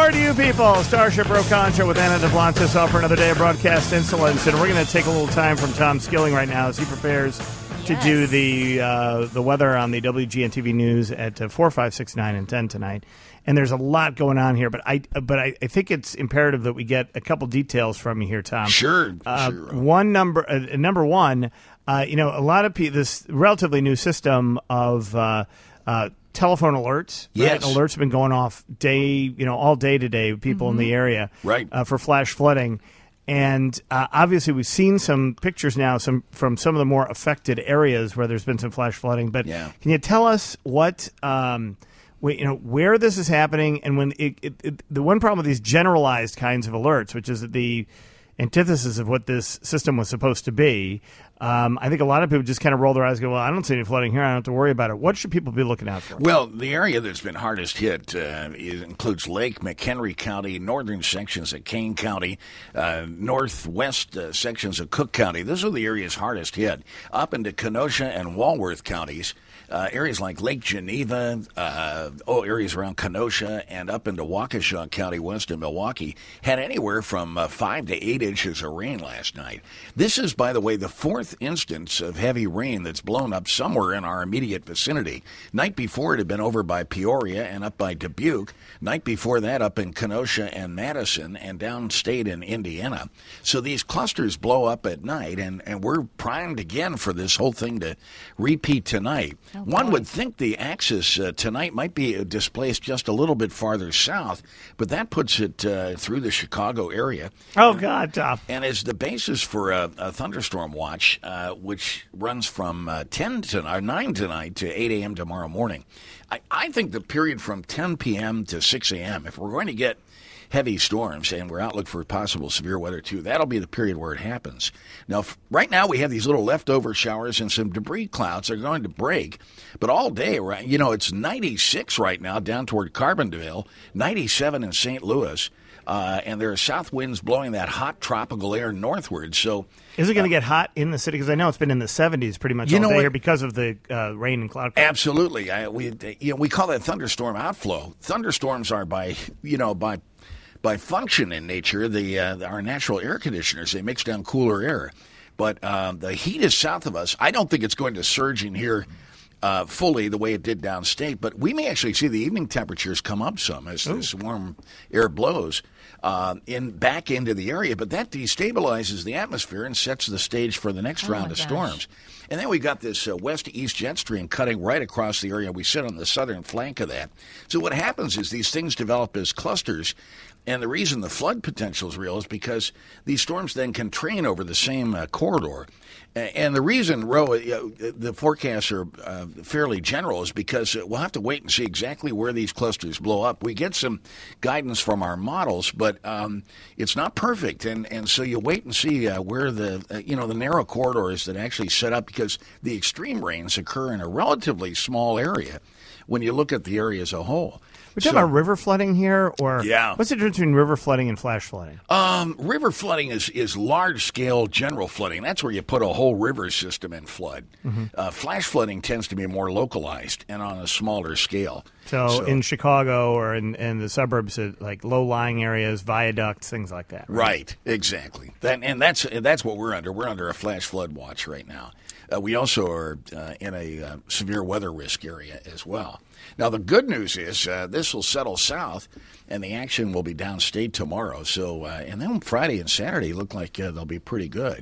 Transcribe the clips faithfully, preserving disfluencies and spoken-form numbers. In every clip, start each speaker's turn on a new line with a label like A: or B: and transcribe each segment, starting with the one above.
A: More to you people. Starship Rokan Show with Anna DeBlantis off for another day of broadcast insolence. And we're going to take a little time from Tom Skilling right now as he prepares to
B: Yes.
A: do the uh, the weather on the W G N T V News at uh, four, five, six, nine, and ten tonight. And there's a lot going on here, but I but I, I think it's imperative that we get a couple details from you here, Tom.
C: Sure.
A: Uh,
C: sure.
A: One number, uh, number one, uh, you know, a lot of people, this relatively new system of uh, uh, telephone alerts.
C: Yes.
A: Right? Alerts have been going off day, you know, all day today, people
B: Mm-hmm.
A: in the area.
C: Right.
A: Uh, for flash flooding. And uh, obviously, we've seen some pictures now some from some of the more affected areas where there's been some flash flooding. But
C: Yeah.
A: can you tell us what, um, wait, you know, where this is happening? And when it, it, it, the one problem with these generalized kinds of alerts, which is the antithesis of what this system was supposed to be, um, I think a lot of people just kind of roll their eyes and go, well, I don't see any flooding here. I don't have to worry about it. What should people be looking out for?
C: Well, the area that's been hardest hit uh, is, includes Lake McHenry County, northern sections of Kane County, uh, northwest uh, sections of Cook County. Those are the areas hardest hit. Up into Kenosha and Walworth counties, uh, areas like Lake Geneva, uh, oh, areas around Kenosha, and up into Waukesha County, west of Milwaukee, had anywhere from uh, five to eight inches of rain last night. This is, by the way, the fourth instance of heavy rain that's blown up somewhere in our immediate vicinity. Night before it had been over by Peoria and up by Dubuque. Night before that up in Kenosha and Madison and downstate in Indiana. So these clusters blow up at night, and, and we're primed again for this whole thing to repeat tonight.
B: Oh,
C: One
B: boy.
C: would think the axis uh, tonight might be displaced just a little bit farther south, but that puts it uh, through the Chicago area.
A: Oh, God, Tom.
C: And as the basis for a, a thunderstorm watch, uh, which runs from uh, ten to or nine tonight to eight a.m. tomorrow morning, I, I think the period from ten p.m. to six a.m., if we're going to get heavy storms, and we're outlook for possible severe weather too, that'll be the period where it happens. Now, f- right now we have these little leftover showers and some debris clouds that are going to break, but all day, right? You know, it's ninety-six right now down toward Carbondale, ninety-seven in Saint Louis. Uh, and there are south winds blowing that hot tropical air northward. So,
A: Is it going to get hot in the city? Because I know it's been in the seventies pretty much
C: You
A: all
C: know
A: day
C: what?
A: here because of the uh, rain and cloud cover.
C: absolutely, I, we you know we call that thunderstorm outflow. Thunderstorms are by you know by by function in nature. The uh, our natural air conditioners, they mix down cooler air, but um, the heat is south of us. I don't think it's going to surge in here. Uh, fully the way it did downstate, but we may actually see the evening temperatures come up some as this warm air blows uh, in back into the area. But that destabilizes the atmosphere and sets the stage for the next
B: Oh,
C: round
B: my
C: of
B: gosh.
C: storms. And then we got this uh, west-east jet stream cutting right across the area. We sit on the southern flank of that. So what happens is these things develop as clusters. And the reason the flood potential is real is because these storms then can train over the same uh, corridor. A- And the reason, Ro, uh, the forecasts are uh, fairly general is because uh, we'll have to wait and see exactly where these clusters blow up. We get some guidance from our models, but um, it's not perfect. And, and so you wait and see uh, where the, uh, you know, the narrow corridors that actually set up, because the extreme rains occur in a relatively small area when you look at the area as a whole.
A: We're talking
C: So-
A: about river flooding here, or
C: Yeah.
A: what's the difference between river flooding and flash flooding?
C: Um, river flooding is, is large-scale general flooding. That's where you put a whole river system in flood. Uh, flash flooding tends to be more localized and on a smaller scale.
A: So, in Chicago or in, in the suburbs, uh, like low-lying areas, viaducts, things like that.
C: Right, exactly. That, and that's that's what we're under. We're under a flash flood watch right now. Uh, we also are uh, in a uh, severe weather risk area as well. Now, the good news is uh, this will settle south, and the action will be downstate tomorrow. So, uh, and then Friday and Saturday look like uh, they'll be pretty good.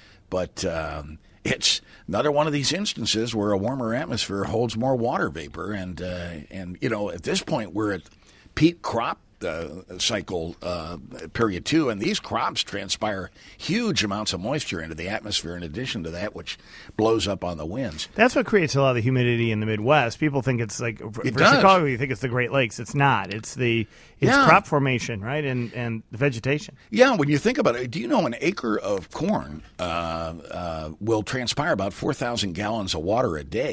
C: But um, it's another one of these instances where a warmer atmosphere holds more water vapor, and uh, and you know at this point we're at peak crop uh, cycle uh, period two, and these crops transpire huge amounts of moisture into the atmosphere in addition to that, which blows up on the winds.
A: That's what creates a lot of the humidity in the Midwest. People think it's like for,
C: It
A: for
C: does.
A: Chicago, you think it's the Great Lakes. It's not. It's the it's
C: Yeah.
A: crop formation, right, and and the vegetation.
C: Yeah, when you think about it, do you know an acre of corn uh, uh, will transpire about four thousand gallons of water a day?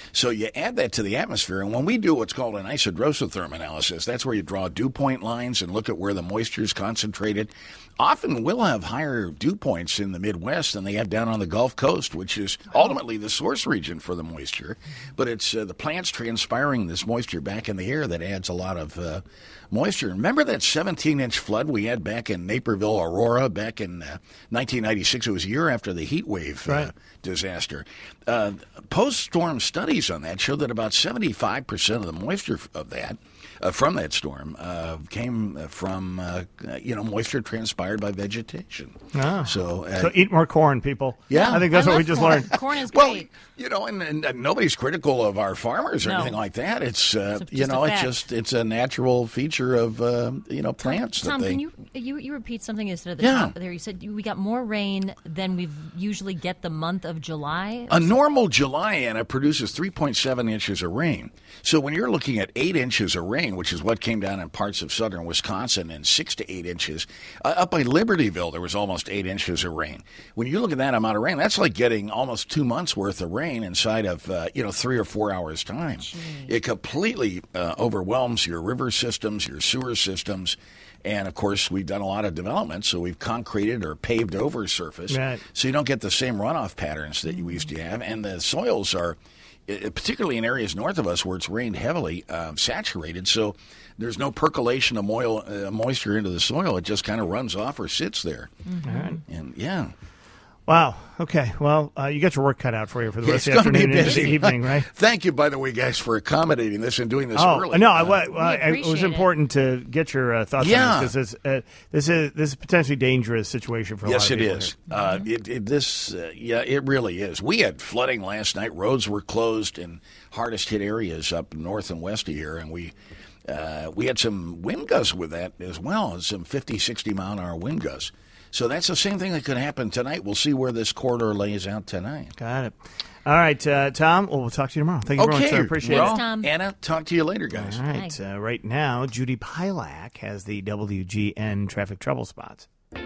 C: So you add that to the atmosphere, and when we do what's called an isodrosotherm analysis, that's where you draw dew point lines and look at where the moisture is concentrated. Often we'll have higher dew points in the Midwest than they have down on the Gulf Coast, which is ultimately the source region for the moisture. But it's uh, the plants transpiring this moisture back in the air that adds a lot of uh, moisture. Remember that seventeen-inch flood we had back in Naperville, Aurora, back in uh, nineteen ninety-six? It was a year after the heat wave uh,
A: right.
C: disaster. Uh, post-storm studies on that showed that about seventy-five percent of the moisture of that Uh, from that storm uh, came from, uh, you know, moisture transpired by vegetation.
A: Ah.
C: So, uh,
A: so eat more corn, people.
C: Yeah.
A: I think that's
B: I
A: what we
B: love
A: just
B: corn.
A: learned.
B: Corn is
C: well,
B: great.
C: you know, and, and, and nobody's critical of our farmers or
B: No.
C: anything like that. It's, uh,
B: It's
C: you
B: just
C: know,
B: a
C: it's
B: fact.
C: just it's a natural feature of, uh, you know, plants.
B: Tom,
C: that they,
B: can you, you you repeat something you said at the
C: Yeah.
B: top there? You said we got more rain than we usually get the month of July.
C: A normal July, Anna, produces three point seven inches of rain. So when you're looking at eight inches of rain, which is what came down in parts of southern Wisconsin, and six to eight inches, uh, up by Libertyville, there was almost eight inches of rain. When you look at that amount of rain, that's like getting almost two months' worth of rain inside of, uh, you know, three or four hours' time.
B: Jeez.
C: It completely uh, overwhelms your river systems, your sewer systems. And, of course, we've done a lot of development, so we've concreted or paved over surface.
A: Right.
C: So you don't get the same runoff patterns that you used to have. And the soils are, uh, particularly in areas north of us where it's rained heavily, uh, saturated. So there's no percolation of moil, uh, moisture into the soil. It just kind of runs off or sits there.
A: All right.
C: And, yeah.
A: Wow. Okay. Well, uh, you got your work cut out for you for the rest
C: It's
A: of the
C: gonna be
A: afternoon and
C: busy.
A: into the evening, right?
C: Thank you, by the way, guys, for accommodating this and doing this
A: Oh
C: early.
A: no! I,
C: Uh,
A: I, I, it was
B: appreciate it.
A: important to get your uh, thoughts
C: Yeah.
A: on this because uh, this is this is a potentially dangerous situation for a
C: Yes,
A: lot
C: it
A: of people
C: is.
A: here.
C: Uh, it, it, this, uh, yeah, it really is. We had flooding last night. Roads were closed in hardest hit areas up north and west of here, and we uh, we had some wind gusts with that as well, some fifty, sixty mile an hour wind gusts. So that's the same thing that could happen tonight. We'll see where this corridor lays out tonight.
A: Got it. All right, uh, Tom. Well, we'll talk to you tomorrow. Thank you very much.
C: Okay,
A: I appreciate
C: well,
A: it.
B: Thanks, Tom.
C: Anna, talk to you later, guys.
A: All right. Uh, right now, Judy Pilak has the W G N traffic trouble spots.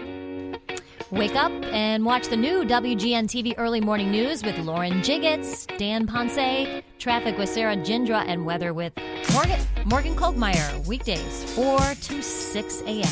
B: Wake up and watch the new W G N T V Early Morning News with Lauren Jiggets, Dan Ponce, traffic with Sarah Gindra, and weather with Morgan, Morgan Kolkmeyer. Weekdays, four to six a.m.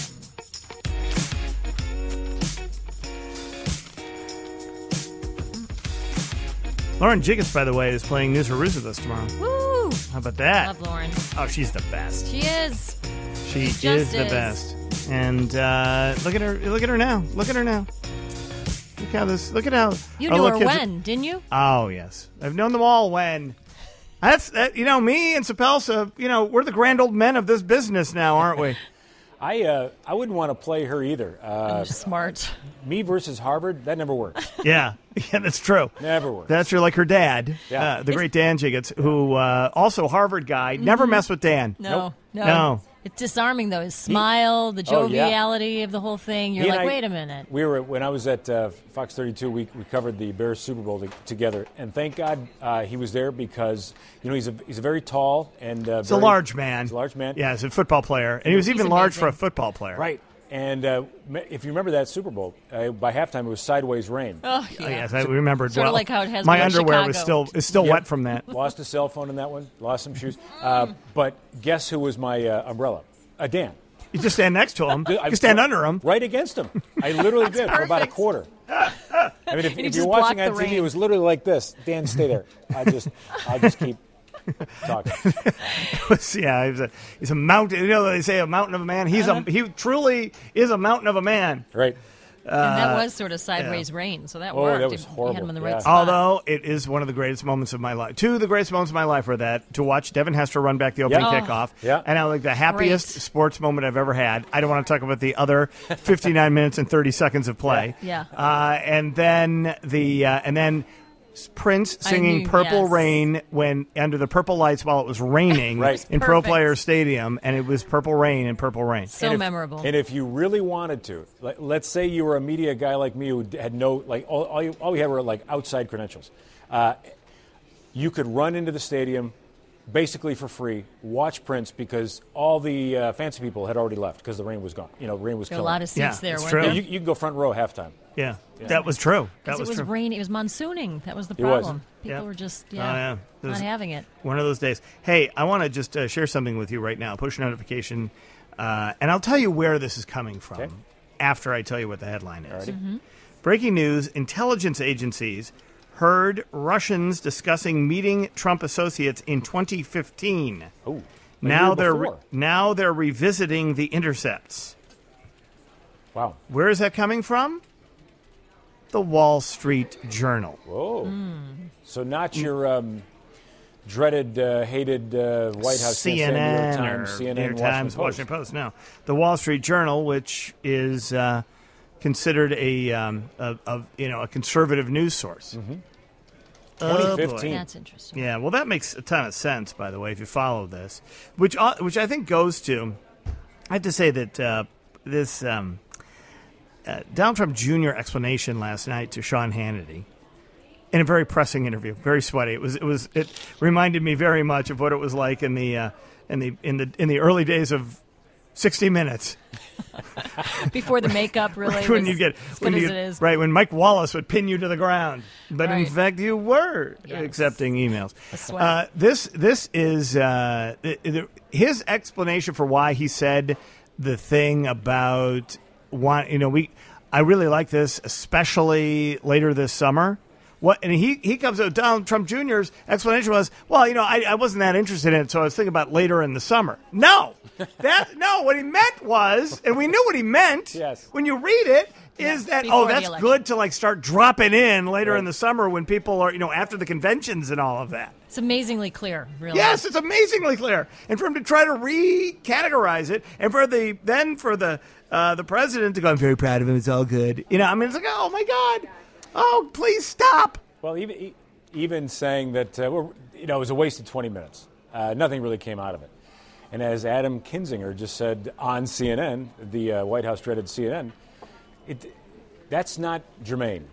A: Lauren Jiggets, by the way, is playing News for Roots with us tomorrow.
B: Woo!
A: How about that?
B: Love Lauren.
A: Oh, she's the best.
B: She is.
A: She
B: She
A: is
B: just
A: the
B: is.
A: best. And uh, look at her! Look at her now! Look at her now! Look how this! Look at how
B: You
A: oh,
B: knew
A: look,
B: her
A: it's-
B: when, didn't you?
A: Oh yes, I've known them all when. That's that, you know me and Sapelsa. You know we're the grand old men of this business now, aren't we?
D: I uh, I wouldn't want to play her either. Uh,
B: Smart.
D: me versus Harvard, that never works.
A: Yeah, yeah, that's true.
D: Never works.
A: That's true. Like her dad,
D: Yeah.
A: uh, the great Dan Jiggets, who uh, also Harvard guy. Never mess with Dan.
B: No,
D: Nope.
B: no.
A: No.
B: It's disarming, though. His smile, the
D: Oh, yeah.
B: joviality of the whole thing. You're
D: He
B: like,
D: and I-
B: wait a minute.
D: We were when I was at uh, Fox thirty-two. We, we covered the Bears Super Bowl to, together, and thank God uh, he was there because you know he's a he's a very tall and uh,
A: He's a
D: very-
A: large man.
D: He's a large man.
A: Yeah, he's a football player, and he was
B: He's
A: even large for a
B: amazing.
A: football player.
D: Right. And uh, me- if you remember that Super Bowl, uh, by halftime it was sideways rain.
B: Oh,
A: Oh, yes, I remember.
B: Sort of
A: well.
B: like how it has
A: My
B: been in
A: underwear was
B: Chicago.
A: still is still
D: Yep.
A: wet from that.
D: Lost a cell phone in that one. Lost some shoes. Uh, but guess who was my uh, umbrella? Uh, Dan.
A: You just stand next to him. You
D: I-
A: can stand under him.
D: Right against him. I literally did for about a
B: perfect.
D: quarter. I mean, if,
B: you
D: if
B: just
D: you're watching
B: block
D: on
B: the
D: T V,
B: rain.
D: it was literally like this. Dan, stay there. I just, I'll just keep talking.
A: Yeah, he's a he's a mountain. You know they say a mountain of a man. He's a he truly is a mountain of a man.
D: Right.
B: and that was sort of sideways rain, so that
D: Oh,
B: worked.
D: that was
B: You had
D: horrible,
B: him in the
D: yeah.
B: right spot.
A: Although it is one of the greatest moments of my life. Two of the greatest moments of my life were that to watch Devin Hester run back the opening
D: Yeah.
B: Oh.
A: kickoff,
D: Yeah.
A: and I like the happiest
B: Great.
A: sports moment I've ever had. I don't want to talk about the other fifty-nine minutes and thirty seconds of play.
B: Yeah.
A: Uh, and then the uh, and then Prince
B: I
A: singing
B: knew-
A: "Purple
B: yes.
A: Rain" when under the purple lights while it was raining
D: Right.
A: in Pro
B: Perfect.
A: Player Stadium, and it was "Purple Rain" and "Purple Rain."
B: So
D: And if-
B: memorable.
D: And if you really wanted to, like, let's say you were a media guy like me who d- had no, like, all, all, you, all we had were like outside credentials. Uh, you could run into the stadium basically for free, watch Prince because all the uh, fancy people had already left because the rain was gone. You know, rain was
B: There were a
D: killing.
B: lot of seats
A: Yeah,
B: there,
A: it's
B: weren't
A: true.
B: there?
D: You, you can go front row halftime.
A: Yeah, yeah. That was true. That was,
B: it was
A: true.
B: raining. It was monsooning. That was the
D: It was.
B: problem. People
A: Yep.
B: were just
A: Oh,
B: yeah,
A: yeah. It was
B: not having it.
A: One of those days. Hey, I want to just uh, share something with you right now. Push notification, uh, and I'll tell you where this is coming from
D: Okay.
A: after I tell you what the headline is.
B: Mm-hmm.
A: Breaking news: intelligence agencies heard Russians discussing meeting Trump associates in twenty fifteen.
D: Oh,
A: Now
D: year
A: they're
D: before.
A: now they're revisiting the intercepts.
D: Wow.
A: Where is that coming from? The Wall Street Journal.
D: Whoa.
B: Hmm.
D: So not your um, dreaded, uh, hated uh, White House
A: C N
D: New York
A: N
D: Times,
A: or
D: C N N,
A: New York
D: Washington
A: Times,
D: Post.
A: Washington Post. No, the Wall Street Journal, which is uh, considered a, um, a, a you know a conservative news source.
D: Mm-hmm.
A: Oh, boy.
D: twenty fifteen.
B: That's interesting.
A: Yeah, well, that makes a ton of sense, by the way, if you follow this, which uh, which I think goes to. I have to say that uh, this um, uh, Donald Trump Junior explanation last night to Sean Hannity in a very pressing interview, very sweaty. It was it was it reminded me very much of what it was like in the uh, in the in the in the early days of sixty minutes.
B: Before the makeup really
A: Right, when
B: was
A: you get
B: as
A: when
B: good
A: you
B: as
A: get-
B: it is.
A: right when Mike Wallace would pin you to the ground, but in
B: Right.
A: fact you were
B: Yes.
A: accepting emails.
B: The sweat.
A: Uh, this this is uh, the, the, his explanation for why he said the thing about want you know we I really like this, especially later this summer. What and he he comes out. Donald Trump Junior's explanation was, well, you know, I, I wasn't that interested in it, so I was thinking about later in the summer. No, that no. What he meant was, and we knew what he meant.
D: Yes.
A: When you read it, is that
B: before
A: oh,
B: the
A: that's
B: election.
A: good to like start dropping in later
D: Right.
A: in the summer when people are you know after the conventions and all of that.
B: It's amazingly clear, really.
A: Yes, it's amazingly clear, and for him to try to recategorize it, and for the then for the uh, the president to go, I'm very proud of him. It's all good. You know, I mean, it's like, oh my God, oh please stop.
D: Well, even e- even saying that uh, we're, you know it was a waste of twenty minutes. Uh, nothing really came out of it. And as Adam Kinzinger just said on C N N, the uh, White House dreaded C N N, it that's not germane.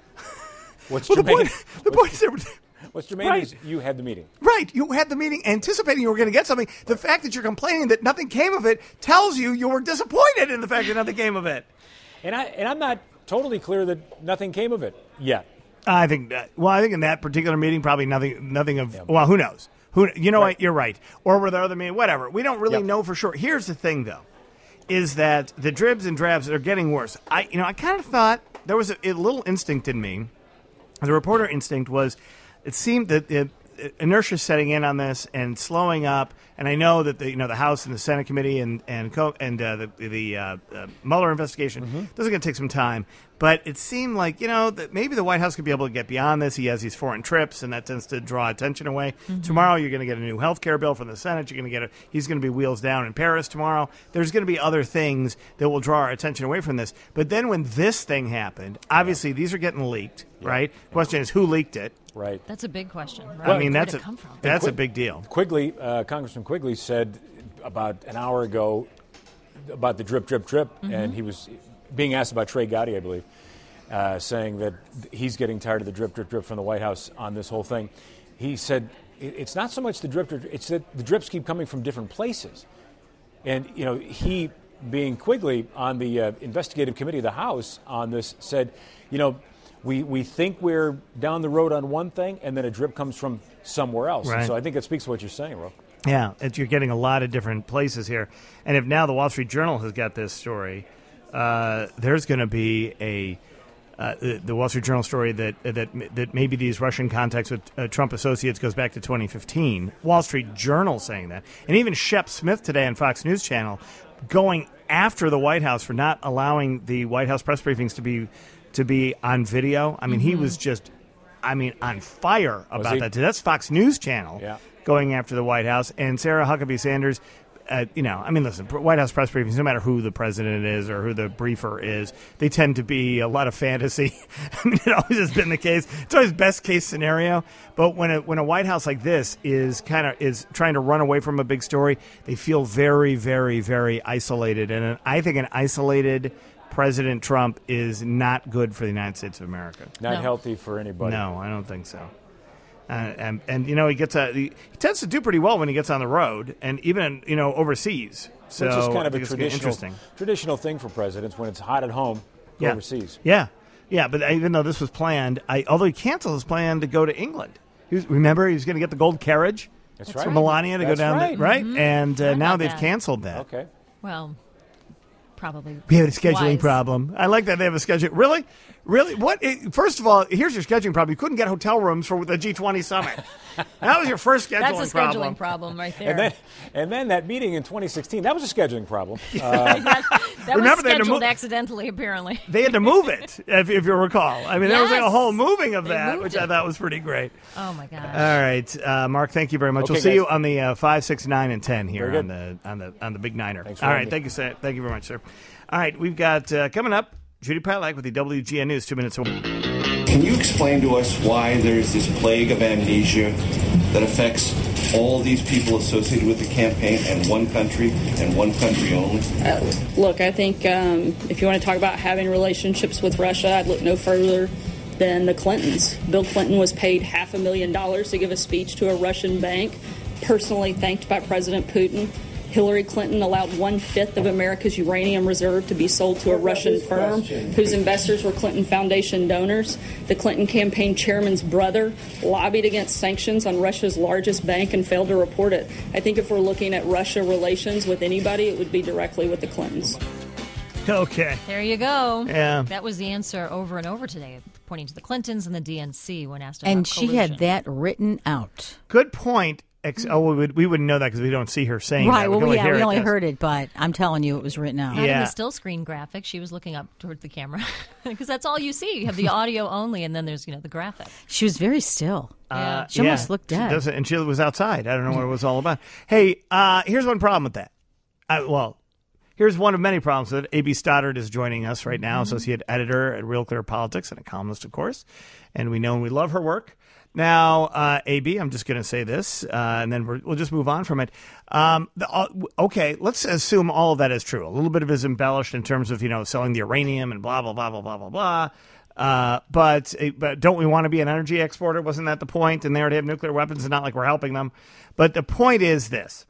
D: What's
A: Well, the
D: germane?
A: point, the point is, that-
D: What's germane
A: Right.
D: is you had the meeting.
A: right? You had the meeting anticipating you were going to get something. The fact that you're complaining that nothing came of it tells you you were disappointed in the fact that nothing came of it.
D: And I and I'm not totally clear that nothing came of it yet.
A: I think that, well, I think in that particular meeting, probably nothing, nothing of, well, who knows? Who, you know
D: Right.
A: what? You're right. Or were there other meetings? Whatever. We don't really
D: Yep.
A: know for sure. Here's the thing, though, is that the dribs and drabs are getting worse. I, you know, I kind of thought there was a, a little instinct in me. The reporter instinct was, it seemed that the inertia setting in on this and slowing up. And I know that the you know the House and the Senate committee and and co- and uh, the the uh, uh, Mueller investigation
D: Mm-hmm.
A: this is going to take some time. But it seemed like you know that maybe the White House could be able to get beyond this. He has these foreign trips, and that tends to draw attention away. Tomorrow, you're going to get a new health care bill from the Senate. You're going to get a, he's going to be wheels down in Paris tomorrow. There's going to be other things that will draw our attention away from this. But then when this thing happened, obviously these are getting leaked, right? Question is who leaked it?
D: Right.
B: That's a big question. Right?
A: I mean,
B: Where
A: that's
B: did
A: a
B: it come from?
A: that's a
D: Quick-
A: big deal.
D: Quigley, uh, Congressman Quigley said about an hour ago about the drip, drip, drip,
B: Mm-hmm.
D: and he was being asked about Trey Gotti, I believe, uh, saying that he's getting tired of the drip, drip, drip from the White House on this whole thing. He said "It- it's not so much the drip, drip, it's that the drips keep coming from different places. And, you know, he, being Quigley on the uh, investigative committee of the House on this, said, you know, we, we think we're down the road on one thing, and then a drip comes from somewhere else.
A: Right.
D: So I think that speaks to what you're saying, Ro.
A: Yeah, it, you're getting a lot of different places here. And if now the Wall Street Journal has got this story, uh, there's going to be a uh, the, the Wall Street Journal story that that that maybe these Russian contacts with uh, Trump associates goes back to twenty fifteen. Wall Street Journal saying that, and even Shep Smith today on Fox News Channel going after the White House for not allowing the White House press briefings to be to be on video. I mean, he was just, I mean, on fire about
D: he?
A: that. That's Fox News Channel
D: Yeah.
A: going after the White House. And Sarah Huckabee Sanders, uh, you know, I mean, listen, White House press briefings, no matter who the president is or who the briefer is, they tend to be a lot of fantasy. I mean, it always has been the case. It's always best case scenario. But when a, when a White House like this is kind of is trying to run away from a big story, they feel very, very, very isolated. And an, I think an isolated President Trump is not good for the United States of America.
D: Not
B: No.
D: healthy for anybody.
A: No, I don't think so. Uh, and, and you know he gets a, he, he tends to do pretty well when he gets on the road and even you know overseas. So
D: Which is
A: I
D: kind of a
A: think it's gonna be
D: traditional,
A: interesting.
D: traditional thing for presidents when it's hot at home, go
A: Yeah.
D: overseas.
A: Yeah, Yeah, but even though this was planned, I, although he canceled his plan to go to England. He was, remember, he was going to get the gold carriage
D: That's
A: for
D: right.
A: Melania to
D: That's
A: go down,
D: right.
A: the, right?
B: Mm-hmm.
A: And uh, now they've
B: that.
A: canceled that.
D: Okay.
B: Well, probably.
A: We have a scheduling
B: wise.
A: problem. I like that they have a schedule. Really? Really? What? It, first of all, here's your scheduling problem. You couldn't get hotel rooms for the G twenty summit. That was your first scheduling
B: That's a scheduling
A: problem.
B: problem, right there.
D: And then, and then that meeting in twenty sixteen, that was a scheduling problem. Uh,
B: that that
A: Remember,
B: was
A: they had to
B: scheduled
A: mo-
B: accidentally, apparently.
A: They had to move it, if, if you recall. I mean, there was like a
B: Yes.
A: whole moving of
B: They
A: that,
B: moved
A: which
B: it.
A: I thought was pretty great.
B: Oh, my gosh.
A: All right, uh, Mark. Thank you very much.
D: Okay,
A: we'll see
D: guys.
A: you on the uh, five, six, nine, and ten here
D: Very
A: on
D: good.
A: the on the on the Big Niner.
D: Thanks for
A: All
D: having
A: right,
D: me.
A: thank you, sir. Thank you very much, sir. All right, we've got uh, coming up Judy Palack with the W G N News. Two minutes away.
E: Can you explain to us why there's this plague of amnesia that affects all these people associated with the campaign and one country and one country only?
F: Uh, look, I think um, if you want to talk about having relationships with Russia, I'd look no further than the Clintons. Bill Clinton was paid half a million dollars to give a speech to a Russian bank, personally thanked by President Putin. Hillary Clinton allowed one-fifth of America's uranium reserve to be sold to a Russian firm whose investors were Clinton Foundation donors. The Clinton campaign chairman's brother lobbied against sanctions on Russia's largest bank and failed to report it. I think if we're looking at Russia relations with anybody, it would be directly with the Clintons.
A: Okay.
B: There you go.
A: Yeah.
B: That was the answer over and over today, pointing to the Clintons and the D N C when asked about
G: And she
B: collusion.
G: had that written out.
A: Good point. Ex- oh, we, would, we wouldn't know that because we don't see her saying
G: Right.
A: that.
G: Well,
A: can
G: yeah,
A: hear
G: we
A: it,
G: only
A: yes.
G: heard it, but I'm telling you, it was written out.
B: Not in
A: Yeah.
B: the still screen graphic. She was looking up towards the camera because that's all you see. You have the audio only, and then there's you know the graphic.
G: She was very still.
B: Yeah.
G: She almost looked
A: She
G: dead.
A: doesn't- and she was outside. I don't know what it was all about. Hey, uh, here's one problem with that. I, well, here's one of many problems with it. A B Stoddard is joining us right now, associate editor at Real Clear Politics and a columnist, of course. And we know and we love her work. Now, uh, A B, I'm just going to say this, uh, and then we're, we'll just move on from it. Um, the, uh, okay, let's assume all of that is true. A little bit of it is embellished in terms of, you know, selling the uranium and blah, blah, blah, blah, blah, blah, blah. Uh, but but don't we want to be an energy exporter? Wasn't that the point? And they already have nuclear weapons. It's not like we're helping them. But the point is this,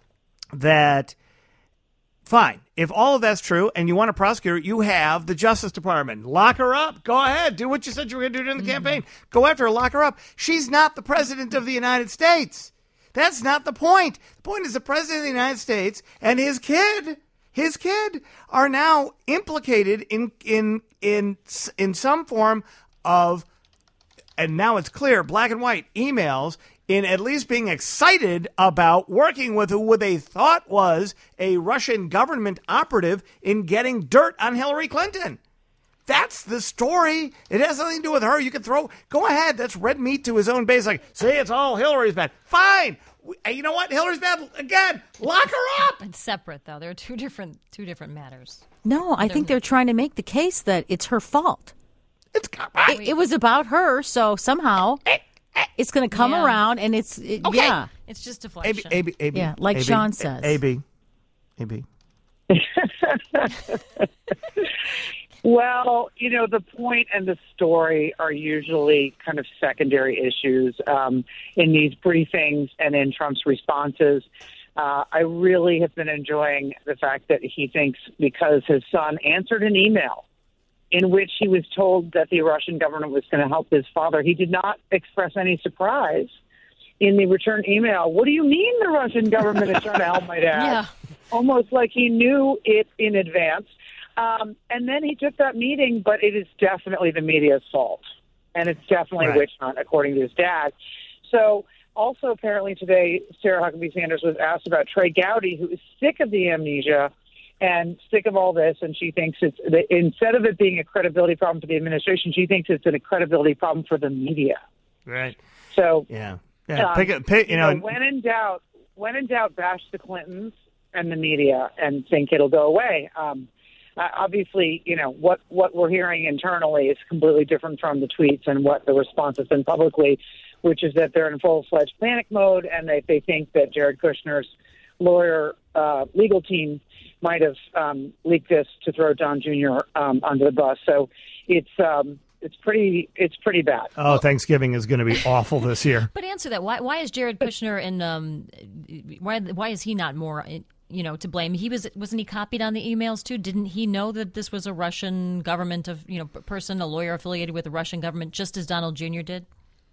A: that fine, if all of that's true and you want to prosecute her, you have the Justice Department. Lock her up. Go ahead. Do what you said you were going to do during the mm-hmm. campaign. Go after her. Lock her up. She's not the president of the United States. That's not the point. The point is the president of the United States and his kid, his kid, are now implicated in in in in some form of, and now it's clear, black and white, emails in at least being excited about working with who they thought was a Russian government operative in getting dirt on Hillary Clinton. That's the story. It has nothing to do with her. You can throw, go ahead. That's red meat to his own base. Like, say it's all Hillary's bad. Fine. You know what? Hillary's bad. Again, lock her up.
B: It's separate, though. They're two different two different matters.
G: No, I think they're trying to make the case that it's her fault.
A: It's
G: It, it was about her, so somehow it's going to come
B: Yeah.
G: around, and it's it,
A: Okay.
G: yeah,
B: It's just
A: A B,
B: deflection.
A: A B, A B,
G: Yeah, like
A: A B,
G: Sean says.
A: A B, A B.
H: Well, you know, the point and the story are usually kind of secondary issues um, in these briefings and in Trump's responses. Uh, I really have been enjoying the fact that he thinks because his son answered an email in which he was told that the Russian government was going to help his father, he did not express any surprise in the return email. What do you mean the Russian government is trying to help my dad?
B: Yeah.
H: Almost like he knew it in advance. Um, and then he took that meeting, but it is definitely the media's fault. And it's definitely
A: Right.
H: a witch hunt, according to his dad. So also apparently today, Sarah Huckabee Sanders was asked about Trey Gowdy, who is sick of the amnesia and sick of all this. And she thinks it's, instead of it being a credibility problem for the administration, she thinks it's a credibility problem for the media.
A: Right.
H: So,
A: Yeah. Yeah.
H: um,
A: pick it. Pick, you know.
H: when in doubt, when in doubt, bash the Clintons and the media and think it'll go away. Um, Uh, obviously, you know, what, what we're hearing internally is completely different from the tweets and what the response has been publicly, which is that they're in full-fledged panic mode and they, they think that Jared Kushner's lawyer uh, legal team might have um, leaked this to throw Don Junior Um, under the bus. So it's um, it's pretty it's pretty bad.
A: Oh, Thanksgiving is going to be awful this year.
B: But answer that. Why why is Jared Kushner and um, why why is he not more in, you know, to blame. He was wasn't he copied on the emails too? Didn't he know that this was a Russian government of you know person, a lawyer affiliated with the Russian government, just as Donald Junior did?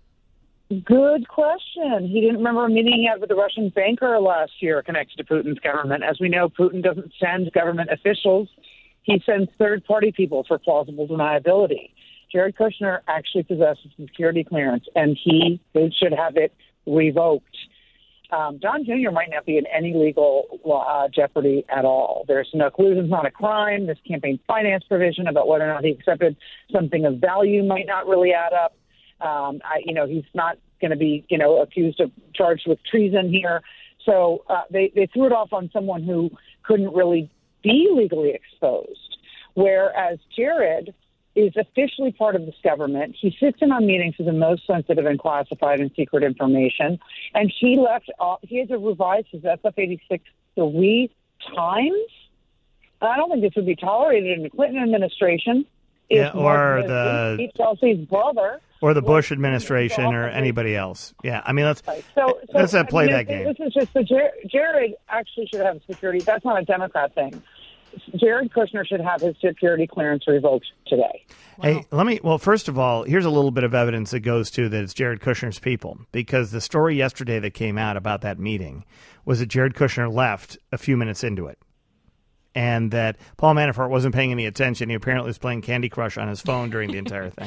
H: Good question. He didn't remember a meeting he had with the Russian banker last year connected to Putin's government. As we know, Putin doesn't send government officials. He sends third-party people for plausible deniability. Jared Kushner actually possesses security clearance, and he should have it revoked. Um, Don Junior might not be in any legal uh, jeopardy at all. There's no collusion, not a crime. This campaign finance provision about whether or not he accepted something of value might not really add up. Um, I, you know, he's not going to be, you know, accused of charged with treason here. So uh, they, they threw it off on someone who couldn't really be legally exposed. Whereas Jared is officially part of this government. He sits in on meetings with the most sensitive and classified and secret information. And he left, uh, he has revised his S F eighty-six three times. I don't think this would be tolerated in the Clinton administration.
A: Yeah, or the
H: Pete Chelsea's brother.
A: Or the Bush administration or anybody else. Yeah, I mean, let's,
H: right. so, so,
A: let's not play
H: I mean,
A: that game.
H: This is just the Jared, Jared actually should have security. That's not a Democrat thing. Jared Kushner should have his security clearance revoked today.
A: Wow. Hey, let me, well, first of all, here's a little bit of evidence that goes to that it's Jared Kushner's people, because the story yesterday that came out about that meeting was that Jared Kushner left a few minutes into it. And that Paul Manafort wasn't paying any attention. He apparently was playing Candy Crush on his phone during the entire thing.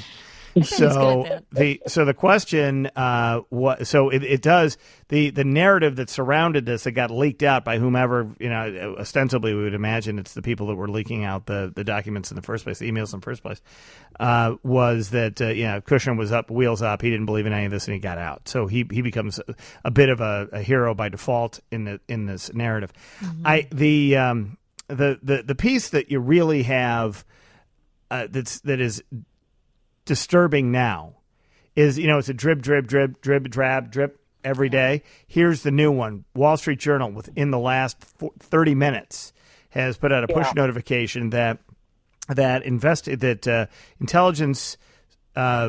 A: So the so the question uh, what so it, it does the the narrative that surrounded this that got leaked out by whomever, you know, ostensibly we would imagine it's the people that were leaking out the, the documents in the first place, the emails in the first place, uh, was that uh, you know Kushner was up, wheels up, he didn't believe in any of this and he got out. So he he becomes a, a bit of a, a hero by default in the in this narrative. Mm-hmm. I the um the, the the piece that you really have uh, that's that is disturbing now is, you know, it's a drip, drip, drip, drip, drab, drip every day. Here's the new one. Wall Street Journal, within the last thirty minutes, has put out a push yeah. notification that that invest that uh, intelligence, uh,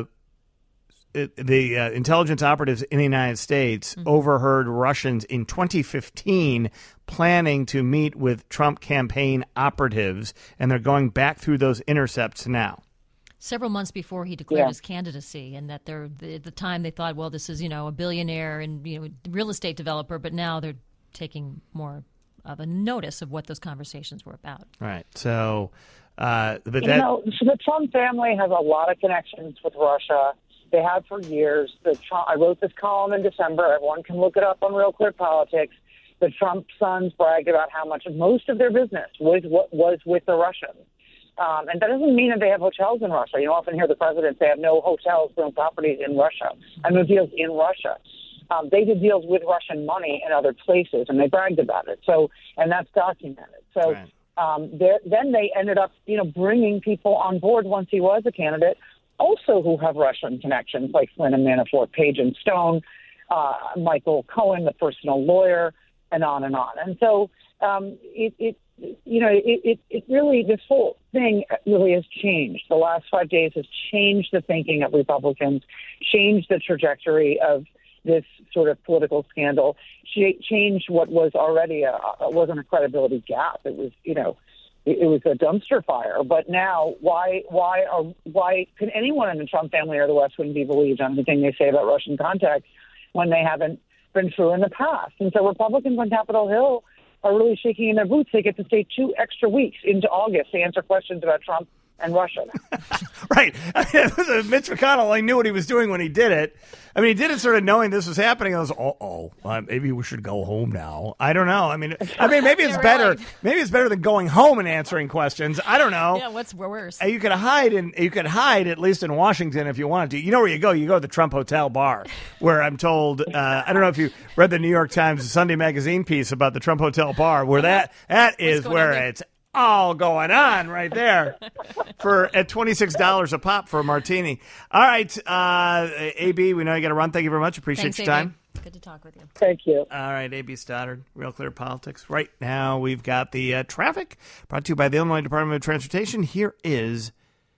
A: the uh, intelligence operatives in the United States mm-hmm. overheard Russians in twenty fifteen planning to meet with Trump campaign operatives, and they're going back through those intercepts now.
B: Several months before he declared
H: yeah.
B: his candidacy, and that they're at the time they thought, well, this is, you know, a billionaire and, you know, real estate developer, but now they're taking more of a notice of what those conversations were about.
A: Right. So, uh, but
H: you
A: that
H: know, so the Trump family has a lot of connections with Russia. They have for years. The Trump, I wrote this column in December. Everyone can look it up on Real Clear Politics. The Trump sons bragged about how much of most of their business was was with the Russians. Um, and that doesn't mean that they have hotels in Russia. You often hear the president say, have no hotels, no properties in Russia, and no deals in Russia. Um, they did deals with Russian money in other places, and they bragged about it. So, and that's documented. So
A: right.
H: um, then they ended up, you know, bringing people on board once he was a candidate, also who have Russian connections, like Flynn and Manafort, Page and Stone, uh, Michael Cohen, the personal lawyer, and on and on. And so um, it, it you know, it, it, it really, this whole thing really has changed. The last five days has changed the thinking of Republicans, changed the trajectory of this sort of political scandal, changed what was already a, wasn't a credibility gap. It was, you know, it, it was a dumpster fire. But now, why, why, are, why can anyone in the Trump family or the West wouldn't be believed on anything they say about Russian contacts when they haven't been true in the past? And so Republicans on Capitol Hill are really shaking in their boots. They get to stay two extra weeks into August to answer questions about Trump and Russia.
A: Right. I mean, Mitch McConnell, I knew what he was doing when he did it. I mean, he did it sort of knowing this was happening. I was, uh-oh, uh, maybe we should go home now. I don't know. I mean, I mean, maybe it's better. Right. Maybe it's better than going home and answering questions. I don't know.
B: Yeah, what's worse?
A: You could hide in, you could hide at least in Washington if you wanted to. You know where you go? You go to the Trump Hotel bar, where I'm told. Uh, I don't know if you read the New York Times Sunday Magazine piece about the Trump Hotel bar, where that that is where it's all going on right there for at twenty-six dollars a pop for a martini. All right, uh, A B, we know you got to run. Thank you very much. Appreciate
B: Thanks,
A: your time.
B: A B. Good to talk with you.
H: Thank you.
A: All right, A B Stoddard, Real Clear Politics. Right now, we've got the uh, traffic brought to you by the Illinois Department of Transportation. Here is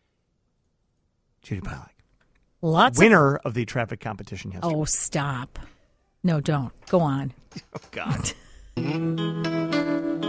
A: Judy Pielach,
G: Lots
A: winner
G: of...
A: of the traffic competition yesterday.
G: Oh, stop. No, don't. Go on.
A: Oh, God.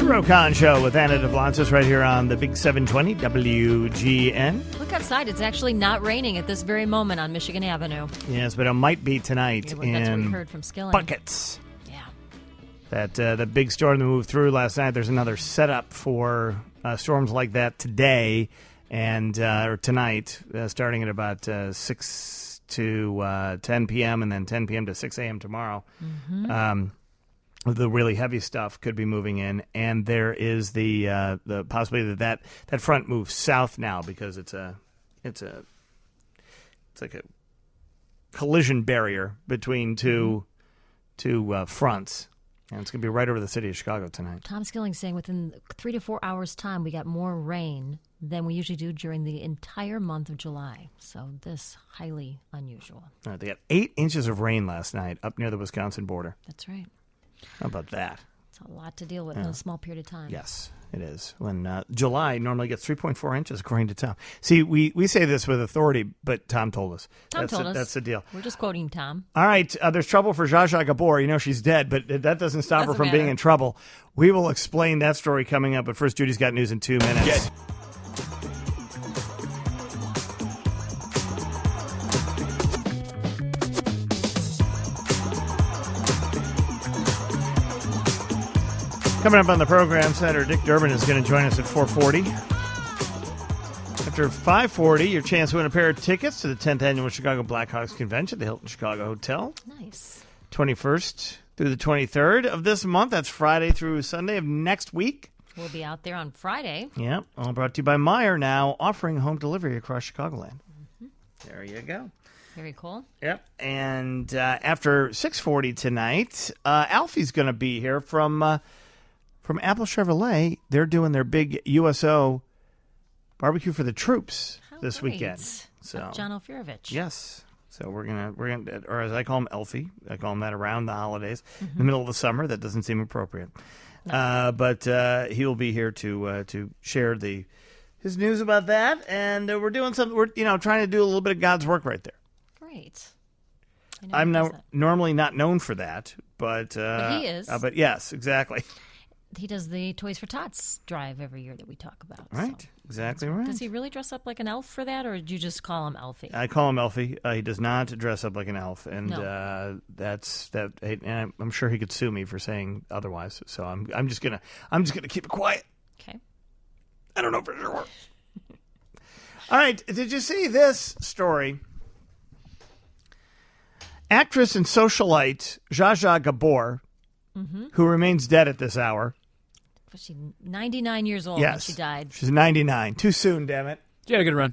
A: Rokon Show with Anna DeBlancis right here on the Big seven twenty W G N.
B: Look outside. It's actually not raining at this very moment on Michigan Avenue.
A: Yes, but it might be tonight
B: Yeah, well, that's what we
A: in
B: heard from Skilling.
A: buckets.
B: Yeah.
A: That uh, the big storm that moved through last night, there's another setup for uh, storms like that today and uh, or tonight, uh, starting at about uh, six to uh, ten p.m. and then ten p.m. to six a.m. tomorrow.
B: Mm-hmm.
A: Um, the really heavy stuff could be moving in, and there is the uh, the possibility that, that that front moves south now because it's a it's a it's like a collision barrier between two two uh, fronts, and it's going to be right over the city of Chicago tonight.
B: Tom Skilling saying within three to four hours' time, we got more rain than we usually do during the entire month of July. So this highly unusual.
A: All right, they got eight inches of rain last night up near the Wisconsin border.
B: That's right.
A: How about that?
B: It's a lot to deal with in a small period of time.
A: Yes, it is. When uh, July normally gets three point four inches, according to Tom. See, we, we say this with authority, but Tom told us.
B: Tom
A: that's
B: told
A: the,
B: us.
A: That's the deal.
B: We're just quoting Tom.
A: All right, uh, there's trouble for Zsa Zsa Gabor. You know she's dead, but that doesn't stop her
B: Doesn't
A: from
B: matter.
A: being in trouble. We will explain that story coming up, but first, Judy's got news in two minutes.
C: Get-
A: Coming up on the program, Senator Dick Durbin is going to join us at four forty. After five forty, your chance to win a pair of tickets to the tenth Annual Chicago Blackhawks Convention at the Hilton Chicago Hotel.
B: Nice.
A: twenty-first through the twenty-third of this month. That's Friday through Sunday of next week.
B: We'll be out there on Friday.
A: Yep. All brought to you by Meijer, now offering home delivery across Chicagoland. Mm-hmm. There you go.
B: Very cool.
A: Yep. And uh, after six forty tonight, uh, Alfie's going to be here from uh, from Apple Chevrolet. They're doing their big U S O barbecue for the troops
B: How
A: this
B: great.
A: weekend. So
B: Of John Ofirovich.
A: yes. So we're gonna we're gonna, or as I call him, Elfie. I call him that around the holidays, in the middle of the summer. That doesn't seem appropriate. Uh, but uh, he will be here to uh, to share the his news about that, and uh, we're doing something. We're you know trying to do a little bit of God's work right there.
B: Great. I know
A: I'm
B: he does
A: no,
B: that.
A: normally not known for that, but uh,
B: But he is.
A: Uh, but yes, exactly.
B: He does the Toys for Tots drive every year that we talk about. so.
A: Right, exactly right.
B: Does he really dress up like an elf for that, or did you just call him Elfie?
A: I call him Elfie. Uh, he does not dress up like an elf, and
B: No.
A: uh, that's that. And I'm- I'm sure he could sue me for saying otherwise. So I'm I'm just gonna I'm just gonna keep it quiet.
B: Okay.
A: I don't know for sure. All right, did you see this story? Actress and socialite Zsa Zsa Gabor,
B: Mm-hmm.
A: who remains dead at this hour.
B: Was she ninety-nine years old
A: Yes,
B: when she died?
A: She's ninety-nine. Too soon, damn it.
I: She had a good run.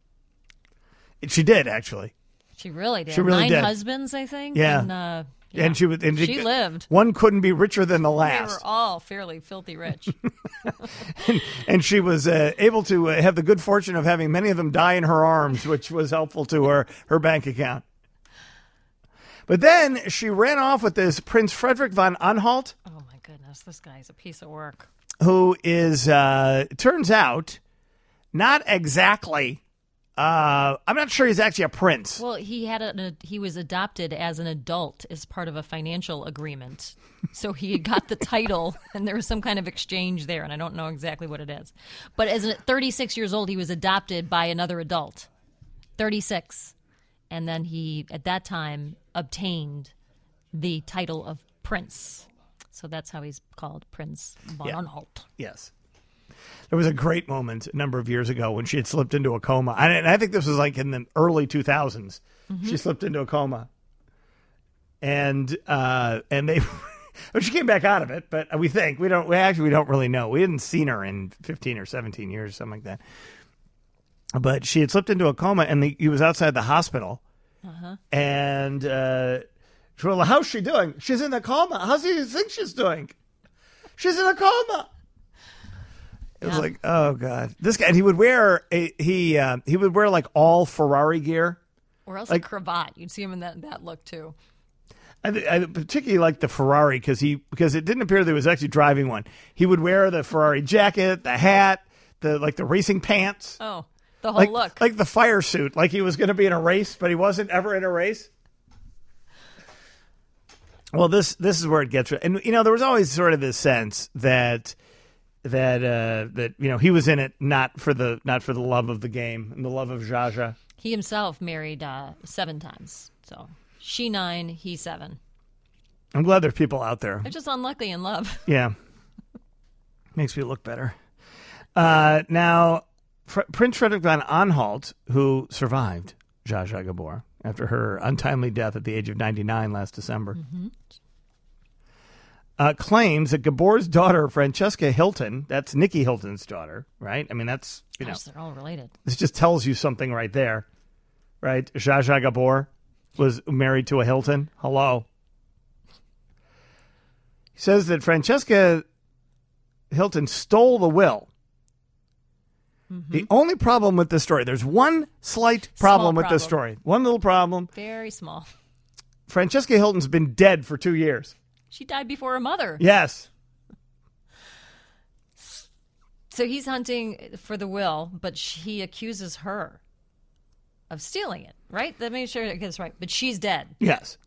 A: She did actually.
B: She really did.
A: She really
B: Nine
A: did.
B: husbands, I think.
A: Yeah.
B: And, uh, yeah.
A: And she was. And
B: She lived.
A: One couldn't be richer than the
B: They were
A: last.
B: all fairly filthy rich.
A: And she was uh, able to uh, have the good fortune of having many of them die in her arms, which was helpful to her, her bank account. But then she ran off with this Prince Frederick von Anhalt,
B: Oh, my goodness. This guy's a piece of work.
A: who is, uh, turns out, not exactly, uh, I'm not sure he's actually a prince.
B: Well, he had a, a he was adopted as an adult as part of a financial agreement. So he got the title, and there was some kind of exchange there, and I don't know exactly what it is. But as a thirty-six years old, he was adopted by another adult. thirty-six. And then he, at that time, obtained the title of prince. So that's how he's called, Prince von
A: Yeah.
B: Anhalt.
A: Yes. There was a great moment a number of years ago when she had slipped into a coma. And and I think this was like in the early two thousands. She slipped into a coma. And uh, and they well, she came back out of it, but we think we don't we actually we don't really know. We hadn't seen her in fifteen or seventeen years, something like that. But she had slipped into a coma, and the, he was outside the hospital.
B: Uh-huh.
A: And uh, she was like, how's she doing? She's in a coma. How do you think she's doing? She's in a coma. It was
B: Yeah.
A: like, oh god, this guy. And he would wear a, he uh, he would wear like all Ferrari gear.
B: Or else
A: Like-
B: a cravat. You'd see him in that, that look, too.
A: I, th- I particularly like the Ferrari because he because it didn't appear that he was actually driving one. He would wear the Ferrari jacket, the hat, the like the racing pants,
B: Oh, the whole
A: like
B: look.
A: like the fire suit, like he was going to be in a race, but he wasn't ever in a race. Well, this this is where it gets, and you know, there was always sort of this sense that that uh, that you know he was in it not for the not for the love of the game and the love of Zsa Zsa.
B: He himself married uh, seven times. So she nine, he seven.
A: I'm glad there's people out there.
B: They're just unlucky in love.
A: Yeah. Makes me look better. Uh, now, Fr- Prince Frederick von Anhalt, who survived Zsa Zsa Gabor after her untimely death at the age of ninety-nine last December, mm-hmm. uh, claims that Gabor's daughter, Francesca Hilton, that's Nikki Hilton's daughter, right? I mean, that's, you
B: Gosh,
A: know.
B: they're all related.
A: This just tells you something right there, right? Zsa Zsa Gabor was married to a Hilton. Hello. He says that Francesca Hilton stole the will. Mm-hmm. The only problem with this story, there's one slight problem
B: Small
A: with this
B: problem.
A: story. One little problem.
B: Very small.
A: Francesca Hilton's been dead for two years.
B: She died before her mother.
A: Yes.
B: So he's hunting for the will, but he accuses her of stealing it, right? Let me make sure I get this right. But she's dead.
A: Yes.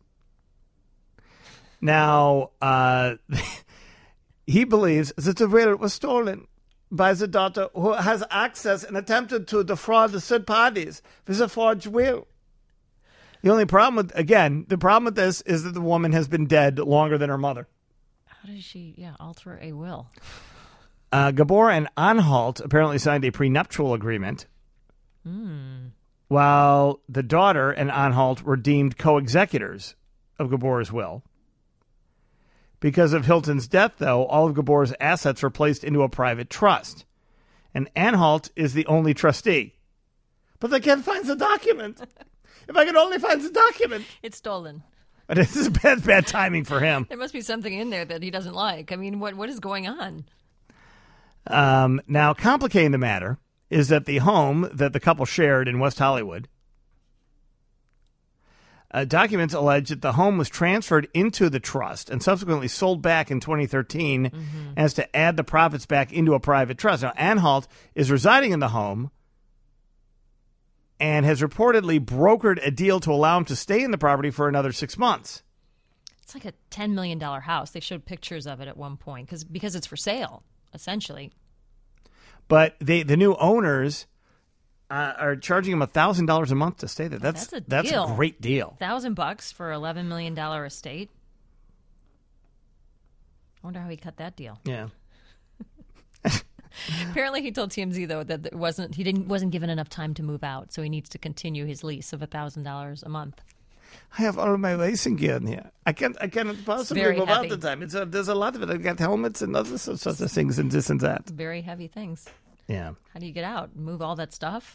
A: Now, uh, he believes that the will was stolen by the daughter who has access and attempted to defraud the third parties with a forged will. The only problem with, again, the problem with this is that the woman has been dead longer than her mother.
B: How does she, yeah, alter a will?
A: Uh, Gabor and Anhalt apparently signed a prenuptial agreement,
B: mm.
A: while the daughter and Anhalt were deemed co-executors of Gabor's will. Because of Hilton's death, though, all of Gabor's assets were placed into a private trust, and Anhalt is the only trustee. But they can't find the document. If I could only find the document.
B: It's stolen.
A: But this is bad, bad timing for him.
B: There must be something in there that he doesn't like. I mean, what what is going on?
A: Um, now, complicating the matter is that the home that the couple shared in West Hollywood, uh, documents allege that the home was transferred into the trust and subsequently sold back in twenty thirteen mm-hmm. as to add the profits back into a private trust. Now, Anhalt is residing in the home and has reportedly brokered a deal to allow him to stay in the property for another six months.
B: It's like a ten million dollars house. They showed pictures of it at one point because because it's for sale, essentially.
A: But they, the new owners uh, are charging him one thousand dollars a month to stay there. That's,
B: that's, a,
A: that's
B: deal.
A: a great deal.
B: one thousand bucks for eleven million dollars estate. I wonder how he cut that deal.
A: Yeah.
B: Apparently, he told T M Z though that it wasn't he didn't wasn't given enough time to move out, so he needs to continue his lease of a thousand dollars a month.
A: I have all of my racing gear in here. I can't. I cannot possibly
B: very
A: move
B: heavy.
A: out the time. It's a, there's a lot of it. I've got helmets and other sorts of things and this and that.
B: Very heavy things.
A: Yeah.
B: How do you get out? Move all that stuff?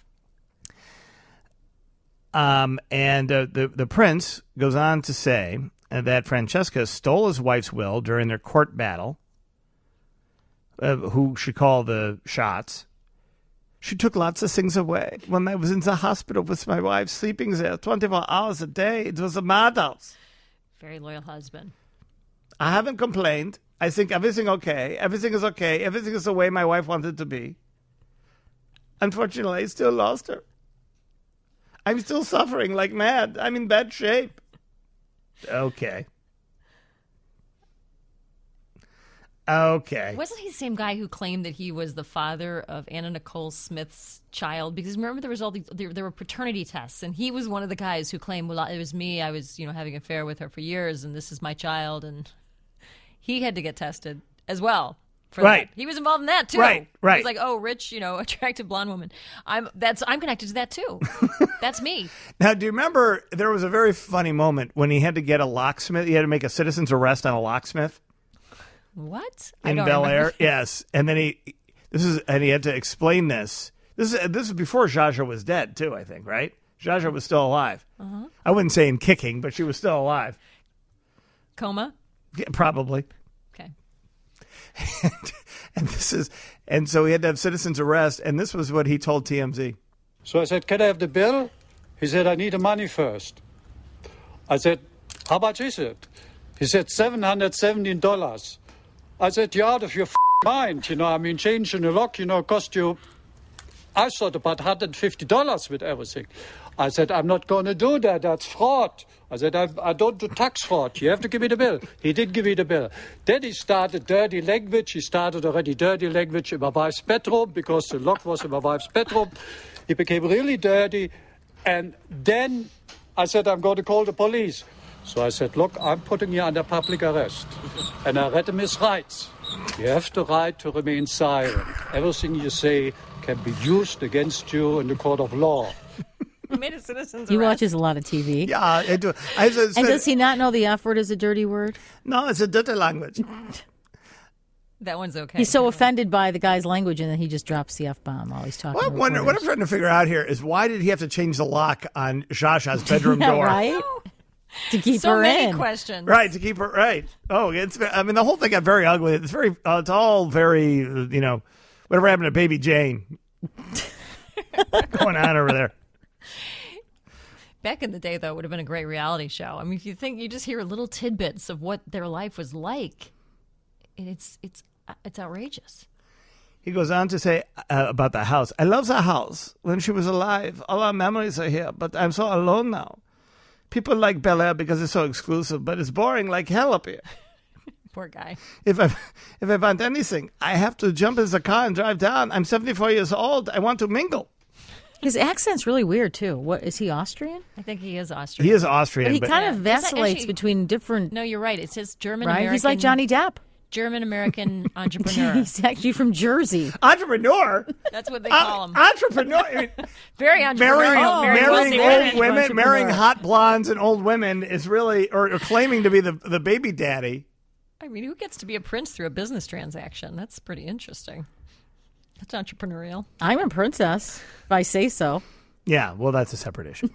A: Um, and uh, the the prince goes on to say uh, that Francesca stole his wife's will during their court battle. Uh, who should call the shots? She took lots of things away. When I was in the hospital with my wife, sleeping there twenty-four hours a day, it was a madhouse.
B: Very loyal husband.
A: I haven't complained. I think everything okay. Everything is okay. Everything is the way my wife wanted it to be. Unfortunately, I still lost her. I'm still suffering like mad. I'm in bad shape. Okay. Okay.
B: Wasn't he the same guy who claimed that he was the father of Anna Nicole Smith's child? Because remember, there was all these, there, there were paternity tests, and he was one of the guys who claimed, "Well, it was me. I was, you know, having an affair with her for years, and this is my child." And he had to get tested as well. For
A: right.
B: That. He was involved in that too.
A: Right. Right.
B: He was like, "Oh, rich, you know, attractive blonde woman. I'm that's I'm connected to that too. That's me."
A: Now, do you remember there was a very funny moment when he had to get a locksmith? He had to make a citizen's arrest on a locksmith.
B: What?
A: In Bel Air, yes. And then he, this is, and he had to explain this. This is this is before Zsa Zsa was dead too, I think, right? Zsa Zsa was still alive. Uh-huh. I wouldn't say in kicking, but she was still alive.
B: Coma?
A: Yeah, probably.
B: Okay.
A: And, and this is, and so he had to have citizen's arrest, and this was what he told T M Z.
I: So I said, "Can I have the bill?" He said, "I need the money first." I said, "How much is it?" He said, seven hundred seventeen dollars. I said, "You're out of your f- mind, you know. I mean, changing a lock, you know, cost you I thought about one hundred fifty dollars with everything. I said, I'm not going to do that. That's fraud. I said, I, I don't do tax fraud. You have to give me the bill. He did give me the bill. Then he started dirty language. He started already dirty language in my wife's bedroom because the lock was in my wife's bedroom. He became really dirty. And then I said, I'm going to call the police. So I said, look, I'm putting you under public arrest. And I read him his rights. You have the right to remain silent. Everything you say can be used against you in the court of law.
B: He made a citizen's
G: He
B: arrest.
G: watches a lot of T V.
A: Yeah, I do. I just,
G: And does he not know the F word is a dirty word?
A: No, it's a dirty language.
B: That one's okay.
G: He's so offended by the guy's language, and then he just drops the F bomb while he's talking.
A: What,
G: to
A: wonder, what I'm
G: reporters.
A: trying to figure out here is why did he have to change the lock on Zsazsa's bedroom
G: Yeah,
A: door?
G: right? To keep
B: so
G: her
B: many
G: in.
B: questions.
A: Right, to keep her right. Oh, it's. I mean, the whole thing got very ugly. It's very. Uh, it's all very. uh, You know, whatever happened to Baby Jane? Going on over there.
B: Back in the day, though, it would have been a great reality show. I mean, if you think you just hear little tidbits of what their life was like, and it's it's it's outrageous.
A: He goes on to say uh, about the house. I love the house. When she was alive, all our memories are here. But I'm so alone now. People like Bel Air because it's so exclusive, but it's boring like hell up here.
B: Poor guy.
A: If I if I want anything, I have to jump in the car and drive down. I'm seventy-four years old. I want to mingle.
G: His accent's really weird too. What is he Austrian?
B: I think he is Austrian.
A: He is Austrian,
G: But he
A: but
G: kind of
B: Yeah. Is that
G: vacillates
B: actually-
G: between different.
B: No, you're right. It says German
G: Right?
B: American.
G: He's like Johnny Depp.
B: German American entrepreneur.
G: He's actually from Jersey.
A: entrepreneur.
B: That's what they call
A: Uh,
B: him.
A: entrepreneur. I mean,
B: Very
A: marrying
B: entrepreneurial. very
A: marrying
B: wealthy
A: old
B: women.
A: women,
G: Entrepreneur.
A: marrying hot blondes and old women is really, or, or claiming to be the the baby daddy.
B: I mean, who gets to be a prince through a business transaction? That's pretty interesting. That's entrepreneurial.
G: I'm a princess, if I say so.
A: Yeah, well, that's a separate issue.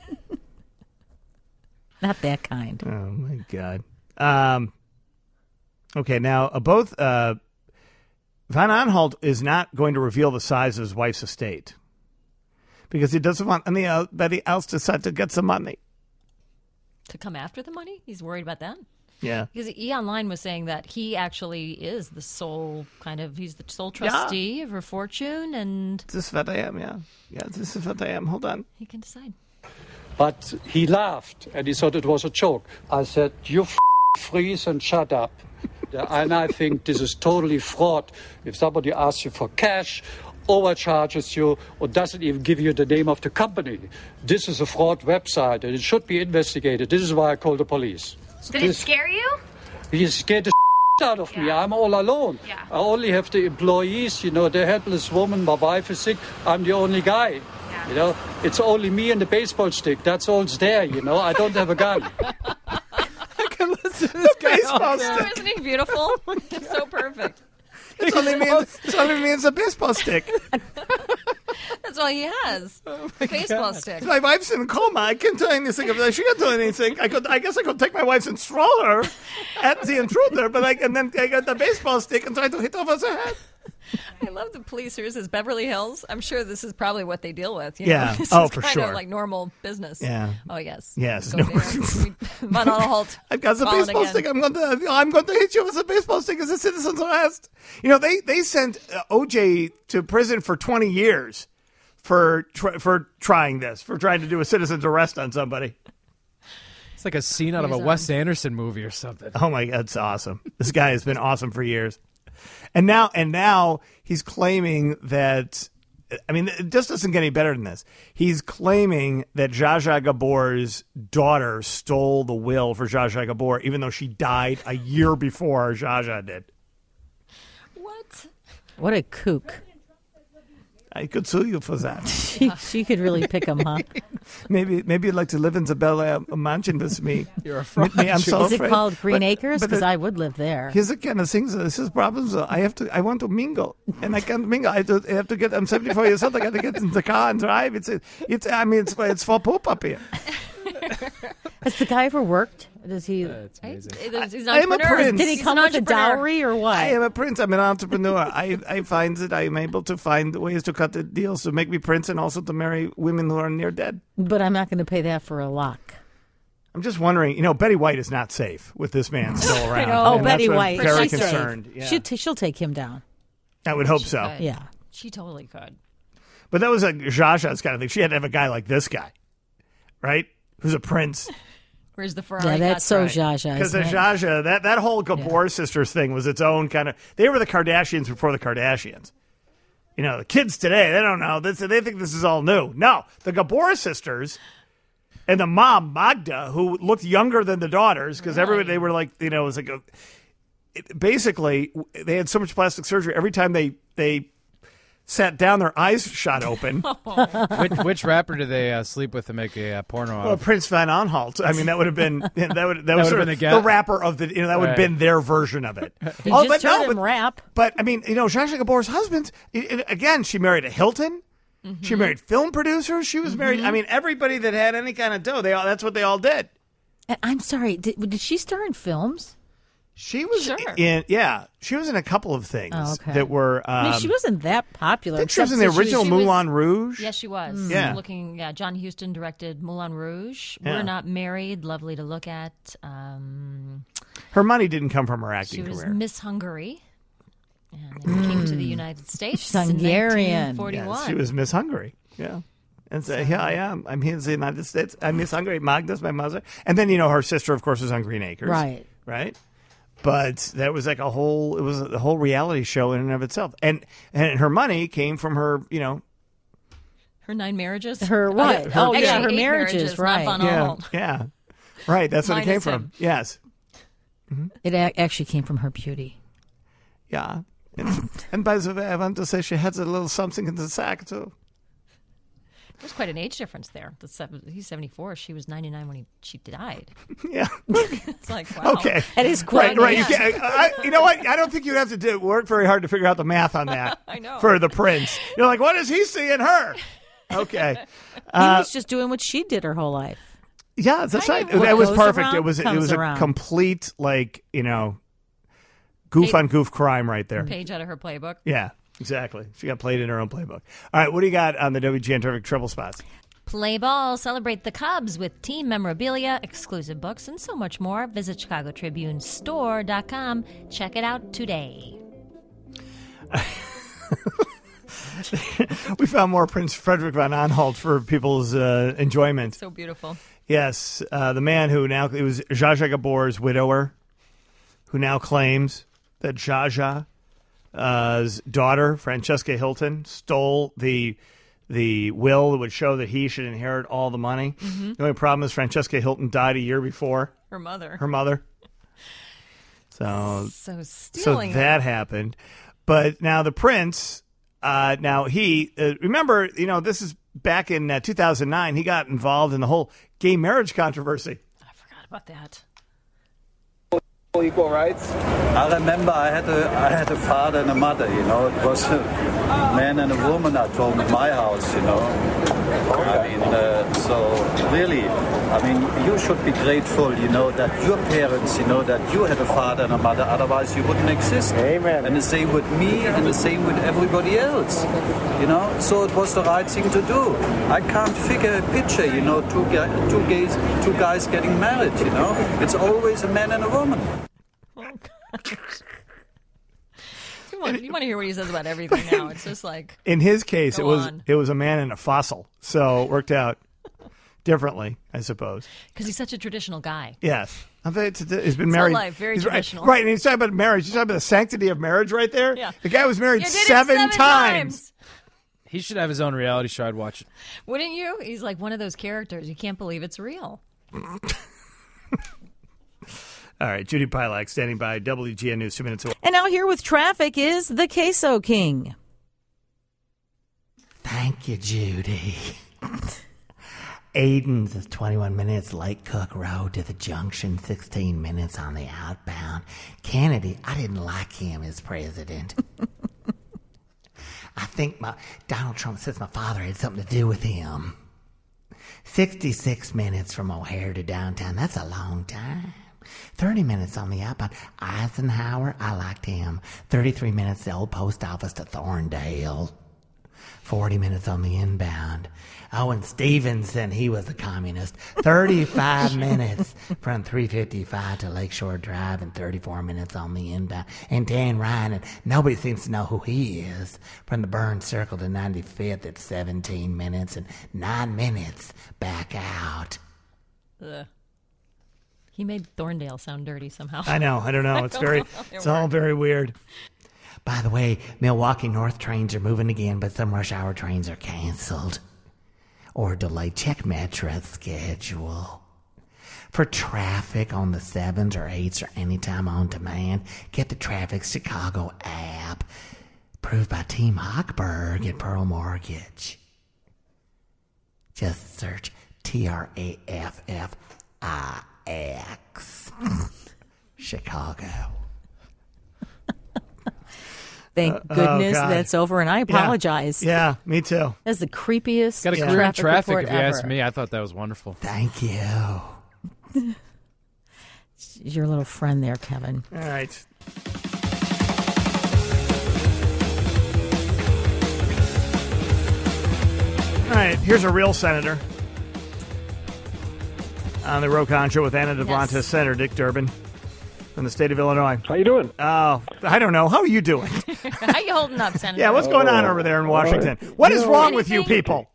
G: Not that kind.
A: Oh my God. Um. Okay, now uh, both uh, Van Aanholt is not going to reveal the size of his wife's estate because he doesn't want anybody else to start to get some money.
B: To come after the money? He's worried about that?
A: Yeah.
B: Because E! Online was saying that he actually is the sole kind of, he's the sole trustee of her fortune, and
A: This is what I am, yeah. Yeah, this is what I am. Hold on.
B: he can decide.
I: But he laughed and he thought it was a joke. I said, you f- freeze and shut up. And I think this is totally fraud. If somebody asks you for cash, overcharges you, or doesn't even give you the name of the company, this is a fraud website and it should be investigated. This is why I called the police.
J: Did it
I: This-
J: scare you?
I: He scared the out of me.
J: Yeah.
I: I'm all alone.
J: Yeah.
I: I only have the employees, you know, the helpless woman, my wife is sick. I'm the only guy.
J: Yeah.
I: You know, it's only me and the baseball stick. That's all that's there, you know. I don't have a gun.
A: Baseball
B: So,
A: stick.
B: isn't he beautiful? It's so perfect.
A: It's only me. It's only me. It's a baseball stick.
B: That's all he has. A baseball stick.
A: My wife's in coma. I can't do anything. If she can't do anything, I could. I guess I could take my wife and throw her at the intruder. But like, and then I got the baseball stick and try to hit over the head.
B: I love the police. Here's his Beverly Hills. I'm sure this is probably what they deal with. You
A: Yeah.
B: Know? This
A: Oh,
B: is
A: for
B: kind
A: sure.
B: Of like normal business.
A: Yeah.
B: Oh yes.
A: Yes.
B: Go
A: No.
B: there. Van Aanholt.
A: I've got the
B: calling
A: baseball
B: again.
A: stick. I'm going to. I'm going to hit you with a baseball stick as a citizen's arrest. You know, they they sent uh, O J to prison for twenty years for tr- for trying this, for trying to do a citizen's arrest on somebody.
K: It's like a scene out of a
B: Here's,
K: Wes
B: um,
K: Anderson movie or something.
A: Oh my God, it's awesome. This guy has been awesome for years. And now and now he's claiming that, I mean, it just doesn't get any better than this. He's claiming that Zsa Zsa Gabor's daughter stole the will for Zsa Zsa Gabor, even though she died a year before Zsa Zsa did.
B: What?
G: What a kook.
A: I could sue you for that.
G: She, she could really pick him, huh?
A: Maybe maybe you'd like to live in the Bel Air mansion with me.
K: You're a fraud.
A: Me, I'm so
G: Is it
A: afraid.
G: called Green
A: But-
G: Acres?
A: but
G: Because
A: it-
G: I would live there.
A: Here's the kind of things. This is problems. though. I have to. I want to mingle, and I can't mingle. I, have to, I have to get. I'm seventy-four years old. I got to get in the car and drive. It's. It's. I mean, it's. It's for poop up here.
G: Has the guy ever worked? Does he?
K: That's amazing.
B: He's an
A: I am a
B: entrepreneur.
A: prince.
G: Did he
B: He's
G: come
B: an
G: with a
B: entrepreneur.
G: dowry or what?
A: I am a prince. I'm an entrepreneur. I, I find that I'm able to find ways to cut the deals to make me prince and also to marry women who are near dead.
G: But I'm not going to pay that for a lock.
A: I'm just wondering, you know, Betty White is not safe with this man still around.
B: know.
G: Oh,
A: And
G: Betty
A: that's what I'm
G: White.
A: Very
G: She's
A: concerned.
G: safe.
A: Yeah.
G: She'll, t- she'll take him down.
A: I would hope so.
B: Could.
G: Yeah.
B: She totally could.
A: But that was a Zsa Zsa's kind of thing. She had to have a guy like this guy, right? Who's a prince.
B: Where's the Ferrari?
G: Yeah, that's so
A: Right.
G: Zsa Zsa.
A: Because the
G: isn't it?
A: Zsa Zsa, that, that whole Gabor sisters thing was its own kind of... They were the Kardashians before the Kardashians. You know, the kids today, they don't know. This, they think this is all new. No, the Gabor sisters and the mom, Magda, who looked younger than the daughters, because everybody, they were like, you know, it was like... A, it, basically, they had so much plastic surgery. Every time they... they sat down, their eyes shot open.
K: which, which rapper did they uh, sleep with to make a uh, porno out
A: Well,
K: of?
A: Prince Van Aanholt. I mean, that would have been that would that, was
K: would've
A: sort
K: been
A: of
K: the
A: the,
K: guy-
A: rapper of the you know that would have
K: Right.
A: been their version of it.
G: He
A: Oh,
G: just
A: but
G: heard
A: no,
G: him
A: but,
G: rap.
A: but I mean, you know, Zsa Zsa Gabor's husband. It, it, again, she married a Hilton. She married film producers. She was married. I mean, everybody that had any kind of dough. They all. That's what they all did.
G: And I'm sorry. Did, did she star in films?
A: She was
B: Sure.
A: in. Yeah, she was in a couple of things
G: Oh, okay.
A: that were. Um,
G: I mean, she wasn't that popular.
A: I think she was in
G: except
A: the
G: that
A: original
B: she was-
A: Moulin Rouge.
B: Yes, she was.
A: Mm. Yeah.
B: Looking, yeah, John Huston directed Moulin Rouge.
A: Yeah.
B: We're Not Married, lovely to look at. Um,
A: Her money didn't come from her
B: she
A: acting
B: was
A: career.
B: Miss Hungary. And then came to the United States
G: She's Hungarian.
B: in nineteen forty-one.
A: Yes, she was Miss Hungary. Yeah. And so, here I am. I'm here in the United States. I'm Miss Hungary. Magda's my mother. And then, you know, her sister, of course, was on Green Acres.
G: Right.
A: Right? But that was like a whole, it was a whole reality show in and of itself. And and her money came from her, you know.
B: Her nine marriages?
G: Her what?
A: her-
G: oh, yeah,
B: Actually,
G: her
B: eight
G: marriages,
B: not
G: right.
B: Von
A: Yeah.
B: Aanholt.
A: Yeah. Right. That's what it came
B: Minus
A: from.
B: him.
A: Yes.
G: It a- actually came from her beauty.
A: Yeah. And, and by the way, I want to say she has a little something in the sack, too.
B: There's quite an age difference there. The seven, he's seventy-four. She was ninety-nine when he, she died.
A: Yeah.
B: It's like, wow.
A: Okay.
G: That is
A: Right,
G: quite
A: right. You,
G: nice.
A: can't, I, you know what? I don't think you have to do, work very hard to figure out the math on that.
B: I know.
A: For the prince. You're like, what does he see in her? Okay.
G: He
A: Uh,
G: was just doing what she did her whole life.
A: yeah, that's
B: Kind
A: right.
B: of.
A: That was
G: What goes
A: perfect.
G: around
A: It was it
G: comes
A: was a
G: around.
A: complete, like, you know, goof
B: Hey-
A: on goof crime right there.
B: Page out of her playbook.
A: Yeah, exactly. She got played in her own playbook. All right, what do you got on the W G N Terrific Triple Spots?
B: Play ball, celebrate the Cubs with team memorabilia, exclusive books, and so much more. Visit Chicago Tribune Store dot com. Check it out today.
A: We found more Prince Frederick von Aanholt for people's uh, enjoyment.
B: So beautiful.
A: Yes, uh, the man who now, it was Zsa Zsa Gabor's widower, who now claims that Zsa Zsa's daughter, Francesca Hilton, stole the the will that would show that he should inherit all the money. The only problem is Francesca Hilton died a year before
B: Her mother.
A: her mother. So,
B: so
A: so
B: stealing.
A: that happened. But now the prince, uh, now he, uh, remember, you know, this is back in uh, two thousand nine, he got involved in the whole gay marriage controversy.
B: I forgot about that.
J: Equal rights.
L: I remember I had a I had a father and a mother, you know. It was a man and a woman at home in my house, you know. I mean, uh, so really, I mean, you should be grateful, you know, that your parents, you know, that you had a father and a mother. Otherwise, you wouldn't exist.
J: Amen.
L: And the same with me, and the same with everybody else, you know. So it was the right thing to do. I can't figure a picture, you know, two guys, two guys, two guys getting married, you know. It's always a man and a woman.
B: You want, you want to hear what he says about everything now. It's just like,
A: In his case, it
B: Go
A: was
B: on.
A: it was a man and a fossil, so it worked out differently, I suppose.
B: because he's such a traditional guy.
A: Yes, I think it's- he's been
B: His whole
A: married.
B: life, very
A: he's right,
B: traditional.
A: right? And he's talking about marriage. He's talking about the sanctity of marriage, right there.
B: Yeah.
A: The guy was married
B: You did it
A: seven,
B: seven
A: times.
K: He should have his own reality show. I'd watch it.
B: Wouldn't you? He's like one of those characters. You can't believe it's real.
A: All right, Judy Pilak standing by. W G N News, two minutes away.
G: And now here with traffic is the Queso King.
M: Thank you, Judy. Aiden's is twenty-one minutes, Lake Cook Road to the junction, sixteen minutes on the outbound. Kennedy, I didn't like him as president. I think my Donald Trump says my father had something to do with him. sixty-six minutes from O'Hare to downtown, that's a long time. thirty minutes on the outbound. Eisenhower, I liked him. thirty-three minutes the old post office to Thorndale. forty minutes on the inbound. Owen Stevenson, he was a communist. thirty-five minutes from three fifty-five to Lakeshore Drive and thirty-four minutes on the inbound. And Dan Ryan, and nobody seems to know who he is, from the Burn Circle to ninety-fifth at seventeen minutes and nine minutes back out.
B: Ugh. He made Thorndale sound dirty somehow.
A: I know. I don't know. It's very, it's all very weird.
M: By the way, Milwaukee North trains are moving again, but some rush hour trains are canceled or delayed. Check Metro's schedule. For traffic on the sevens or eights or anytime on demand, get the Traffic Chicago app. Approved by Team Hochberg at Pearl Mortgage. Just search T R A F F I X. Chicago.
G: Thank
A: Uh,
G: goodness
A: oh,
G: that's over, and I apologize.
A: Yeah, yeah, me too.
G: That's the creepiest
K: Got a
G: yeah.
K: career in
G: traffic,
K: traffic,
G: report
K: if you
G: ever.
K: ask me. I thought that was wonderful.
M: Thank you.
G: Your little friend there, Kevin.
A: All right. All right, here's a real senator on the Ro Khan Show with Anna Devonta,
B: Yes.
A: Senator Dick Durbin from the state of Illinois.
J: How you doing?
A: Oh, I don't know. How are you doing?
B: How you holding up, Senator?
A: Yeah, what's going on over there in Washington? What is
J: You know,
A: wrong with you
B: anything?
A: people?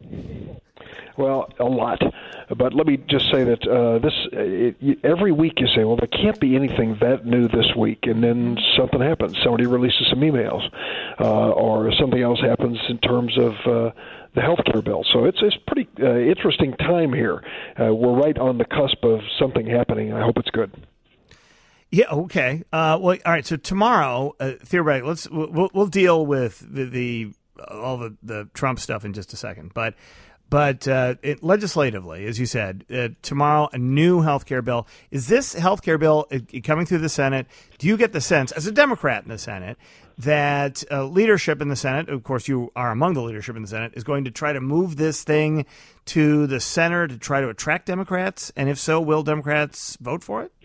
J: Well, a lot. But let me just say that uh, this it, you, every week you say, well, there can't be anything that new this week, and then something happens. Somebody releases some emails, uh, or something else happens in terms of uh, the health care bill. So it's it's pretty uh, interesting time here. Uh, we're right on the cusp of something happening. I hope it's good.
A: Yeah. Okay. Uh, well, all right. So tomorrow, uh, theoretically, let's we'll, we'll deal with the, the all the, the Trump stuff in just a second. But but uh, it, legislatively, as you said, uh, tomorrow a new health care bill. Is this health care bill uh, coming through the Senate? Do you get the sense, as a Democrat in the Senate, that uh, leadership in the Senate, of course you are among the leadership in the Senate, is going to try to move this thing to the center to try to attract Democrats? And if so, will Democrats vote for it?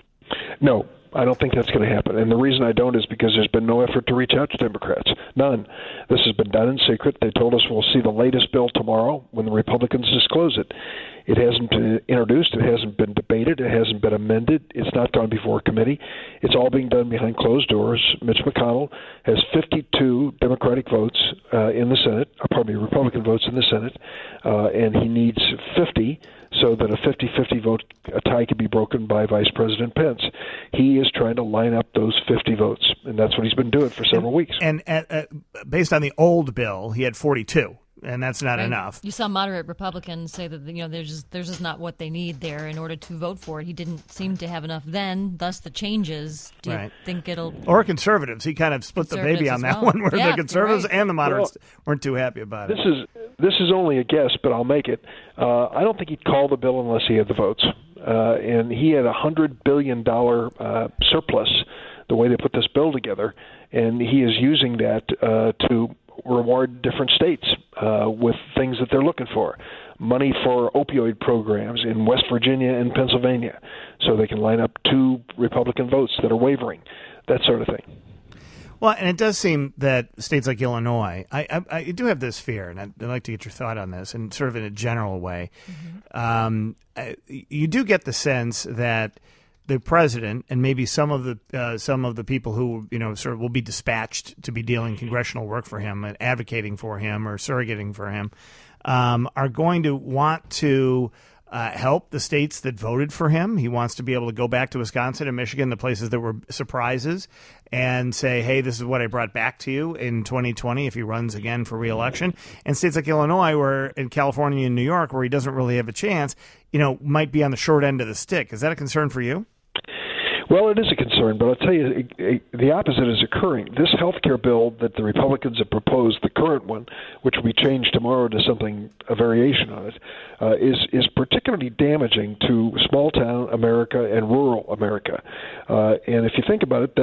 J: No, I don't think that's going to happen. And the reason I don't is because there's been no effort to reach out to Democrats. None. This has been done in secret. They told us we'll see the latest bill tomorrow when the Republicans disclose it. It hasn't been introduced. It hasn't been debated. It hasn't been amended. It's not gone before a committee. It's all being done behind closed doors. Mitch McConnell has fifty-two Democratic votes uh, in the Senate, or pardon me, Republican votes in the Senate, uh, and he needs fifty so that a fifty-fifty vote a tie can be broken by Vice President Pence. He is trying to line up those fifty votes, and that's what he's been doing for several weeks.
A: And uh, uh, based on the old bill, he had forty-two, and that's not
B: Right.
A: enough.
B: You saw moderate Republicans say that you know there's just, there's just not what they need there in order to vote for it. He didn't seem to have enough then, thus the changes. Do you
A: Right.
B: think it'll...
A: Or conservatives. He kind of split the baby
B: Conservatives
A: on
B: as
A: that
B: well.
A: one, where
B: Yeah,
A: the conservatives
B: you're right.
A: and the moderates
J: Well,
A: weren't too happy about it.
J: This is this is only a guess, but I'll make it. Uh, I don't think he'd call the bill unless he had the votes. Uh, and he had a hundred billion dollar uh, surplus the way they put this bill together, and he is using that uh, to reward different states uh, with things that they're looking for. Money for opioid programs in West Virginia and Pennsylvania, so they can line up two Republican votes that are wavering, that sort of thing.
A: Well, and it does seem that states like Illinois, I, I, I do have this fear, and I'd, I'd like to get your thought on this, and sort of in a general way. Mm-hmm. Um, I, you do get the sense that the president and maybe some of the uh, some of the people who you know sort of will be dispatched to be dealing congressional work for him and advocating for him or surrogating for him um, are going to want to uh, help the states that voted for him. He wants to be able to go back to Wisconsin and Michigan, the places that were surprises, and say, hey, this is what I brought back to you in twenty twenty if he runs again for re-election. And states like Illinois, where in California and New York, where he doesn't really have a chance, you know, might be on the short end of the stick. Is that a concern for you?
J: Well, it is a concern, but I'll tell you, it, it, the opposite is occurring. This health care bill that the Republicans have proposed, the current one, which will be changed tomorrow to something, a variation on it, uh, is, is particularly damaging to small-town America and rural America. Uh, and if you think about it, that's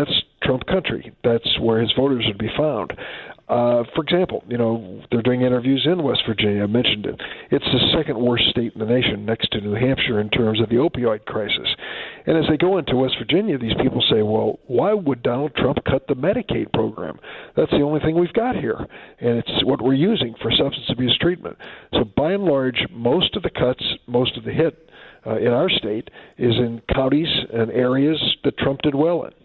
J: Trump country. That's where his voters would be found. Uh, for example, you know, they're doing interviews in West Virginia. I mentioned it. It's the second worst state in the nation next to New Hampshire in terms of the opioid crisis. And as they go into West Virginia, these people say, well, why would Donald Trump cut the Medicaid program? That's the only thing we've got here. And it's what we're using for substance abuse treatment. So by and large, most of the cuts, most of the hit uh, in our state is in counties and areas that Trump did well in.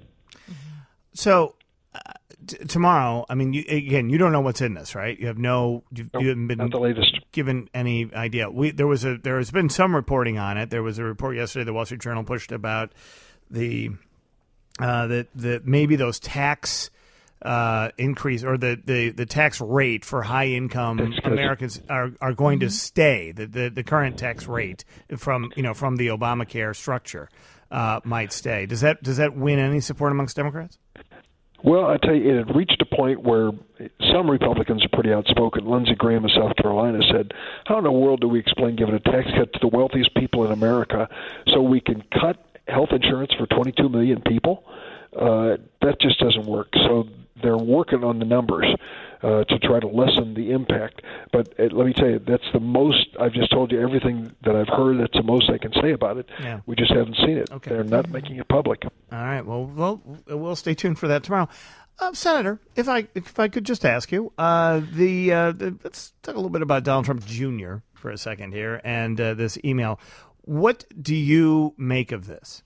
A: So uh, t- tomorrow, I mean, you, again, you don't know what's in this, right? You have no, you,
J: nope,
A: you haven't been
J: not the latest.
A: given any idea. We there was a there has been some reporting on it. There was a report yesterday the Wall Street Journal pushed about the uh, that that maybe those tax uh, increase or the, the, the tax rate for high income Americans are, are going mm-hmm. to stay. The, the the current tax rate from you know from the Obamacare structure uh, might stay. Does that does that win any support amongst Democrats?
J: Well, I tell you, it had reached a point where some Republicans are pretty outspoken. Lindsey Graham of South Carolina said, how in the world do we explain giving a tax cut to the wealthiest people in America so we can cut health insurance for twenty-two million people? Uh, that just doesn't work. So they're working on the numbers uh, to try to lessen the impact. But uh, let me tell you, that's the most, I've just told you everything that I've heard. That's the most I can say about it.
A: Yeah.
J: We just haven't seen it.
A: Okay.
J: They're not making it public.
A: All right. Well, well, we'll stay tuned for that tomorrow. Uh, Senator, if I if I could just ask you, uh, the, uh, the let's talk a little bit about Donald Trump Junior for a second here and uh, this email. What do you make of this?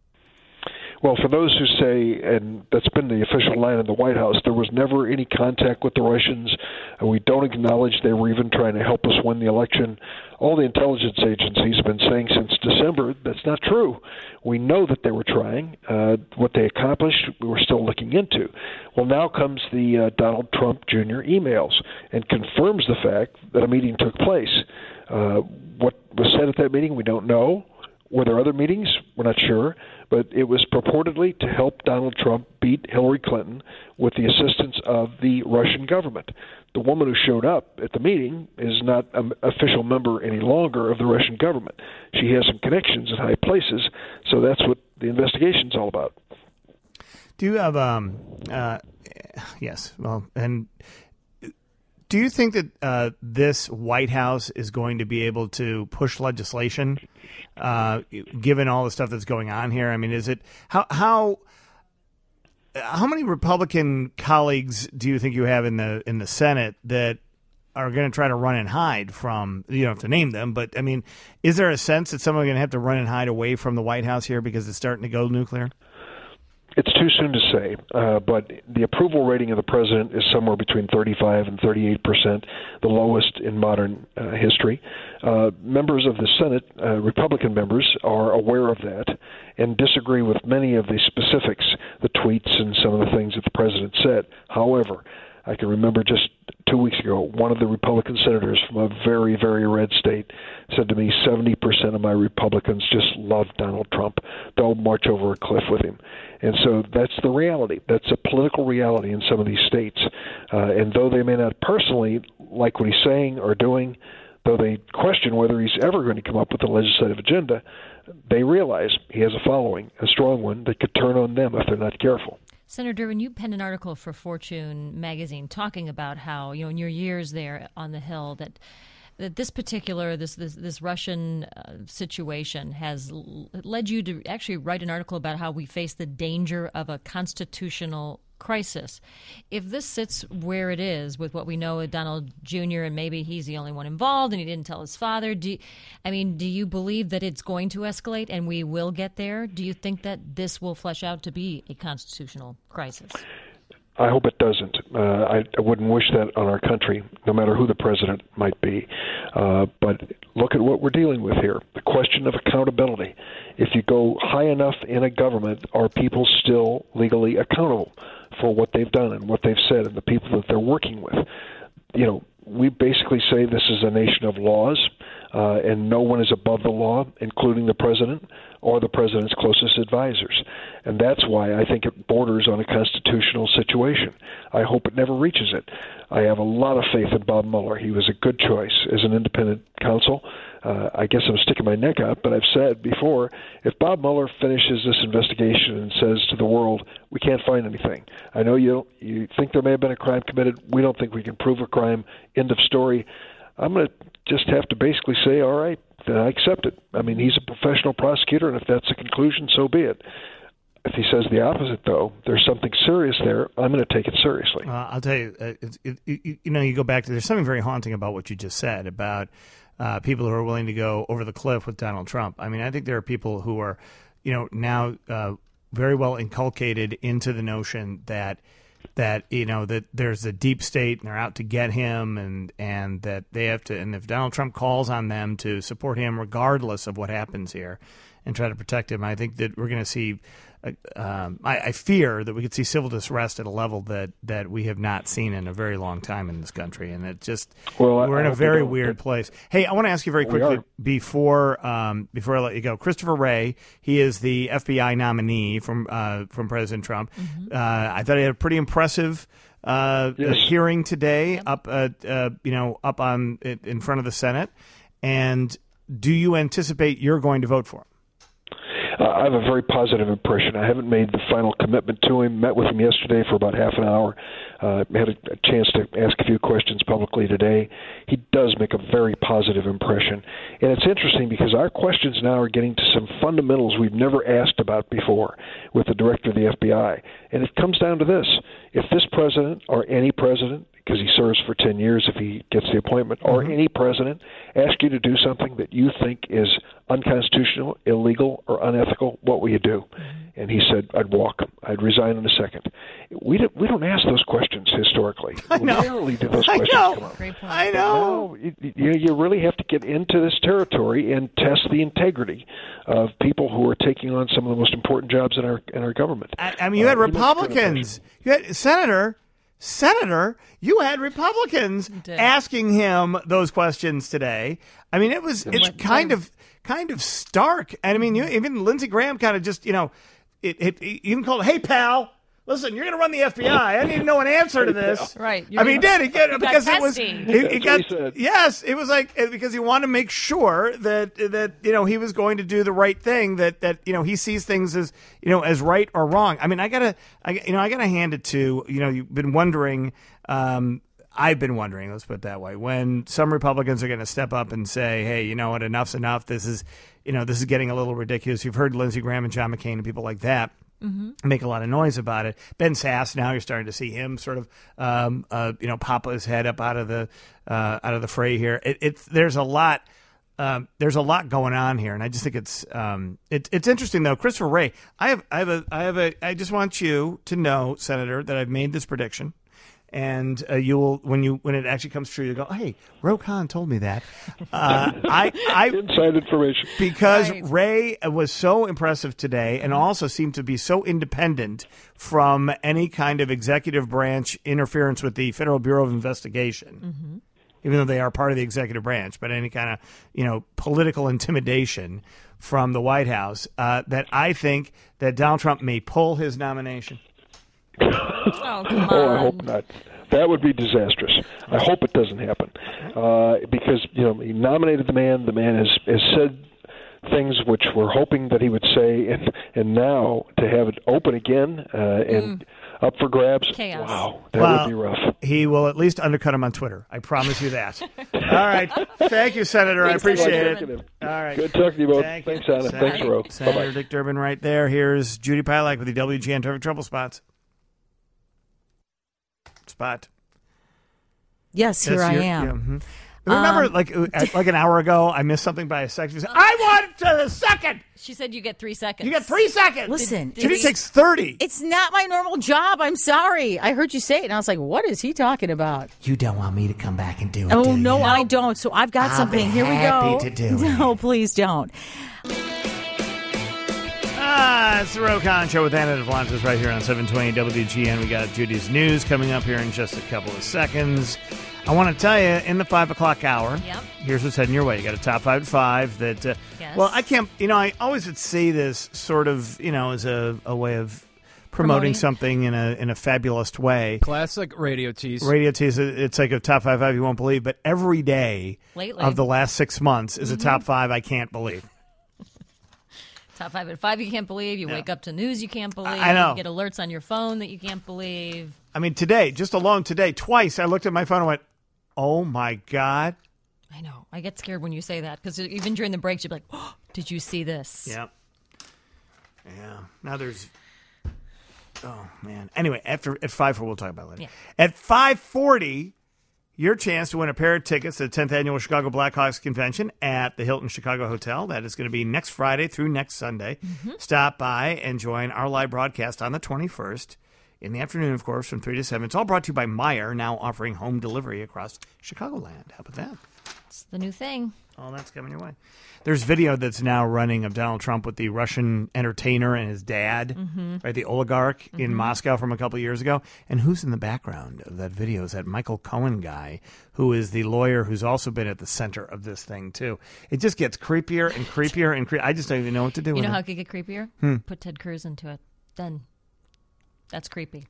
J: Well, for those who say, and that's been the official line in the White House, there was never any contact with the Russians, and we don't acknowledge they were even trying to help us win the election. All the intelligence agencies have been saying since December that's not true. We know that they were trying. Uh, what they accomplished, we were still looking into. Well, now comes the uh, Donald Trump Junior emails and confirms the fact that a meeting took place. Uh, what was said at that meeting, we don't know. Were there other meetings? We're not sure. But it was purportedly to help Donald Trump beat Hillary Clinton with the assistance of the Russian government. The woman who showed up at the meeting is not an official member any longer of the Russian government. She has some connections in high places, so that's what the investigation's all about.
A: Do you have, um, uh, yes, well, and do you think that uh, this White House is going to be able to push legislation, uh, given all the stuff that's going on here? I mean, is it how how how many Republican colleagues do you think you have in the in the Senate that are going to try to run and hide from? You don't have to name them, but I mean, is there a sense that some are going to have to run and hide away from the White House here because it's starting to go nuclear?
J: It's too soon to say, uh, but the approval rating of the president is somewhere between thirty-five and thirty-eight percent, the lowest in modern uh, history. Uh, members of the Senate, uh, Republican members, are aware of that and disagree with many of the specifics, the tweets and some of the things that the president said. However, I can remember just two weeks ago, one of the Republican senators from a very, very red state said to me, seventy percent of my Republicans just love Donald Trump. They'll march over a cliff with him. And so that's the reality. That's a political reality in some of these states. Uh, and though they may not personally like what he's saying or doing, though they question whether he's ever going to come up with a legislative agenda, they realize he has a following, a strong one, that could turn on them if they're not careful.
B: Senator Durbin, you penned an article for Fortune magazine talking about how, you know, in your years there on the Hill, that that this particular, this this, this Russian uh, situation has l- led you to actually write an article about how we face the danger of a constitutional crisis. If this sits where it is with what we know of Donald Junior and maybe he's the only one involved and he didn't tell his father, do you, I mean, do you believe that it's going to escalate and we will get there? Do you think that this will flesh out to be a constitutional crisis?
J: I hope it doesn't. Uh, I, I wouldn't wish that on our country, no matter who the president might be. Uh, but look at what we're dealing with here, the question of accountability. If you go high enough in a government, are people still legally accountable for what they've done and what they've said and the people that they're working with? You know, we basically say this is a nation of laws, uh, and no one is above the law, including the president or the president's closest advisors. And that's why I think it borders on a constitutional situation. I hope it never reaches it. I have a lot of faith in Bob Mueller. He was a good choice as an independent counsel. Uh, uh, I guess I'm sticking my neck out, but I've said before, if Bob Mueller finishes this investigation and says to the world, we can't find anything. I know you don't, you think there may have been a crime committed. We don't think we can prove a crime. End of story. I'm going to just have to basically say, all right, then I accept it. I mean, he's a professional prosecutor, and if that's the conclusion, so be it. If he says the opposite, though, there's something serious there, I'm going to take it seriously.
A: Uh, I'll tell you, uh, it, it, it, you know, you go back to, there's something very haunting about what you just said about uh, people who are willing to go over the cliff with Donald Trump. I mean, I think there are people who are, you know, now uh, very well inculcated into the notion that, that you know, that there's a deep state and they're out to get him, and, and that they have to, and if Donald Trump calls on them to support him regardless of what happens here and try to protect him, I think that we're going to see, uh, um, I, I fear that we could see civil disarrest at a level that, that we have not seen in a very long time in this country. And it just,
J: well,
A: we're
J: I,
A: in a
J: I
A: very
J: don't,
A: weird place. Hey, I want to ask you very
J: we
A: quickly
J: are.
A: before, um, before I let you go. Christopher Wray, he is the F B I nominee from, uh, from President Trump.
B: Mm-hmm.
A: Uh, I thought he had a pretty impressive uh,
J: Yes.
A: hearing today, yep. up, uh, uh, you know, up on in front of the Senate. And do you anticipate you're going to vote for him?
J: Uh, I have a very positive impression. I haven't made the final commitment to him. Met with him yesterday for about half an hour. Uh, had a, a chance to ask a few questions publicly today. He does make a very positive impression. And it's interesting because our questions now are getting to some fundamentals we've never asked about before with the director of the F B I. And it comes down to this. If this president or any president, because he serves for ten years if he gets the appointment, or
A: Mm-hmm.
J: any president ask you to do something that you think is unconstitutional, illegal, or unethical, what will you do?
A: Mm-hmm.
J: And he said, I'd walk him. I'd resign in a second. We don't, we don't ask those questions historically.
A: I know.
J: Rarely do those
A: I
J: questions
A: know.
J: come up.
B: Great point.
A: I
J: But
A: know.
J: now, you, you you really have to get into this territory and test the integrity of people who are taking on some of the most important jobs in our in our government.
A: I, I mean, you had
J: Uh, he makes a good
A: Republicans. You had Senator, Senator. You had Republicans
B: did.
A: asking him those questions today. I mean, it was it's
B: What-
A: kind of kind of stark. And I mean, you, even Lindsey Graham kind of just you know, it, it, it even called, "Hey, pal. Listen, you're going to run the F B I. I need to know an answer to this."
B: Right.
A: I mean, he did. He did
B: got
A: because it was.
B: testy.
A: It, it
J: That's
A: got
J: what he said.
A: yes. It was like because he wanted to make sure that that you know he was going to do the right thing. That that you know he sees things as you know as right or wrong. I mean, I gotta, I you know, I gotta hand it to you know you've been wondering. Um, I've been wondering, let's put it that way, when some Republicans are going to step up and say, hey, you know what, enough's enough. This is, you know, this is getting a little ridiculous. You've heard Lindsey Graham and John McCain and people like that
B: Mm-hmm.
A: make a lot of noise about it. Ben Sass, now you're starting to see him sort of, um, uh, you know, pop his head up out of the uh, out of the fray here. It, it's there's a lot. Um, there's a lot going on here, and I just think it's um, it, it's interesting though. Christopher Wray, I have I have a I have a I just want you to know, Senator, that I've made this prediction. And uh, you will, when you when it actually comes true, you go, "Hey, Ro Khan told me that." Uh, I, I
J: Inside information.
A: because
B: Right.
A: Ray was so impressive today, and also seemed to be so independent from any kind of executive branch interference with the Federal Bureau of Investigation, even though they are part of the executive branch. But any kind of you know political intimidation from the White House, uh, that I think that Donald Trump may pull his nomination.
B: Oh, come on.
J: Oh, I hope not. That would be disastrous. I hope it doesn't happen, uh, because you know he nominated the man. The man has has said things which we're hoping that he would say, and and now to have it open again uh, and up for grabs.
B: Chaos.
J: Wow, that
A: Well,
J: would be rough.
A: He will at least undercut him on Twitter. I promise you that. All right. Thank you, Senator. I
B: Thanks,
A: appreciate
B: Senator
A: it. All right.
J: Good talking to you both.
A: Thank you.
J: Thanks, Anna.
A: Senator-
J: Thanks, Ro.
A: Senator
J: Bye-bye.
A: Dick Durbin right there. Here's Judy Pilak with the W G N Traffic Trouble Spots. Spot.
G: Yes, here
A: That's
G: I
A: your-
G: am.
A: yeah, mhm. Remember,
G: Um,
A: like uh, at- like an hour ago, I missed something by a second. She said, I want to the second.
B: She said you get three seconds.
A: You got three seconds.
G: Listen,
A: Judy
G: it's-
A: takes thirty.
G: It's not my normal job. I'm sorry. I heard you say it, and I was like, what is he talking about?
M: You don't want me to come back and do it,
G: Oh,
M: do
G: no,
M: you?
G: I don't. So I've got
M: I'll
G: something.
M: be
G: Here we
M: happy
G: go.
M: to do it.
G: No, please don't.
A: Ah, it's the Ro Khan Show with Anna Devlantis right here on seven twenty W G N. We got Judy's news coming up here in just a couple of seconds. I want to tell you, in the five o'clock hour,
B: Yep.
A: here's what's heading your way. You got a top five at five that, uh,
B: Yes.
A: well, I can't, you know, I always would say this sort of, you know, as a, a way of promoting
B: Promoting.
A: something in a in a fabulous way.
K: Classic radio tease.
A: Radio tease. It's like a top five five you won't believe, but every day
B: Lately.
A: of the last six months is
B: Mhm.
A: a top five I can't believe.
B: Top five at five you can't believe. You
A: Yeah.
B: wake up to news you can't believe.
A: I know.
B: You get alerts on your phone that you can't believe.
A: I mean, today, just alone today, twice I looked at my phone and went, "Oh my God."
B: I know. I get scared when you say that because even during the breaks, you'd be like, oh, did you see this?
A: Yeah. Yeah. Now there's. Oh man. Anyway, after at five four, we'll talk about it later.
B: Yeah.
A: At five forty, your chance to win a pair of tickets to the tenth annual Chicago Blackhawks convention at the Hilton Chicago Hotel. That is going to be next Friday through next Sunday.
B: Mm-hmm.
A: Stop by and join our live broadcast on the twenty-first in the afternoon, of course, from three to seven. It's all brought to you by Meijer, now offering home delivery across Chicagoland. How about that?
B: It's the new thing.
A: All that's coming your way. There's video that's now running of Donald Trump with the Russian entertainer and his dad,
B: Mhm.
A: right? The oligarch in
B: Mhm.
A: Moscow from a couple of years ago. And who's in the background of that video is that Michael Cohen guy, who is the lawyer who's also been at the center of this thing, too. It just gets creepier and creepier and creepier. I just don't even know what to do
B: You
A: with
B: know
A: it.
B: how it could get creepier?
A: Hmm.
B: Put Ted Cruz into it. Then that's creepy.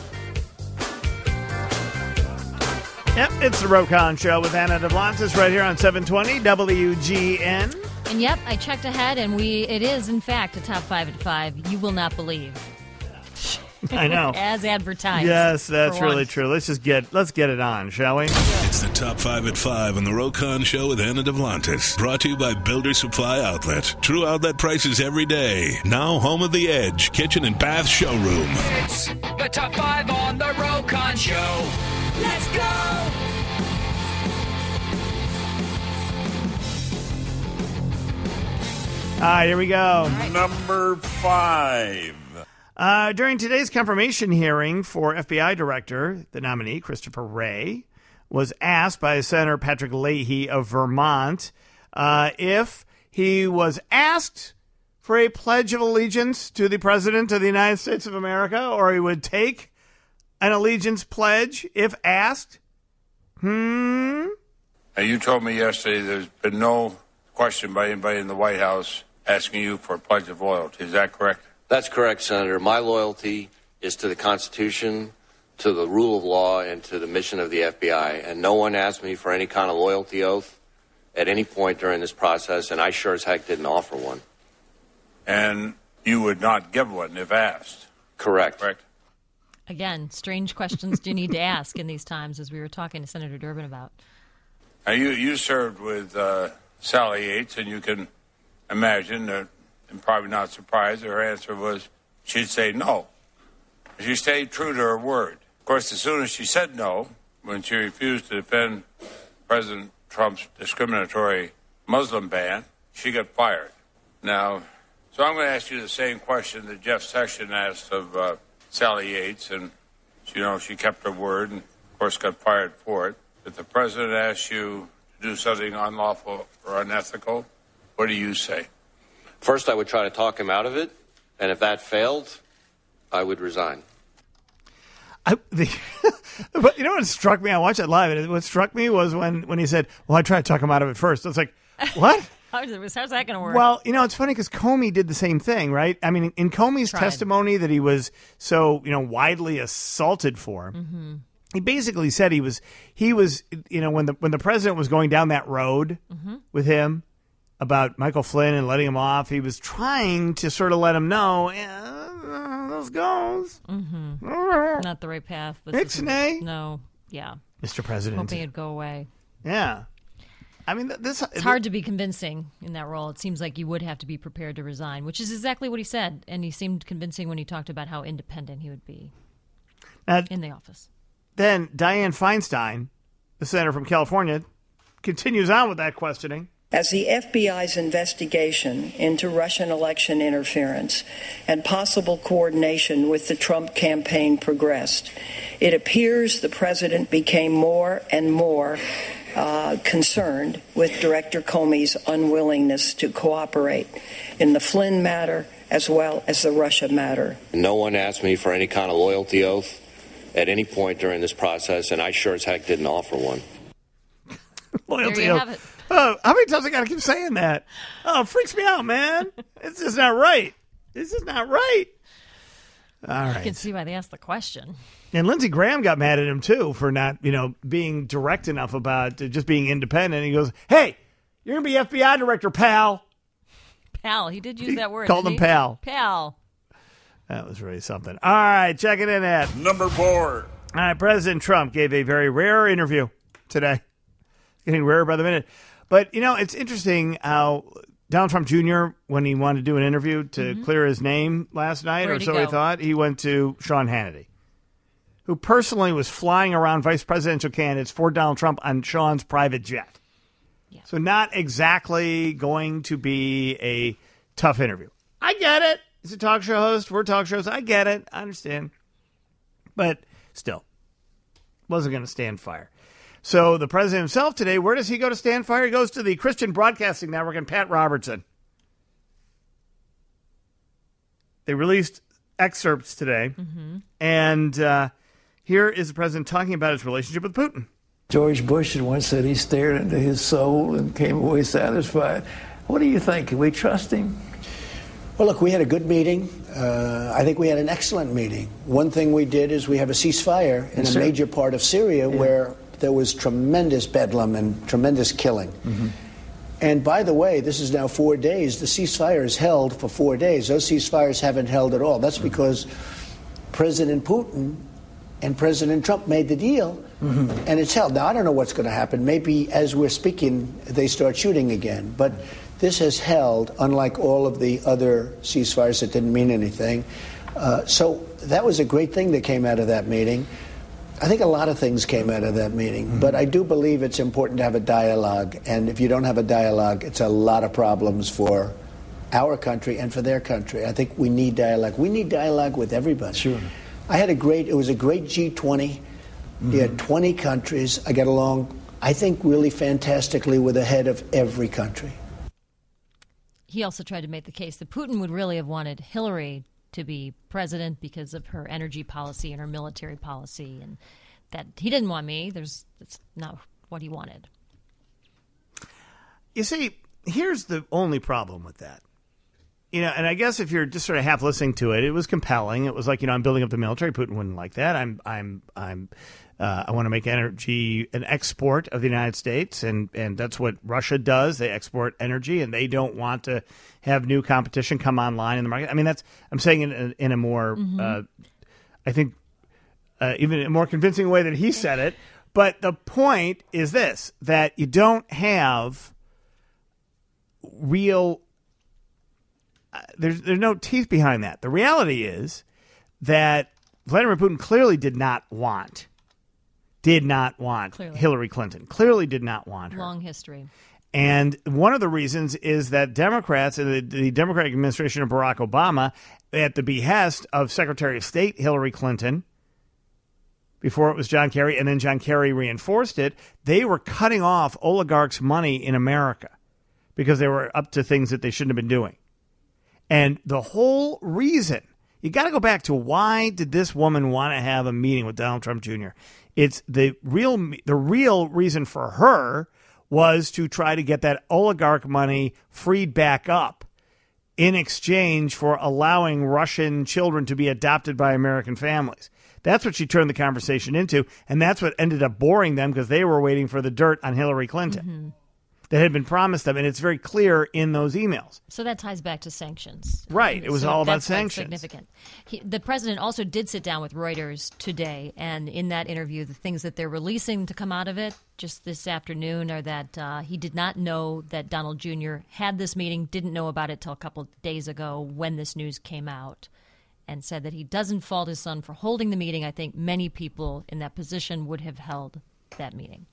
A: Yep, it's the Rokon Show with Anna DeBlantis right here on seven twenty W G N.
B: And yep, I checked ahead, and we it is in fact a top five at five. You will not believe.
A: I know.
B: As advertised.
A: Yes, that's
B: for
A: really
B: once.
A: true. Let's just get let's get it on, shall we?
N: It's the Top five at five on the Rokon Show with Anna DeVlantis. Brought to you by Builder Supply Outlet. True outlet prices every day. Now home of the Edge, kitchen and bath showroom.
O: It's the top five on the Rokon Show. Let's go!
A: Ah, here we go.
P: Number five.
A: Uh, during today's confirmation hearing for F B I Director, the nominee, Christopher Wray, was asked by Senator Patrick Leahy of Vermont uh, if he was asked for a pledge of allegiance to the President of the United States of America, or he would take an allegiance pledge if asked. Hmm?
P: Now, you told me yesterday there's been no question by anybody in the White House asking you for a pledge of loyalty. Is that correct?
Q: That's correct, Senator. My loyalty is to the Constitution, to the rule of law, and to the mission of the F B I. And no one asked me for any kind of loyalty oath at any point during this process, and I sure as heck didn't offer one.
P: And you would not give one if asked.
Q: Correct.
P: Correct.
B: Again, strange questions do you need to ask in these times, as we were talking to Senator Durbin about.
P: Now, you, you served with uh, Sally Yates, and you can imagine that, and probably not surprised, her answer was she'd say no. She stayed true to her word. Of course, as soon as she said no, when she refused to defend President Trump's discriminatory Muslim ban, she got fired. Now, so I'm going to ask you the same question that Jeff Sessions asked of uh, Sally Yates, and you know she kept her word and, of course, got fired for it. If the president asks you to do something unlawful or unethical, what do you say?
Q: First, I would try to talk him out of it, and if that failed, I would resign.
A: I, the, but you know what struck me? I watched it live, and what struck me was when, when he said, well, I tried to talk him out of it first. I was like, what?
B: How's, it, how's that going to work?
A: Well, you know, it's funny because Comey did the same thing, right? I mean, in Comey's
B: Tried.
A: testimony that he was so, you know, widely assaulted for,
B: Mm-hmm.
A: he basically said he was, he was, you know, when the when the president was going down that road
B: Mhm.
A: with him about Michael Flynn and letting him off, he was trying to sort of let him know, yeah, those goes.
B: Mm-hmm. Not the right path. This isn't-
A: Ixnay.
B: No. Yeah.
A: Mister President.
B: Hoping it'd go away.
A: Yeah. I mean, th- this
B: It's hard to be convincing in that role. It seems like you would have to be prepared to resign, which is exactly what he said. And he seemed convincing when he talked about how independent he would be
A: Uh,
B: in the office.
A: Then Dianne Feinstein, the senator from California, continues on with that questioning.
R: As the F B I's investigation into Russian election interference and possible coordination with the Trump campaign progressed, it appears the president became more and more uh, concerned with Director Comey's unwillingness to cooperate in the Flynn matter as well as the Russia matter.
Q: No one asked me for any kind of loyalty oath at any point during this process, and I sure as heck didn't offer one.
A: Loyalty.
B: There you
A: oath.
B: have it.
A: Oh, how many times I got to keep saying that? Oh, it freaks me out, man. It's just not right. It's just not right. All right.
B: You can see why they asked the question.
A: And Lindsey Graham got mad at him, too, for not, you know, being direct enough about uh, just being independent. He goes, hey, you're going to be F B I director, pal.
B: Pal. He did use
A: He
B: that word.
A: called
B: didn't
A: him
B: he?
A: pal.
B: Pal.
A: That was really something. All right, check it in at
C: number four.
A: All right, President Trump gave a very rare interview today. Getting rarer by the minute. But, you know, it's interesting how Donald Trump Junior, when he wanted to do an interview to
B: Mm-hmm.
A: clear his name last night,
B: Where'd
A: or
B: he
A: so
B: go?
A: he thought, he went to Sean Hannity, who personally was flying around vice presidential candidates for Donald Trump on Sean's private jet.
B: Yeah.
A: So not exactly going to be a tough interview. I get it. He's a talk show host. We're talk shows. I get it. I understand. But still, wasn't going to stand fire. So the president himself today, where does he go to stand fire? He goes to the Christian Broadcasting Network and Pat Robertson. They released excerpts today.
B: Mm-hmm.
A: And uh, here is the president talking about his relationship with Putin.
S: George Bush had once said he stared into his soul and came away satisfied. What do you think? Can we trust him?
T: Well, look, we had a good meeting. Uh, I think we had an excellent meeting. One thing we did is we have a ceasefire in
S: Yes,
T: a
S: sir.
T: major part of Syria
S: Yeah.
T: where there was tremendous bedlam and tremendous killing.
S: Mm-hmm.
T: And by the way, this is now four days. The ceasefire is held for four days. Those ceasefires haven't held at all. That's because President Putin and President Trump made the deal,
S: Mm-hmm.
T: and it's held. Now, I don't know what's going to happen. Maybe as we're speaking, they start shooting again. But this has held, unlike all of the other ceasefires that didn't mean anything. Uh, so that was a great thing that came out of that meeting. I think a lot of things came out of that meeting,
S: Mm-hmm.
T: but I do believe it's important to have a dialogue. And if you don't have a dialogue, it's a lot of problems for our country and for their country. I think we need dialogue. We need dialogue with everybody.
S: Sure.
T: I had a great, it was a great G twenty.
S: Mm-hmm.
T: You had twenty countries. I got along, I think, really fantastically with the head of every country.
B: He also tried to make the case that Putin would really have wanted Hillary to be president because of her energy policy and her military policy, and that he didn't want me. There's that's not what he wanted.
A: You see, here's the only problem with that. You know, and I guess if you're just sort of half listening to it, it was compelling. It was like, you know, I'm building up the military. Putin wouldn't like that. I'm, I'm, I'm, uh, I want to make energy an export of the United States, and and that's what Russia does. They export energy, and they don't want to have new competition come online in the market. I mean, that's I'm saying in a, in a more,
B: Mm-hmm.
A: uh, I think, uh, even a more convincing way that he said it. But the point is this: that you don't have real. Uh, there's there's no teeth behind that. The reality is that Vladimir Putin clearly did not want, did not want
B: Clearly.
A: Hillary Clinton. Clearly did not want her.
B: Long history.
A: And one of the reasons is that Democrats and the, the Democratic administration of Barack Obama, at the behest of Secretary of State Hillary Clinton, before it was John Kerry, and then John Kerry reinforced it, they were cutting off oligarchs' money in America because they were up to things that they shouldn't have been doing. And the whole reason, you got to go back to why did this woman want to have a meeting with Donald Trump Junior? It's the real the real reason for her was to try to get that oligarch money freed back up in exchange for allowing Russian children to be adopted by American families. That's what she turned the conversation into, and that's what ended up boring them because they were waiting for the dirt on Hillary Clinton.
B: Mm-hmm.
A: That had been promised them, and it's very clear in those emails.
B: So that ties back to sanctions.
A: Right. It was
B: So
A: all about
B: that's why it's
A: sanctions.
B: significant. He, the president also did sit down with Reuters today, and in that interview, the things that they're releasing to come out of it just this afternoon are that uh, he did not know that Donald Junior had this meeting, didn't know about it till a couple of days ago when this news came out, and said that he doesn't fault his son for holding the meeting. I think many people in that position would have held that meeting.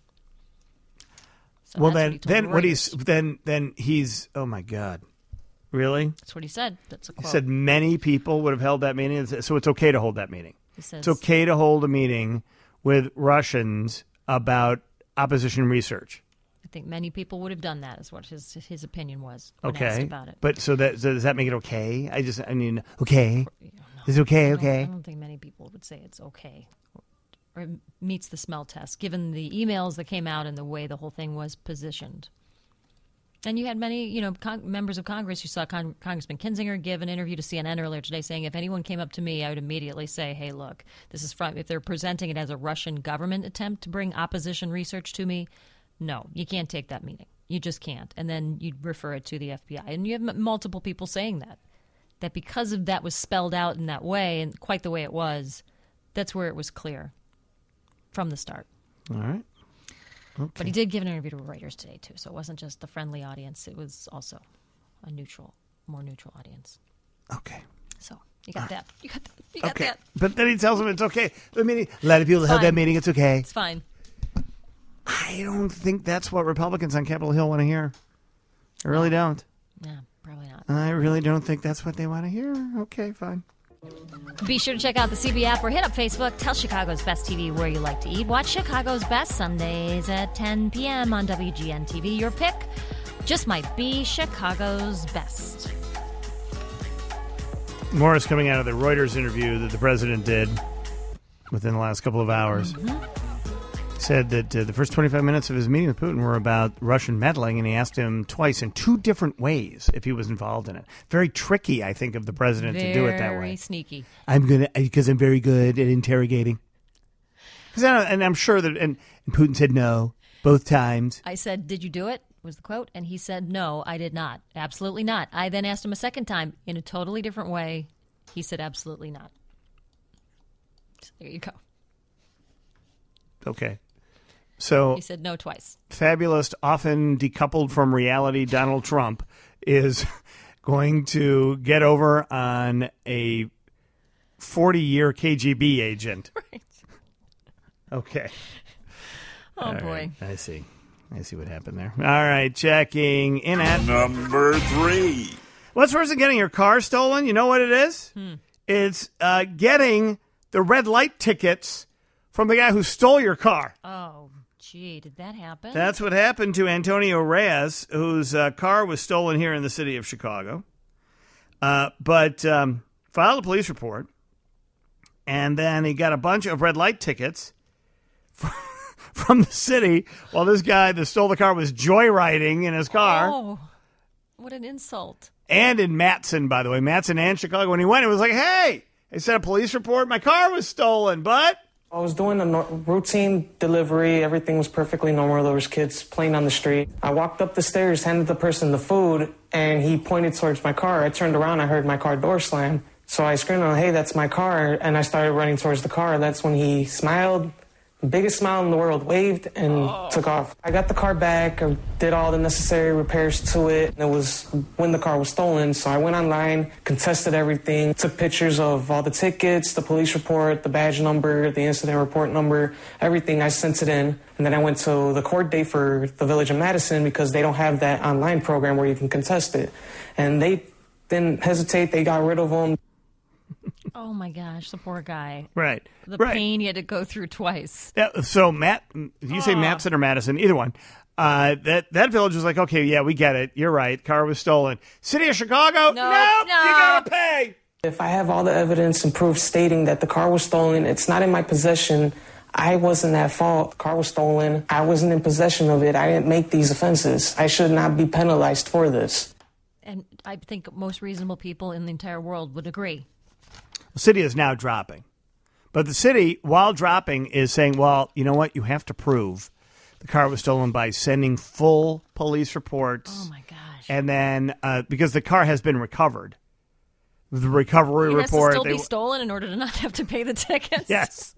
B: So
A: well,
B: that's
A: then,
B: what he told
A: then what
B: Reuters.
A: he's then then he's oh my God, really?
B: That's what he said. That's a
A: He
B: quote.
A: said many people would have held that meeting, so it's okay to hold that meeting.
B: He says-
A: It's okay to hold a meeting with Russians about opposition research.
B: I think many people would have done that, is what his his opinion was when asked
A: Okay,
B: about it.
A: but so that so does that make it okay? I just I mean okay, is it
B: I
A: okay?
B: don't-
A: Okay.
B: I don't think many people would say it's okay or it meets the smell test, given the emails that came out and the way the whole thing was positioned. And you had many, you know, con- members of Congress. You saw con- Congressman Kinzinger give an interview to C N N earlier today saying if anyone came up to me, I would immediately say, hey, look, this is from, if they're presenting it as a Russian government attempt to bring opposition research to me, no, you can't take that meaning. You just can't. And then you'd refer it to the F B I. And you have m- multiple people saying that, that because of that was spelled out in that way and quite the way it was, that's where it was clear from the start.
A: All right. Okay.
B: But he did give an interview to Reuters today, too, so it wasn't just a friendly audience. It was also a neutral, more neutral audience.
A: Okay.
B: So you got that. You got that. You got
A: Okay.
B: that.
A: But then he tells them it's okay. The meeting, a lot of people held that
B: Fine.
A: meeting. It's okay.
B: It's fine.
A: I don't think that's what Republicans on Capitol Hill want to hear. I really don't.
B: Yeah, probably not.
A: I really don't think that's what they want to hear. Okay, fine.
B: Be sure to check out the C B app or hit up Facebook. Tell Chicago's Best T V where you like to eat. Watch Chicago's Best Sundays at ten p.m. on W G N T V. Your pick just might be Chicago's Best.
A: More is coming out of the Reuters interview that the president did within the last couple of hours.
B: Mm-hmm.
A: Said that uh, the first twenty-five minutes of his meeting with Putin were about Russian meddling, and he asked him twice in two different ways if he was involved in it. Very tricky, I think, of the president
B: Very
A: to do it that way.
B: Very sneaky.
A: I'm gonna because I'm very good at interrogating. 'Cause I, and I'm sure that, and, and Putin said no both times.
B: I said, did you do it? Was the quote. And he said, no, I did not. Absolutely not. I then asked him a second time in a totally different way. He said, absolutely not. So there you go.
A: Okay. So
B: he said no twice.
A: Fabulous, often decoupled from reality, Donald Trump is going to get over on a forty-year K G B agent.
B: Right.
A: Okay.
B: Oh,
A: All
B: boy.
A: right. I see. I see what happened there. All right, checking in at
N: number three.
A: What's worse than getting your car stolen? You know what it is?
B: Hmm.
A: It's uh, getting the red light tickets from the guy who stole your car.
B: Oh, gee, did that happen?
A: That's what happened to Antonio Reyes, whose uh, car was stolen here in the city of Chicago. Uh, but um, filed a police report, and then he got a bunch of red light tickets from, from the city while this guy that stole the car was joyriding in his car.
B: Oh, what an insult.
A: And in Matson, by the way, Matson and Chicago. When he went, it was like, hey, they sent a police report. My car was stolen, but...
U: I was doing a no- routine delivery. Everything was perfectly normal. There was kids playing on the street. I walked up the stairs, handed the person the food, and he pointed towards my car. I turned around. I heard my car door slam. So I screamed, hey, that's my car. And I started running towards the car. That's when he smiled, biggest smile in the world, waved, and oh. took off. I got the car back. I did all the necessary repairs to it. It was when the car was stolen. So I went online, contested everything, took pictures of all the tickets, the police report, the badge number, the incident report number, everything. I sent it in. And then I went to the court date for the Village of Madison because they don't have that online program where you can contest it. And they didn't hesitate. They got rid of them.
B: Oh, my gosh, the poor guy.
A: Right.
B: The
A: right.
B: pain he had to go through twice.
A: Yeah, so, Matt, you say
B: oh.
A: Matson or Madison, either one. Uh, that, that village was like, okay, yeah, we get it. You're right. Car was stolen. City of Chicago?
B: No,
A: nope,
B: no.
A: You got to pay.
U: If I have all the evidence and proof stating that the car was stolen, it's not in my possession. I wasn't at fault. The car was stolen. I wasn't in possession of it. I didn't make these offenses. I should not be penalized for this.
B: And I think most reasonable people in the entire world would agree.
A: The city is now dropping. But the city, while dropping, is saying, well, you know what? You have to prove the car was stolen by sending full police reports.
B: Oh, my gosh.
A: And then, uh, because the car has been recovered. The recovery
B: it
A: report.
B: It has to still
A: they,
B: be stolen in order to not have to pay the tickets.
A: Yes.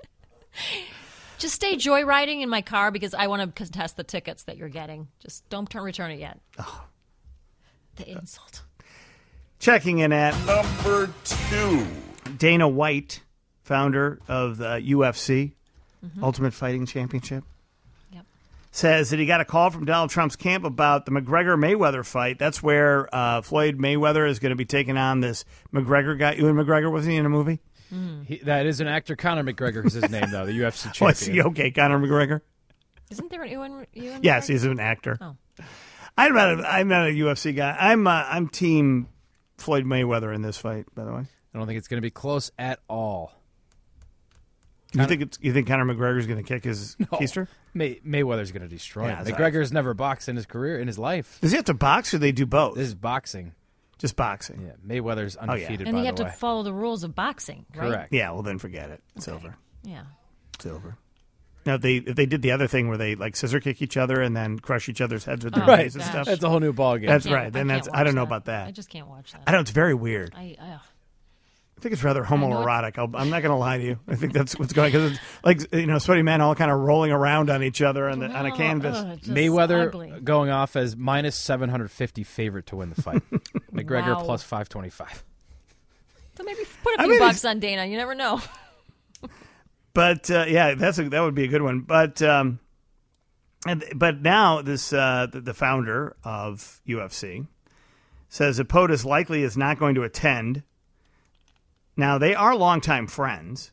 B: Just stay joyriding in my car because I want to contest the tickets that you're getting. Just don't turn, return it yet.
A: Oh.
B: The insult.
A: Checking in at
N: number two.
A: Dana White, founder of the U F C,
B: mm-hmm.
A: Ultimate Fighting Championship,
B: yep.
A: says that he got a call from Donald Trump's camp about the McGregor-Mayweather fight. That's where uh, Floyd Mayweather is going to be taking on this McGregor guy. Ewan McGregor, wasn't he in a movie?
K: Mm. He, that is an actor. Conor McGregor is his name, though, the U F C champion.
A: Was he okay, Conor McGregor?
B: Isn't there an Ewan, Ewan
A: Yes,
B: McGregor?
A: he's an actor.
B: Oh.
A: I'm not a, I'm not a U F C guy. I'm uh, I'm team Floyd Mayweather in this fight, by the way.
K: I don't think it's going to be close at all.
A: You think it's, you think Conor McGregor's going to kick his
K: No.
A: keister?
K: May, Mayweather's going to destroy
A: Yeah,
K: him.
A: that's
K: McGregor's never boxed in his career, in his life.
A: Does he have to box or they do both?
K: This is boxing.
A: Just boxing.
K: Yeah, Mayweather's undefeated,
B: And
K: by
B: you have
K: the
B: to
K: way.
B: follow the rules of boxing, right?
K: Correct.
A: Yeah, well then forget it. It's
B: Okay.
A: over.
B: Yeah.
A: It's over. Now if they if they did the other thing where they like scissor kick each other and then crush each other's heads with their
B: Oh,
A: knees and
B: gosh.
A: stuff.
K: That's a whole new ballgame.
A: That's
B: I can't-
A: right. Then
B: I
A: that's
B: can't
A: I don't
B: watch
A: know
B: that.
A: about that.
B: I just can't watch that.
A: I know it's very weird.
B: I, uh,
A: I think it's rather homoerotic. I'll, I'm not going to lie to you. I think that's what's going because it's like you know sweaty men all kind of rolling around on each other on the on a
B: Oh,
A: canvas.
B: ugh, just
K: Mayweather
B: ugly.
K: going off as minus seven hundred fifty favorite to win the fight. McGregor
B: Wow.
K: plus five twenty-five.
B: So maybe put a
A: I
B: few
A: mean,
B: bucks
A: it's-
B: on Dana. You never know.
A: But uh, yeah, that's a, that would be a good one. But um, and, but now this uh, the, the founder of U F C says that POTUS likely is not going to attend. Now they are longtime friends.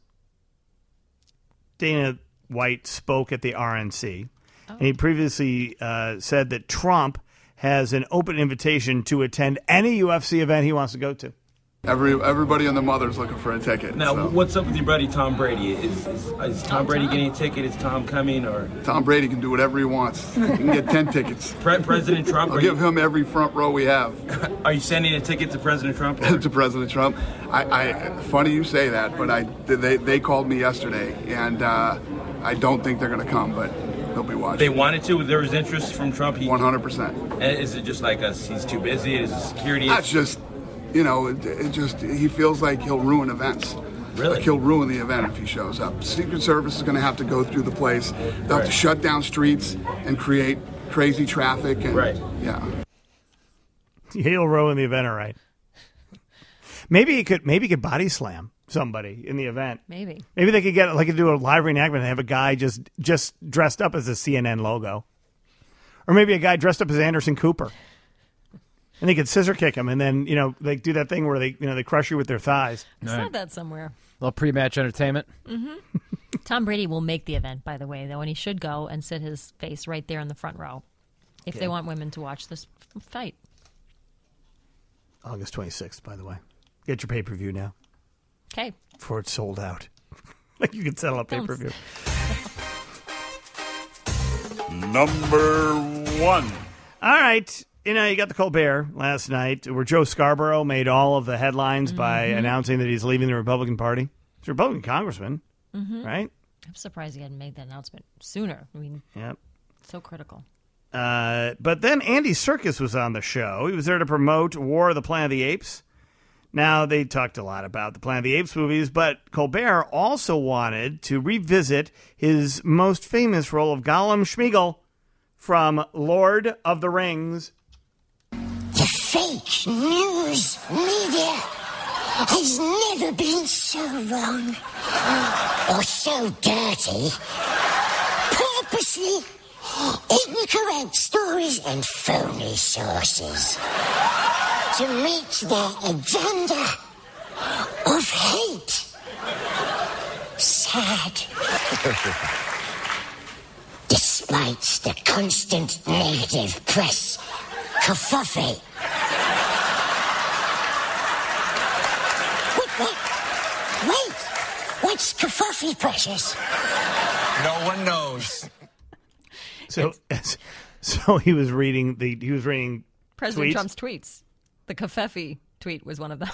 A: Dana White spoke at the R N C,
B: Oh.
A: and he previously uh, said that Trump has an open invitation to attend any U F C event he wants to go to.
D: Every everybody and the mother's looking for a ticket.
V: Now,
D: so.
V: what's up with your buddy Tom Brady? Is, is, is Tom Brady getting a ticket? Is Tom coming? Or
D: Tom Brady can do whatever he wants. He can get ten tickets.
V: Pre- President Trump?
D: I'll
V: are
D: give
V: you,
D: him every front row we have.
V: Are you sending a ticket to President Trump? or-
D: to President Trump. I, I funny you say that, but I they they called me yesterday, and uh, I don't think they're going to come, but they'll be watching.
V: They wanted to. There was interest from Trump. He,
D: one hundred percent.
V: And is it just like us? He's too busy. Is it security?
D: That's just, you know, it, it just he feels like he'll ruin events.
V: Really?
D: Like he'll ruin the event if he shows up. Secret Service is going to have to go through the place. They'll have
V: Right.
D: to shut down streets and create crazy traffic. And,
V: Right.
D: Yeah.
A: He'll ruin the event, all right. Maybe he could. Maybe he could body slam somebody in the event.
B: Maybe.
A: Maybe they could get like do a live reenactment and have a guy just just dressed up as a C N N logo, or maybe a guy dressed up as Anderson Cooper, and they could scissor kick him, and then you know they do that thing where they you know they crush you with their thighs.
B: I saw that somewhere.
K: A little pre-match entertainment.
B: hmm Tom Brady will make the event, by the way, though, and he should go and sit his face right there in the front row if
A: Okay.
B: they want women to watch this fight.
A: August twenty-sixth, by the way. Get your pay per view now
B: Okay.
A: before it's sold out. Like you can settle a pay
B: Don't
A: per view.
C: Number one.
A: All right. You know, you got the Colbert last night where Joe Scarborough made all of the headlines by
B: Mhm.
A: announcing that he's leaving the Republican Party. He's a Republican congressman,
B: hmm
A: right?
B: I'm surprised he hadn't made that announcement sooner. I mean,
A: Yep.
B: so critical.
A: Uh, but then Andy Serkis was on the show. He was there to promote War of the Planet of the Apes. Now, they talked a lot about the Planet of the Apes movies, but Colbert also wanted to revisit his most famous role of Gollum Schmeagol from Lord of the Rings.
W: The fake news media has never been so wrong or so dirty. Purposely incorrect stories and phony sources to meet their agenda of hate. Sad. Despite the constant negative press kerfuffle. Wait, wait, wait. What's kerfuffle, Precious?
X: No one knows.
A: So, so he was reading the he was reading
B: President
A: tweets.
B: Trump's tweets. The Kafefi tweet was one of them.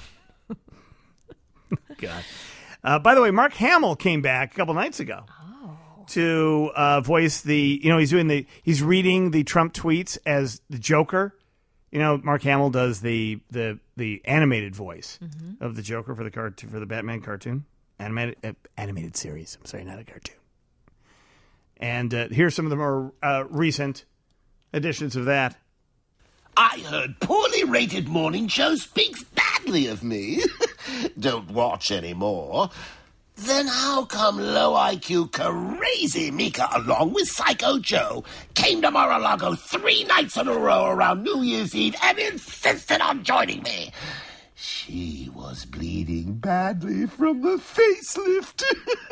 A: God. Uh, by the way, Mark Hamill came back a couple nights ago to uh, voice the. You know, he's doing the. He's reading the Trump tweets as the Joker. You know, Mark Hamill does the the the animated voice
B: Mhm.
A: of the Joker for the cartoon for the Batman cartoon animated uh, animated series. I'm sorry, not a cartoon. And uh, here's some of the more uh, recent editions of that.
Y: I heard poorly rated morning show speaks badly of me. Don't watch anymore. Then how come low I Q crazy Mika along with Psycho Joe came to Mar-a-Lago three nights in a row around New Year's Eve and insisted on joining me? She was bleeding badly from the facelift.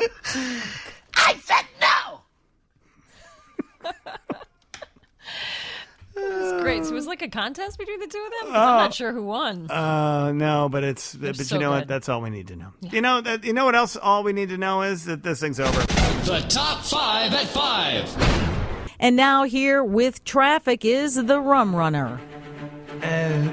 Y: I said no!
B: It's great. Wait, so it was like a contest between the two of them? 'Cause
A: Oh.
B: I'm not sure who won.
A: Uh, no, but it's but
B: so
A: you know what?
B: good.
A: That's all we need to know. You know that you know what else? All we need to know is that this thing's over.
O: The top five at five.
G: And now here with traffic is the Rum Runner.
M: And,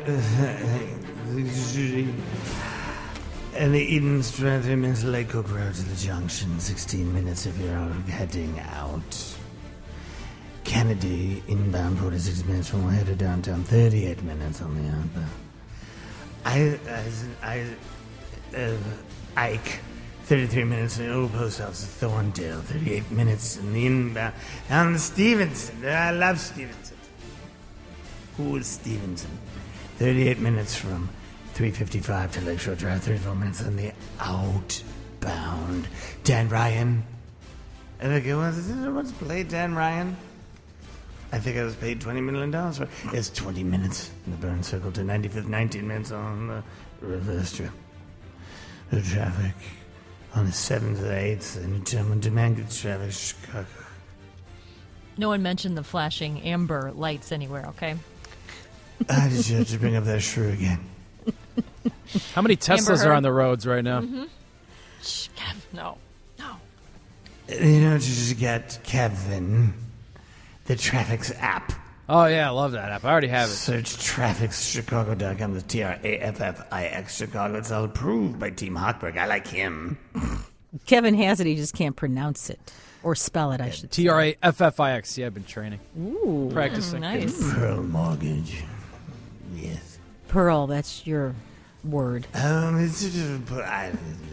M: and the Eden's twenty minutes Lake Cook Road to the junction, sixteen minutes if you're heading out. Kennedy inbound, forty-six minutes from here to downtown, thirty-eight minutes on the outbound. I, I, I, uh, Ike, thirty-three minutes in the old post office, Thorndale, thirty-eight minutes in the inbound. Down to Stevenson, I love Stevenson. Who is Stevenson? thirty-eight minutes from three fifty-five to Lakeshore Drive, thirty-four minutes on the outbound. Dan Ryan. I think it was, what's played Dan Ryan? I think I was paid twenty million dollars for it. It's twenty minutes in the burn circle to ninety-fifth, nineteen minutes on the reverse trip. The traffic on the seventh and eighth, and gentlemen, demand good traffic, Chicago.
B: No one mentioned the flashing amber lights anywhere, okay?
M: I just have to bring up that shrew again.
K: How many
B: Amber
K: Teslas
B: Heard.
K: are on the roads right now?
B: Mm-hmm. Shh, Kev, no. No.
M: You know, just get Kevin, the Traffic's app.
K: Oh, yeah, I love that app. I already have it.
M: Search traffics chicago dot com, the T R A F F I X Chicago. It's all approved by Team Hochberg. I like him.
G: Kevin has it, he just can't pronounce it. Or spell it, I should
K: T R A F F I X. Yeah, I've been training.
G: Ooh.
K: Practicing.
G: Nice.
M: Pearl Mortgage. Yes.
G: Pearl, that's your word.
M: Um, it's just, I,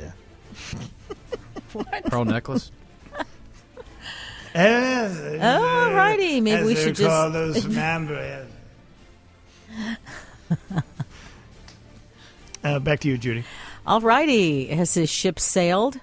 G: What?
K: Pearl necklace.
G: All righty, maybe
M: As
G: we
M: they
G: should
M: call
G: just...
M: those from Amber.
A: Uh, back to you, Judy.
G: All righty. Has his ship sailed?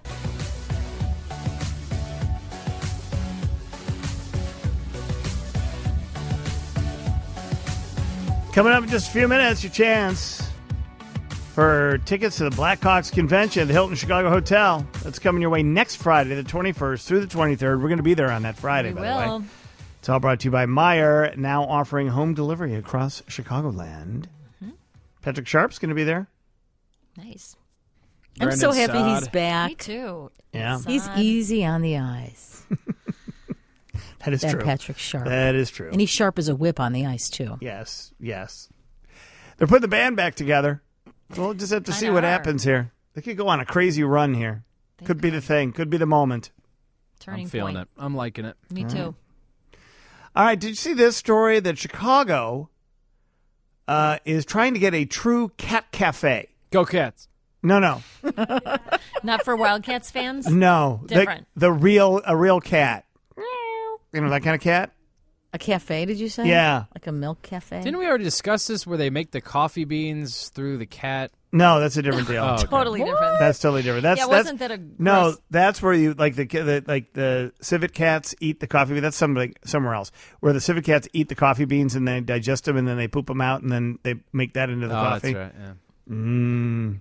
A: Coming up in just a few minutes, your chance for tickets to the Blackhawks convention at the Hilton Chicago Hotel. That's coming your way next Friday, the twenty-first through the twenty-third. We're going to be there on that Friday,
B: We
A: by
B: will.
A: the way. It's all brought to you by Meijer, now offering home delivery across Chicagoland.
B: Mm-hmm.
A: Patrick Sharp's going to be there.
B: Nice.
G: I'm so happy he's back.
B: Me too.
A: Yeah.
G: He's easy on the eyes.
A: That is
G: that
A: true.
G: Patrick Sharp.
A: That is true.
G: And he's sharp as a whip on the ice, too.
A: Yes, yes. They're putting the band back together. We'll just have to see
B: Kinda
A: what
B: are.
A: happens here. They could go on a crazy run here. Could be the thing. Could be the moment.
B: Turning
K: I'm feeling
B: point.
K: it. I'm liking it.
B: Me
A: All
B: too.
A: right. All right. Did you see this story that Chicago uh, is trying to get a true cat cafe?
K: Go Cats.
A: No, no,
B: Not for Wildcats fans?
A: no. The-
B: Different.
A: The, real, a real cat. You know that kind of cat?
G: A cafe, did you say?
A: Yeah.
G: Like a milk cafe?
K: Didn't we already discuss this where they make the coffee beans through the cat?
A: No, that's a different deal.
K: Oh, okay.
B: Totally different.
A: That's totally different. That's
B: Yeah,
A: that's,
B: wasn't that a
A: no?
B: gross-
A: That's where you like the, the like the civet cats eat the coffee. That's something somewhere else where the civet cats eat the coffee beans and they digest them and then they poop them out and then they make that into the
K: Oh,
A: coffee.
K: that's right. Yeah.
A: Mm.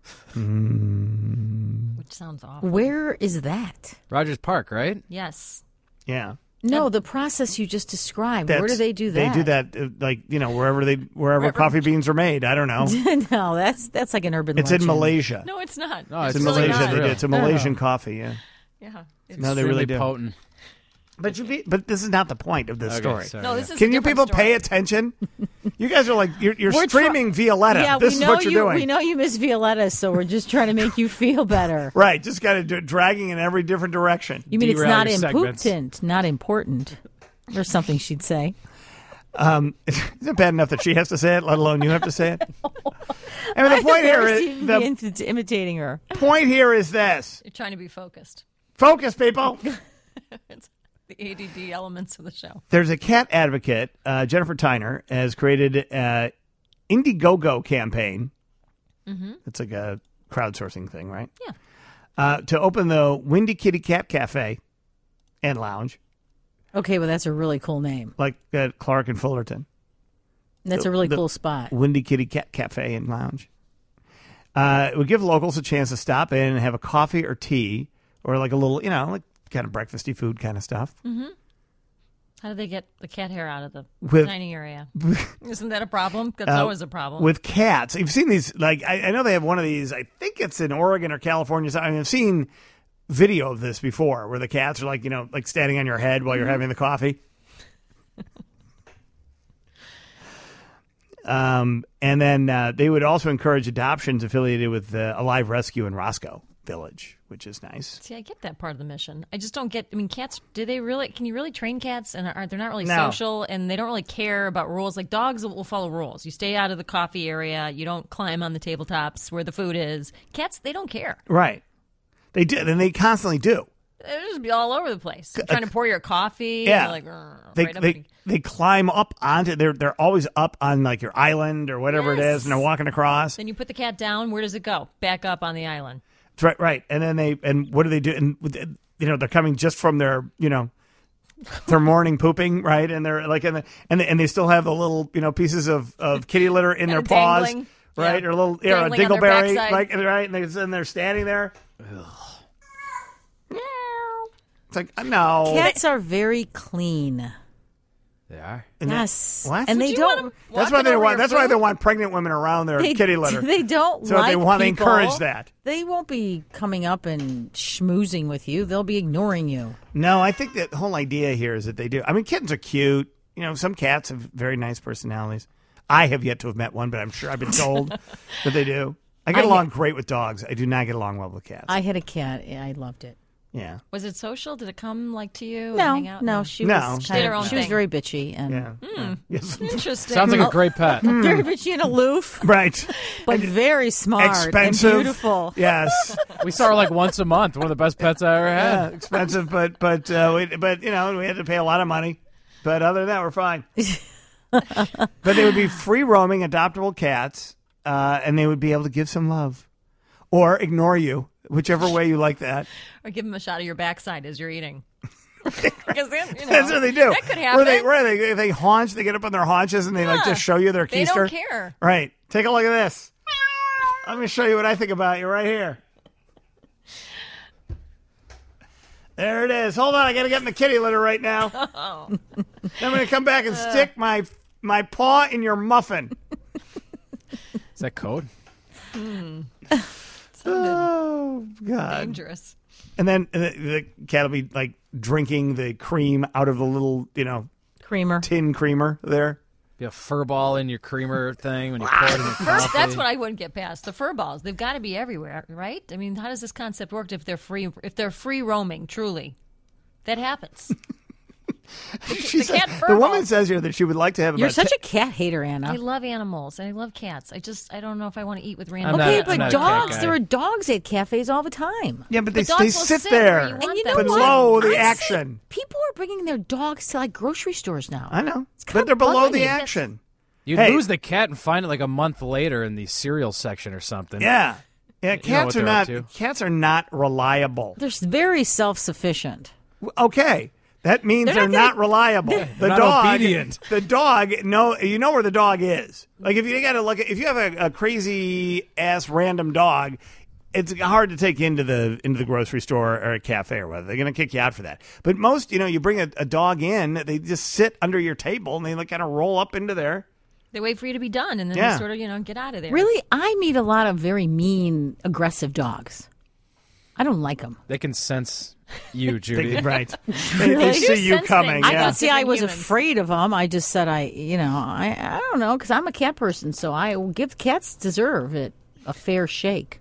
A: Mm.
B: Which sounds awful.
G: Where is that?
K: Rogers Park, right?
B: Yes.
A: Yeah.
G: No, the process you just described. Where do
A: That's-
G: they do that?
A: They do that uh, like you know wherever they wherever coffee beans are made. I don't know.
G: no, that's that's like an urban
A: It's in
G: legend.
A: Malaysia.
B: No, it's not.
K: No,
A: It's
K: it's
A: in
K: really
A: Malaysia.
K: not.
A: They do. It's a
K: No.
A: Malaysian coffee. Yeah.
B: Yeah. It's
A: No, they really
K: Extremely
A: do.
K: potent.
A: But you be, but this is not the point of this
K: Okay,
A: story.
K: sorry,
B: No, this is a
A: Can you
B: different
A: people
B: story.
A: pay attention? You guys are like you're, you're
G: We're
A: streaming Violetta.
G: Yeah,
A: this
G: we
A: is
G: know
A: what you're
G: you.
A: doing.
G: We know you miss Violetta, so we're just trying to make you feel better.
A: Right, just got to do dragging in every different direction.
G: You mean it's
K: Derail
G: not
K: your segments.
G: important, not important, or something she'd say.
A: Um, is it bad enough that she has to say it, let alone you have to say it? I mean, the point here is
G: Even
A: the
G: be int- imitating her.
A: point here is this:
B: You're trying to be focused.
A: focus, people.
B: It's the A D D elements of the show.
A: There's a cat advocate, uh, Jennifer Tyner, has created an Indiegogo campaign.
B: Mm-hmm.
A: It's like a crowdsourcing thing, right?
B: Yeah.
A: Uh, to open the Windy Kitty Cat Cafe and Lounge,
G: Okay, well, that's a really cool name.
A: like at Clark and Fullerton.
G: That's
A: The-
G: a really
A: the
G: cool spot.
A: Windy Kitty Cat Cafe and Lounge. Uh, it would give locals a chance to stop in and have a coffee or tea or like a little, you know, like kind of breakfasty food kind of stuff.
B: Mm-hmm. How do they get the cat hair out of the
A: With-
B: dining area? Isn't that a problem? That's
A: Uh,
B: always a problem.
A: with cats. You've seen these, like, I, I know they have one of these, I think it's in Oregon or California. I mean, I've seen video of this before where the cats are like, you know, like standing on your head while you're having the coffee. um, and then uh, they would also encourage adoptions affiliated with uh, Alive Rescue in Roscoe Village, which is nice.
B: See, I get that part of the mission. I just don't get. I mean, cats. Do they really? Can you really train cats? And are they're not really
A: No.
B: social, and they don't really care about rules. Like dogs will follow rules. You stay out of the coffee area. You don't climb on the tabletops where the food is. Cats, they don't care.
A: Right. They do, and they constantly do.
B: They'll just be all over the place, trying to pour your coffee.
A: Yeah.
B: And like, "Grr,"
A: They
B: right up
A: they,
B: and-
A: they climb up onto they're they're always up on like your island or whatever it is, and they're walking across.
B: Then you put the cat down. Where does it go? Back up on the island.
A: That's right, right. And then they and what do they do? And you know they're coming just from their you know their morning pooping, right? And they're like in the, and they, and they still have the little you know pieces of, of kitty litter in their
B: Kinda
A: paws,
B: dangling.
A: right?
B: Yeah.
A: Or a little yeah, a
B: Dangling on their
A: dingleberry,
B: backside.
A: like right? And, they, and they're standing there. It's like no.
G: Cats are very clean.
K: They are.
A: And they-
G: Yes.
A: what?
G: And
A: Would
G: they
A: you
G: don't.
A: want That's why they want. That's why they want pregnant women around their
G: They,
A: kitty litter.
G: They don't
A: So
G: like
A: they want
G: people.
A: to encourage that.
G: They won't be coming up and schmoozing with you. They'll be ignoring you.
A: No, I think that the whole idea here is that they do. I mean, kittens are cute. You know, some cats have very nice personalities. I have yet to have met one, but I'm sure I've been told that they do. I get
G: I-
A: along great with dogs. I do not get along well with cats.
G: I had a cat. I loved it.
A: Yeah.
B: Was it social? Did it come like to you?
G: No,
B: and hang out?
G: no, she
A: No.
G: was
B: She
G: kind
B: did her
G: of-
B: own
G: she was
B: thing.
G: very bitchy and
A: Yeah.
B: Hmm.
A: Yes.
B: Interesting.
K: Sounds like a great pet.
G: very bitchy and aloof,
A: Right.
G: but very smart
A: Expensive.
G: and beautiful.
A: Yes.
K: We saw her like once a month. One of the best pets I ever
A: Yeah,
K: had.
A: expensive, but but uh, we, but you know we had to pay a lot of money. But other than that, we're fine. But they would be free roaming, adoptable cats, uh, and they would be able to give some love or ignore you, whichever way you like that.
B: Or give them a shot of your backside as you're eating. Because then, you know,
A: That's what they do.
B: That could happen.
A: Where they where they they haunch, they get up on their haunches and they like
B: Yeah.
A: just show you their
B: They
A: keister.
B: don't care.
A: Right. Take a look at this. Let me show you what I think about you right here. There it is. Hold on, I got to get in the kitty litter right now.
B: Oh.
A: Then I'm going to come back and stick my my paw in your muffin.
K: Is that code?
B: Hmm.
A: Oh God!
B: Dangerous.
A: And then the, the cat will be like drinking the cream out of the little, you know,
G: creamer,
A: tin creamer there.
K: Be a fur ball in your creamer thing when you pour it in your
B: Fur,
K: coffee.
B: that's what I wouldn't get past. The fur balls. They've got to be everywhere, right? I mean, how does this concept work if they're free if they're free roaming, truly? That happens. the,
A: She
B: the
A: said-
B: cat fur
A: the woman
B: balls.
A: says here that she would like to have
G: You're
A: about
G: such
A: ten-
G: a cat hater, Anna.
B: I love animals and I love cats. I just I don't know if I want to eat with random
G: Okay,
B: cats.
G: but dogs, there are dogs at cafes all the time.
A: Yeah, but they,
B: But
A: they
B: dogs will
A: sit
B: sit where
A: there
B: you want
G: And you know
B: them
G: what?
A: below the
G: I see
A: action.
G: People are bringing their dogs to like grocery stores now.
A: I know,
G: kinda
A: but they're below
G: bugging
A: the
G: me.
A: action.
K: You'd
A: Hey.
K: lose the cat and find it like a month later in the cereal section or something.
A: Yeah, yeah.
K: You know
A: Cats
K: what
A: are
K: they're up
A: not
K: to.
A: cats are not reliable.
G: They're very self-sufficient.
A: Okay. That means
G: They're
A: they're,
G: not
A: not,
G: gonna-
A: reliable.
G: They're
A: The
K: not
A: dog,
K: obedient.
A: the dog, no, you know where the dog is. Like if you got to look at, if you have a, a crazy ass random dog, it's hard to take into the into the grocery store or a cafe or whatever. They're going to kick you out for that. But most, you know, you bring a, a dog in, they just sit under your table and they like kind of roll up into there.
B: They wait for you to be done and then
A: Yeah.
B: they sort of, you know, get out of there.
G: Really, I meet a lot of very mean, aggressive dogs. I don't like them.
K: They can sense you, Judy.
A: They- right. They, they see you coming.
G: I
A: Yeah.
G: could see I was
B: humans.
G: afraid of them. I just said I, you know, I, I don't know, because I'm a cat person, so I will give cats deserve it a fair shake.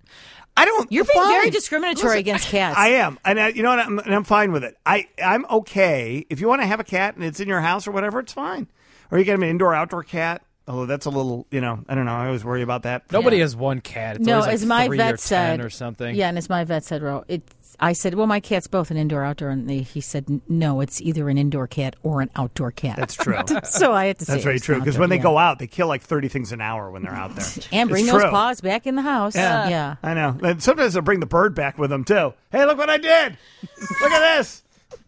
A: I don't.
G: You're being
A: fine.
G: very discriminatory
A: Listen,
G: against cats.
A: I am, and I, you know what? I'm, and I'm fine with it. I I'm okay if you want to have a cat and it's in your house or whatever. It's fine. Or you get an indoor outdoor cat. Oh, that's a little. You know, I don't know. I always worry about that.
K: Nobody has one cat. It's
G: no,
K: always like
G: as my
K: three
G: vet
K: or
G: said,
K: ten or something.
G: Yeah, and as my vet said, Ro, it's. I said, well, my cat's both an indoor outdoor, and they, he said, no, it's either an indoor cat or an outdoor cat.
A: That's true.
G: So I had to say
A: That's very
G: it's
A: true.
G: an
A: Because
G: outdoor,
A: when they
G: yeah.
A: go out, they kill like thirty things an hour when they're out there.
G: And bring
A: It's
G: those
A: true.
G: paws back in the house.
A: Yeah.
G: yeah.
A: I know. And sometimes they'll bring the bird back with them too. Hey, look what I did! Look at this.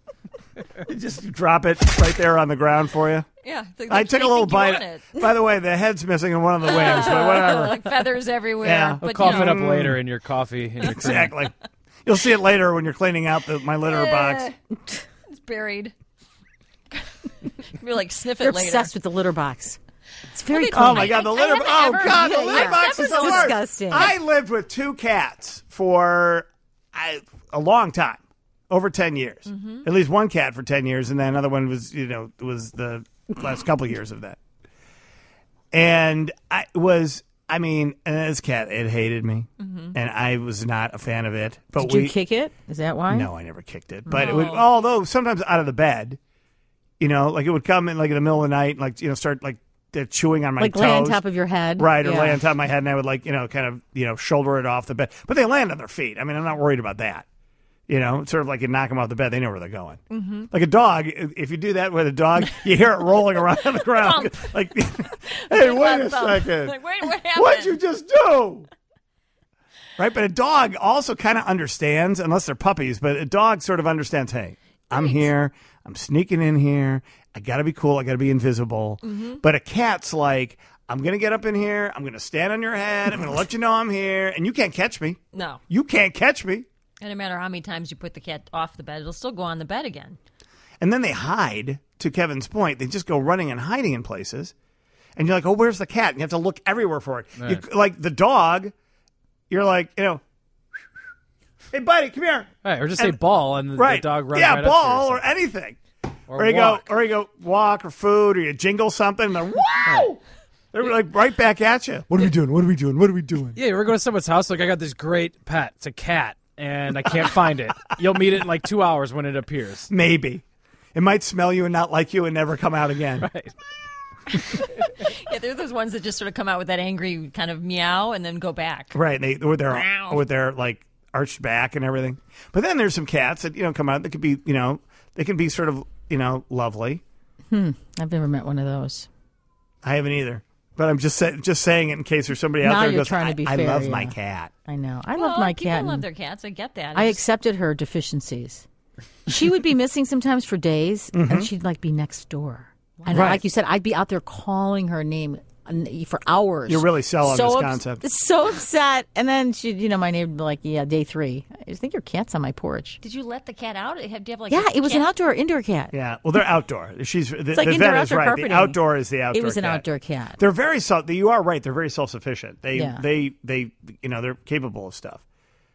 A: They just drop it right there on the ground for you.
B: Yeah. They,
A: I
B: they
A: took a little
B: think you want
A: bite.
B: it.
A: By the way, the head's missing in one of the wings, but whatever.
B: Like feathers everywhere.
A: Yeah.
K: I'll
B: But,
K: cough
B: you
K: it
B: know,
K: up later in your coffee. In your cream.
A: Exactly. You'll see it later when you're cleaning out the, my litter box.
B: It's buried. You're like sniff it
G: They're
B: later.
G: obsessed with the litter box. It's very
A: Oh
G: cool.
A: my God, the
B: I- I
A: litter.
B: haven't
A: Oh
B: ever-
A: God, the
B: Yeah,
A: litter
B: yeah.
A: box
B: I've
A: is the
B: never-
A: worst.
G: disgusting.
A: I lived with two cats for I, a long time, over ten years.
B: Mm-hmm.
A: At least one cat for ten years, and then another one was you know was the last couple years of that. And I was, I mean, and this cat it hated me,
G: Mhm.
A: and I was not a fan of it. But
G: Did
A: we,
G: you kick it? Is that why?
A: No, I never kicked it. But it
G: No.
A: would, although sometimes out of the bed, you know, like it would come in like in the middle of the night, and like you know, start like they're chewing on my
G: Like
A: toes,
G: lay on top of your head?
A: right, or
G: Yeah.
A: lay on top of my head, and I would like you know, kind of you know, shoulder it off the bed. But they land on their feet. I mean, I'm not worried about that. You know, it's sort of like you knock them off the bed, they know where they're going.
B: Mm-hmm.
A: Like a dog, if you do that with a dog, you hear it rolling around on the ground. Like, hey, wait a second.
B: Like, wait, what happened?
A: What'd you just do? Right, but a dog also kind of understands, unless they're puppies, but a dog sort of understands, hey, I'm here, I'm sneaking in here, I gotta be cool, I gotta be invisible.
B: Mhm.
A: But a cat's like, I'm gonna get up in here, I'm gonna stand on your head, I'm gonna let you know I'm here, and you can't catch me.
B: No.
A: You can't catch me.
B: And no matter how many times you put the cat off the bed, it'll still go on the bed again.
A: And then they hide, to Kevin's point. They just go running and hiding in places. And you're like, oh, where's the cat? And you have to look everywhere for it. You,
K: Right.
A: like the dog, you're like, you know, hey, buddy, come here.
K: Right, or just
A: And-
K: say ball, and the,
A: right.
K: the dog runs
A: yeah,
K: right
A: ball
K: up
A: or anything.
K: Or
A: Or, you
K: walk.
A: go, or you go walk or food, or you jingle something. And they're, wow! They're like right back at you. What are we doing? What are we doing? What are we doing?
K: Yeah, you ever go to someone's house, like, I got this great pet. It's a cat, and I can't find it. You'll meet it in like two hours when it appears.
A: Maybe. It might smell you and not like you and never come out again.
K: Right.
B: Yeah, they're those ones that just sort of come out with that angry kind of meow and then go back.
A: Right, they with their
B: Meow.
A: with their like arched back and everything. But then there's some cats that you know come out that could be you know they can be sort of you know lovely.
G: Hmm. I've never met one of those.
A: I haven't either, but I'm just say, just saying it in case there's somebody out
G: Now
A: there who
G: you're
A: goes,
G: trying
A: I,
G: to be
A: I
G: fair,
A: love
G: yeah.
A: my cat.
G: I know. I
B: Well,
G: love my
B: people
G: cat.
B: love
G: and
B: their cats. I get that.
G: I
B: just-
G: accepted her deficiencies. She would be missing sometimes for days,
A: Mhm.
G: and she'd like be next door. And
A: Right.
G: like you said, I'd be out there calling her name for hours.
A: You're really selling
G: so
A: this
G: ups-
A: concept.
G: So upset. And then she, you know, my neighbor would be like, "Yeah, day three. I think your cat's on my porch."
B: Did you let the cat out? Do you have like
G: Yeah,
B: a
G: it was
B: cat?
G: an outdoor indoor cat.
A: Yeah, well, they're outdoor. She's the,
G: It's like
A: the
G: indoor,
A: vet is
G: outdoor
A: right.
G: carpeting.
A: The outdoor is the outdoor.
G: It was an
A: cat.
G: outdoor cat.
A: They're very self. You are right. They're very self sufficient. They
G: Yeah.
A: they they you know they're capable of stuff.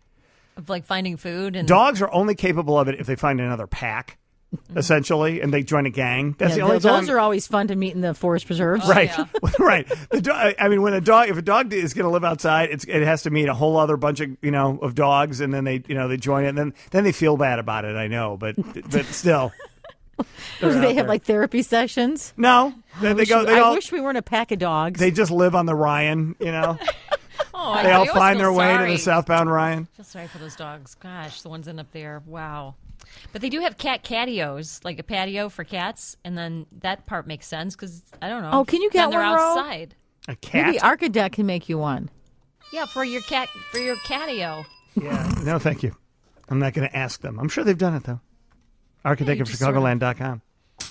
B: Of like finding food and
A: Dogs are only capable of it if they find another pack, essentially, and they join a gang. That's
G: Yeah,
A: the only
G: th- those
A: time.
G: are always fun to meet in the forest preserves.
A: right, right. The dog, I mean, when a dog, if a dog is going to live outside, it's, it has to meet a whole other bunch of you know of dogs, and then they you know they join it, and then then they feel bad about it. I know, but but still,
G: Do
A: they're
G: they
A: out
G: have
A: there.
G: like therapy sessions?
A: No,
G: I
A: they, they
G: wish
A: go.
G: we-
A: They
G: I
A: all
G: wish we weren't a pack of dogs.
A: they just live on the Ryan, you know.
B: Oh, I
A: they
B: know.
A: all
B: You always
A: find
B: feel
A: their way to
B: sorry.
A: the southbound Ryan.
B: I feel sorry for those dogs. Gosh, the ones in up there. Wow. But they do have cat catios, like a patio for cats, and then that part makes sense because I don't know.
G: Oh, can you
B: then
G: get
B: they're
G: one, Ro?
B: outside.
A: A cat?
G: Maybe Arcadet can make you one.
B: Yeah, for your cat for your catio.
A: Yeah. No, thank you. I'm not going to ask them. I'm sure they've done it though. Architect
B: you
A: of
B: just sort
A: Chicagoland dot com.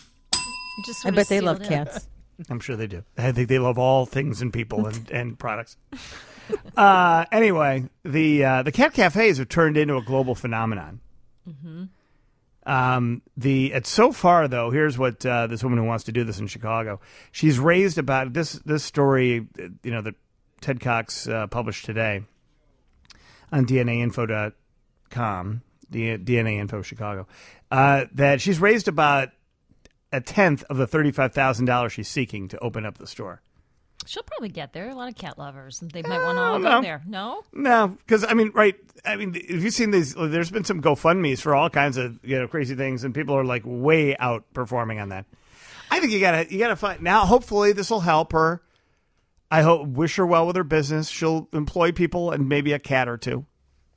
B: You just
G: I
B: sort of
G: bet they
B: seal
G: love
B: it in.
G: cats.
A: I'm sure they do. I think they love all things and people and, and products. Uh, anyway, the uh, the cat cafes have turned into a global phenomenon.
B: Mm-hmm.
A: Um, the it's so far though. Here's what uh, this woman who wants to do this in Chicago. She's raised about this this story. You know that Ted Cox uh, published today on D N A info dot com, D N A Info Chicago, uh, that she's raised about a tenth of the thirty-five thousand dollars she's seeking to open up the store.
B: She'll probably get there. A lot of cat lovers. They might want to all
A: don't
B: go
A: know.
B: there. No?
A: No, because I mean, right? I mean, have you seen these? There's been some GoFundMe's for all kinds of you know crazy things, and people are like way outperforming on that. I think you gotta you gotta find now. Hopefully, this will help her. I hope wish her well with her business. She'll employ people and maybe a cat or two.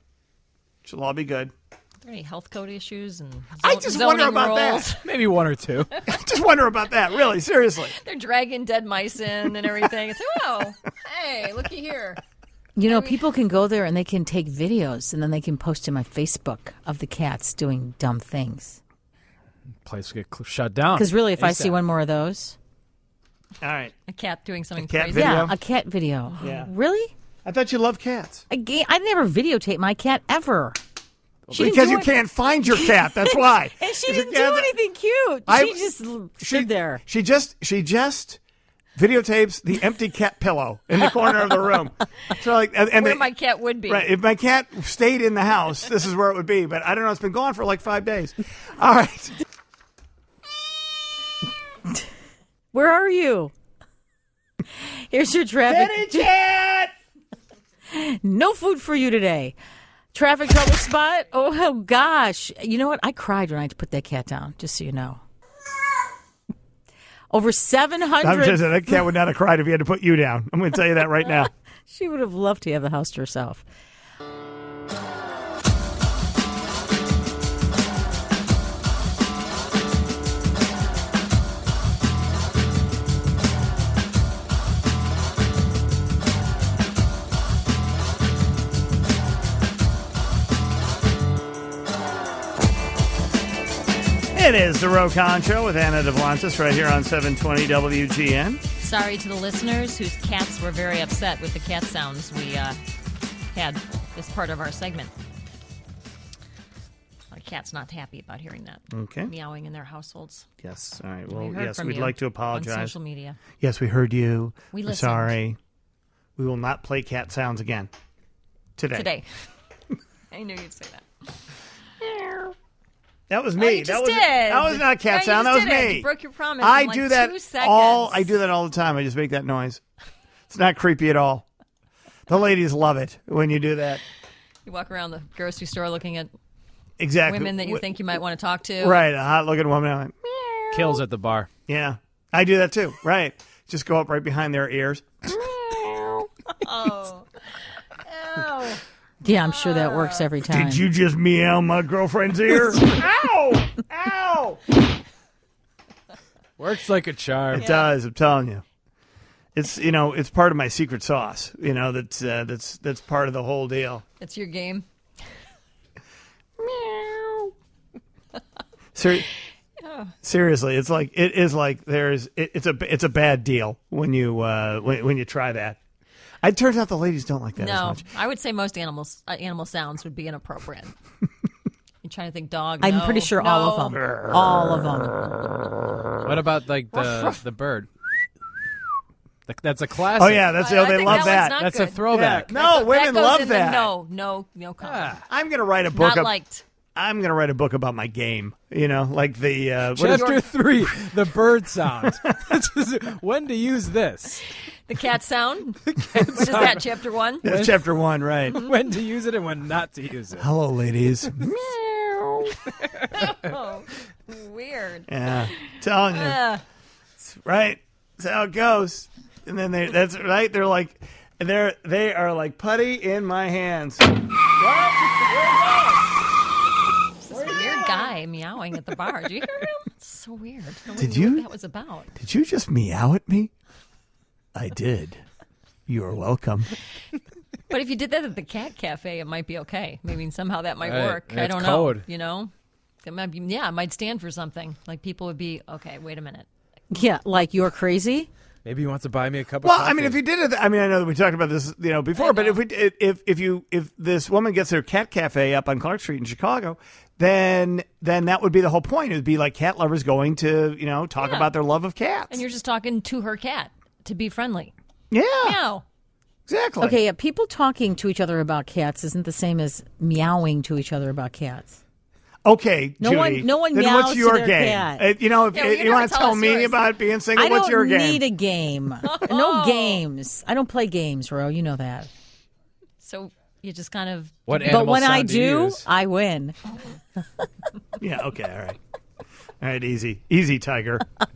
A: She'll all be good.
B: Are there any health code issues and
A: I
B: zo-
A: just
B: zoning
A: wonder about
B: rules?
A: that.
K: Maybe one or two.
A: I just wonder about that. Really, seriously.
B: They're dragging dead mice in and everything. It's like, oh, hey, looky here.
G: You know, people can go there and they can take videos and then they can post them on Facebook of the cats doing dumb things.
K: Place will get cl- shut down.
G: Because really, if I
K: ASAP.
G: see one more of those,
A: All right.
B: A cat doing something
A: cat
B: crazy.
A: video?
G: yeah, a cat video.
A: Yeah.
G: Really?
A: I thought you loved cats.
G: I, ga- I never videotape my cat ever. She didn't
A: because
G: do
A: you
G: it-
A: can't find your cat. That's why.
G: And she
A: Is
G: didn't
A: it-
G: do
A: yeah,
G: anything cute.
A: I-
G: she just l-
A: she-
G: stood there.
A: She just she just videotapes the empty cat pillow in the corner of the room. So like, and, and
B: Where
A: they-
B: my cat would be.
A: Right. If my cat stayed in the house, this is where it would be. But I don't know. It's been gone for like five days. All right.
G: Where are you? Here's your traffic.
A: Kitty chat!
G: No food for you today. Traffic trouble spot. Oh, oh, gosh. You know what? I cried when I had to put that cat down, just so you know. Over seven
A: I'm
G: hundred.
A: just saying, that cat would not have cried if he had to put you down. I'm going to tell you that right now.
G: She would have loved to have the house to herself.
A: It is the Rokon Show with Anna DeVlantis right here on seven twenty W G N.
B: Sorry to the listeners whose cats were very upset with the cat sounds we uh, had as part of our segment. Our cat's not happy about hearing that.
A: Okay.
B: Meowing in their households.
A: Yes. All right.
B: We
A: Well,
B: heard
A: yes,
B: from
A: we'd
B: you
A: like to
B: on
A: apologize.
B: social media.
A: Yes, we heard you.
B: We
A: We're
B: listened.
A: sorry. We will not play cat sounds again today.
B: Today. I knew you'd say that.
A: That was
B: Oh,
A: me.
B: you
A: that
B: just
A: was
B: did.
A: That was not a cat
B: No, you
A: sound. That
B: just
A: was
B: did it.
A: me.
B: You broke your promise
A: I
B: in like
A: do that
B: two seconds.
A: all. I do that all the time. I just make that noise. It's not creepy at all. The ladies love it when you do that.
B: You walk around the grocery store looking at
A: Exactly.
B: women that you
A: Wh-
B: think you might want to talk to.
A: Right, a hot looking woman. I'm like,
K: Kills at the bar.
A: yeah, I do that too. Right, just go up right behind their ears.
B: Oh. Oh.
G: Yeah, I'm sure that works every time.
A: Did you just meow my girlfriend's ear? Ow! Ow!
K: Works like a charm.
A: It does. I'm telling you. It's you know it's part of my secret sauce. You know that's uh, that's that's part of the whole deal.
B: It's your game.
A: Ser-
B: Oh.
A: Seriously, it's like it is like there's it, it's a it's a bad deal when you uh, when when you try that. It turns out the ladies don't like that as
B: No,
A: much.
B: I would say most animals uh, animal sounds would be inappropriate. You're trying to think dog.
G: I'm
B: no,
G: pretty sure
B: no.
G: all of them. All of them.
K: What about like the the bird? The- That's a classic.
A: Oh yeah, that's
B: I-
A: oh,
B: I
A: they
B: think
A: love
B: that
A: that.
B: one's not
K: That's
B: good.
K: a throwback.
A: Yeah. No,
B: That-
A: women
B: that goes
A: love
B: in the
A: that.
B: No, no, no comment.
A: I'm gonna write a book.
B: Not
A: ab-
B: liked.
A: I'm gonna write a book about my game. You know, like the uh, what is-
K: Chapter three, the bird sound. This is- when to use this?
B: The cat sound. What is that? Chapter one.
A: That's chapter one, right?
K: When to use it and when not to use it.
A: Hello, ladies.
B: Oh, weird.
A: Yeah, telling you,
B: Uh,
A: right? That's how it goes. And then they that's right. They're like, they're they are like putty in my hands.
B: this weird guy meowing at the bar. Did you hear him? It's so weird. Nobody
A: Did
B: knew
A: you?
B: What that was about.
A: Did you just meow at me? I did. You are welcome.
B: But if you did that at the cat cafe, it might be okay. Maybe somehow that might
K: Right.
B: work. I
K: It's
B: don't
K: code.
B: know. You know, it might be. Yeah, it might stand for something. Like people would be okay. Wait a minute.
G: Yeah, like you're crazy.
K: Maybe he wants to buy me a cup of
A: Well,
K: coffee.
A: I mean, if you did it, I mean, I know that we talked about this, you know, before. But if we, if if you, if this woman gets her cat cafe up on Clark Street in Chicago, then then that would be the whole point. It would be like cat lovers going to, you know, talk
B: Yeah.
A: about their love of cats.
B: And you're just talking to her cat to be friendly.
A: Yeah,
B: Meow.
A: exactly.
G: Okay, yeah, people talking to each other about cats isn't the same as meowing to each other about cats.
A: Okay,
G: No
A: Judy.
G: one- no one
A: then
G: meows
A: what's
G: to
A: your
G: their
A: game?
G: cat.
A: Uh, you know, if
B: Yeah,
A: uh,
B: well, you
A: you
B: never
A: want to
B: tell
A: tell
B: us
A: me
B: yours.
A: about being single,
G: I
A: what's
G: don't
A: your game?
G: need a game. No games. I don't play games, Ro. You know that.
B: So you just kind of.
K: What
G: But
K: animal
G: when I
K: sound do you
G: do,
K: use?
G: I win.
A: Yeah. Okay. All right. All right. Easy. Easy, tiger.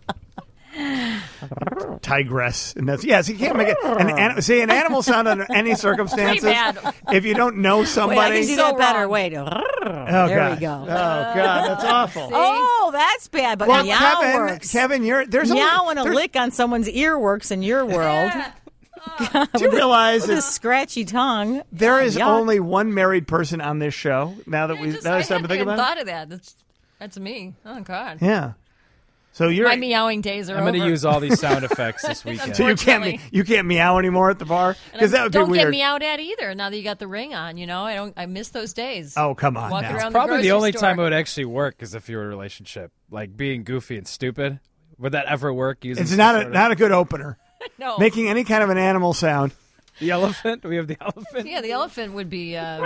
A: Tigress, and that's yes. You can't make it. An, an, see an animal sound under any circumstances.
B: bad.
A: If you don't know
G: Wait, I
A: somebody,
G: can do
B: So
G: that better.
B: wrong.
G: Wait.
A: oh
G: there
A: god,
G: we go.
A: Oh god, that's awful.
G: Oh, that's bad. But
A: Well,
G: meow
A: Kevin,
G: works.
A: Kevin, you're there's
G: meow
A: only,
G: and a
A: there's-
G: lick on someone's ear works in your world.
A: Do you realize
G: With a
A: that
G: scratchy tongue.
A: there is
G: Yuck.
A: only one married person on this show? Now that we
B: Just,
A: now
B: I
A: I started to
B: hadn't
A: think
B: even
A: about it.
B: thought of that. That's that's me. Oh God.
A: Yeah. So you're
B: My meowing days are
K: I'm
B: over.
K: going to use all these sound effects this weekend.
A: So you can't me- you can't meow anymore at the bar because that would be
B: don't
A: weird.
B: get meowed at either. Now that you got the ring on, you know, I don't. I miss those days.
A: Oh, come on
B: Walking
A: now.
B: around
K: Probably
B: the,
K: the only
B: store.
K: time it would actually work is if you were in a relationship, like being goofy and stupid. Would that ever work? Using
A: It's
K: some
A: not a
K: sort of-
A: not a good opener.
B: No.
A: Making any kind of an animal sound.
K: The elephant? We have the elephant?
B: Yeah, the elephant would be. Uh,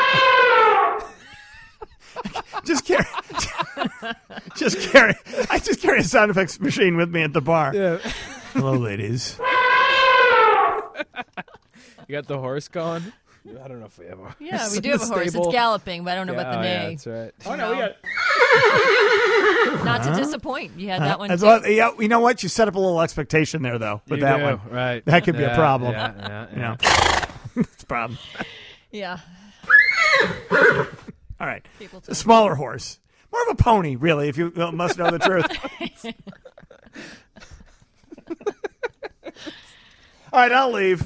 A: Just carry, just carry. I just carry a sound effects machine with me at the bar.
K: Yeah.
A: Hello, ladies.
K: You got the horse going? I don't know if we have a horse.
B: yeah, we
K: in
B: do have
K: the
B: a horse.
K: stable.
B: It's galloping, but I don't know
K: Yeah,
B: about the
K: oh, yeah,
B: neigh.
K: that's right.
A: Oh no, we got.
B: Not to
A: Huh?
B: disappoint. You had
A: Uh,
B: that one
A: that's
B: too.
A: what- yeah, you know what? You set up a little expectation there, though, with
K: You
A: that
K: do,
A: one.
K: right.
A: That could be
K: Yeah,
A: a problem.
K: yeah, yeah,
A: You know, it's a problem.
B: Yeah.
A: All right,
B: People
A: a smaller horse, more of a pony, really. If you must know the truth. All right, I'll leave.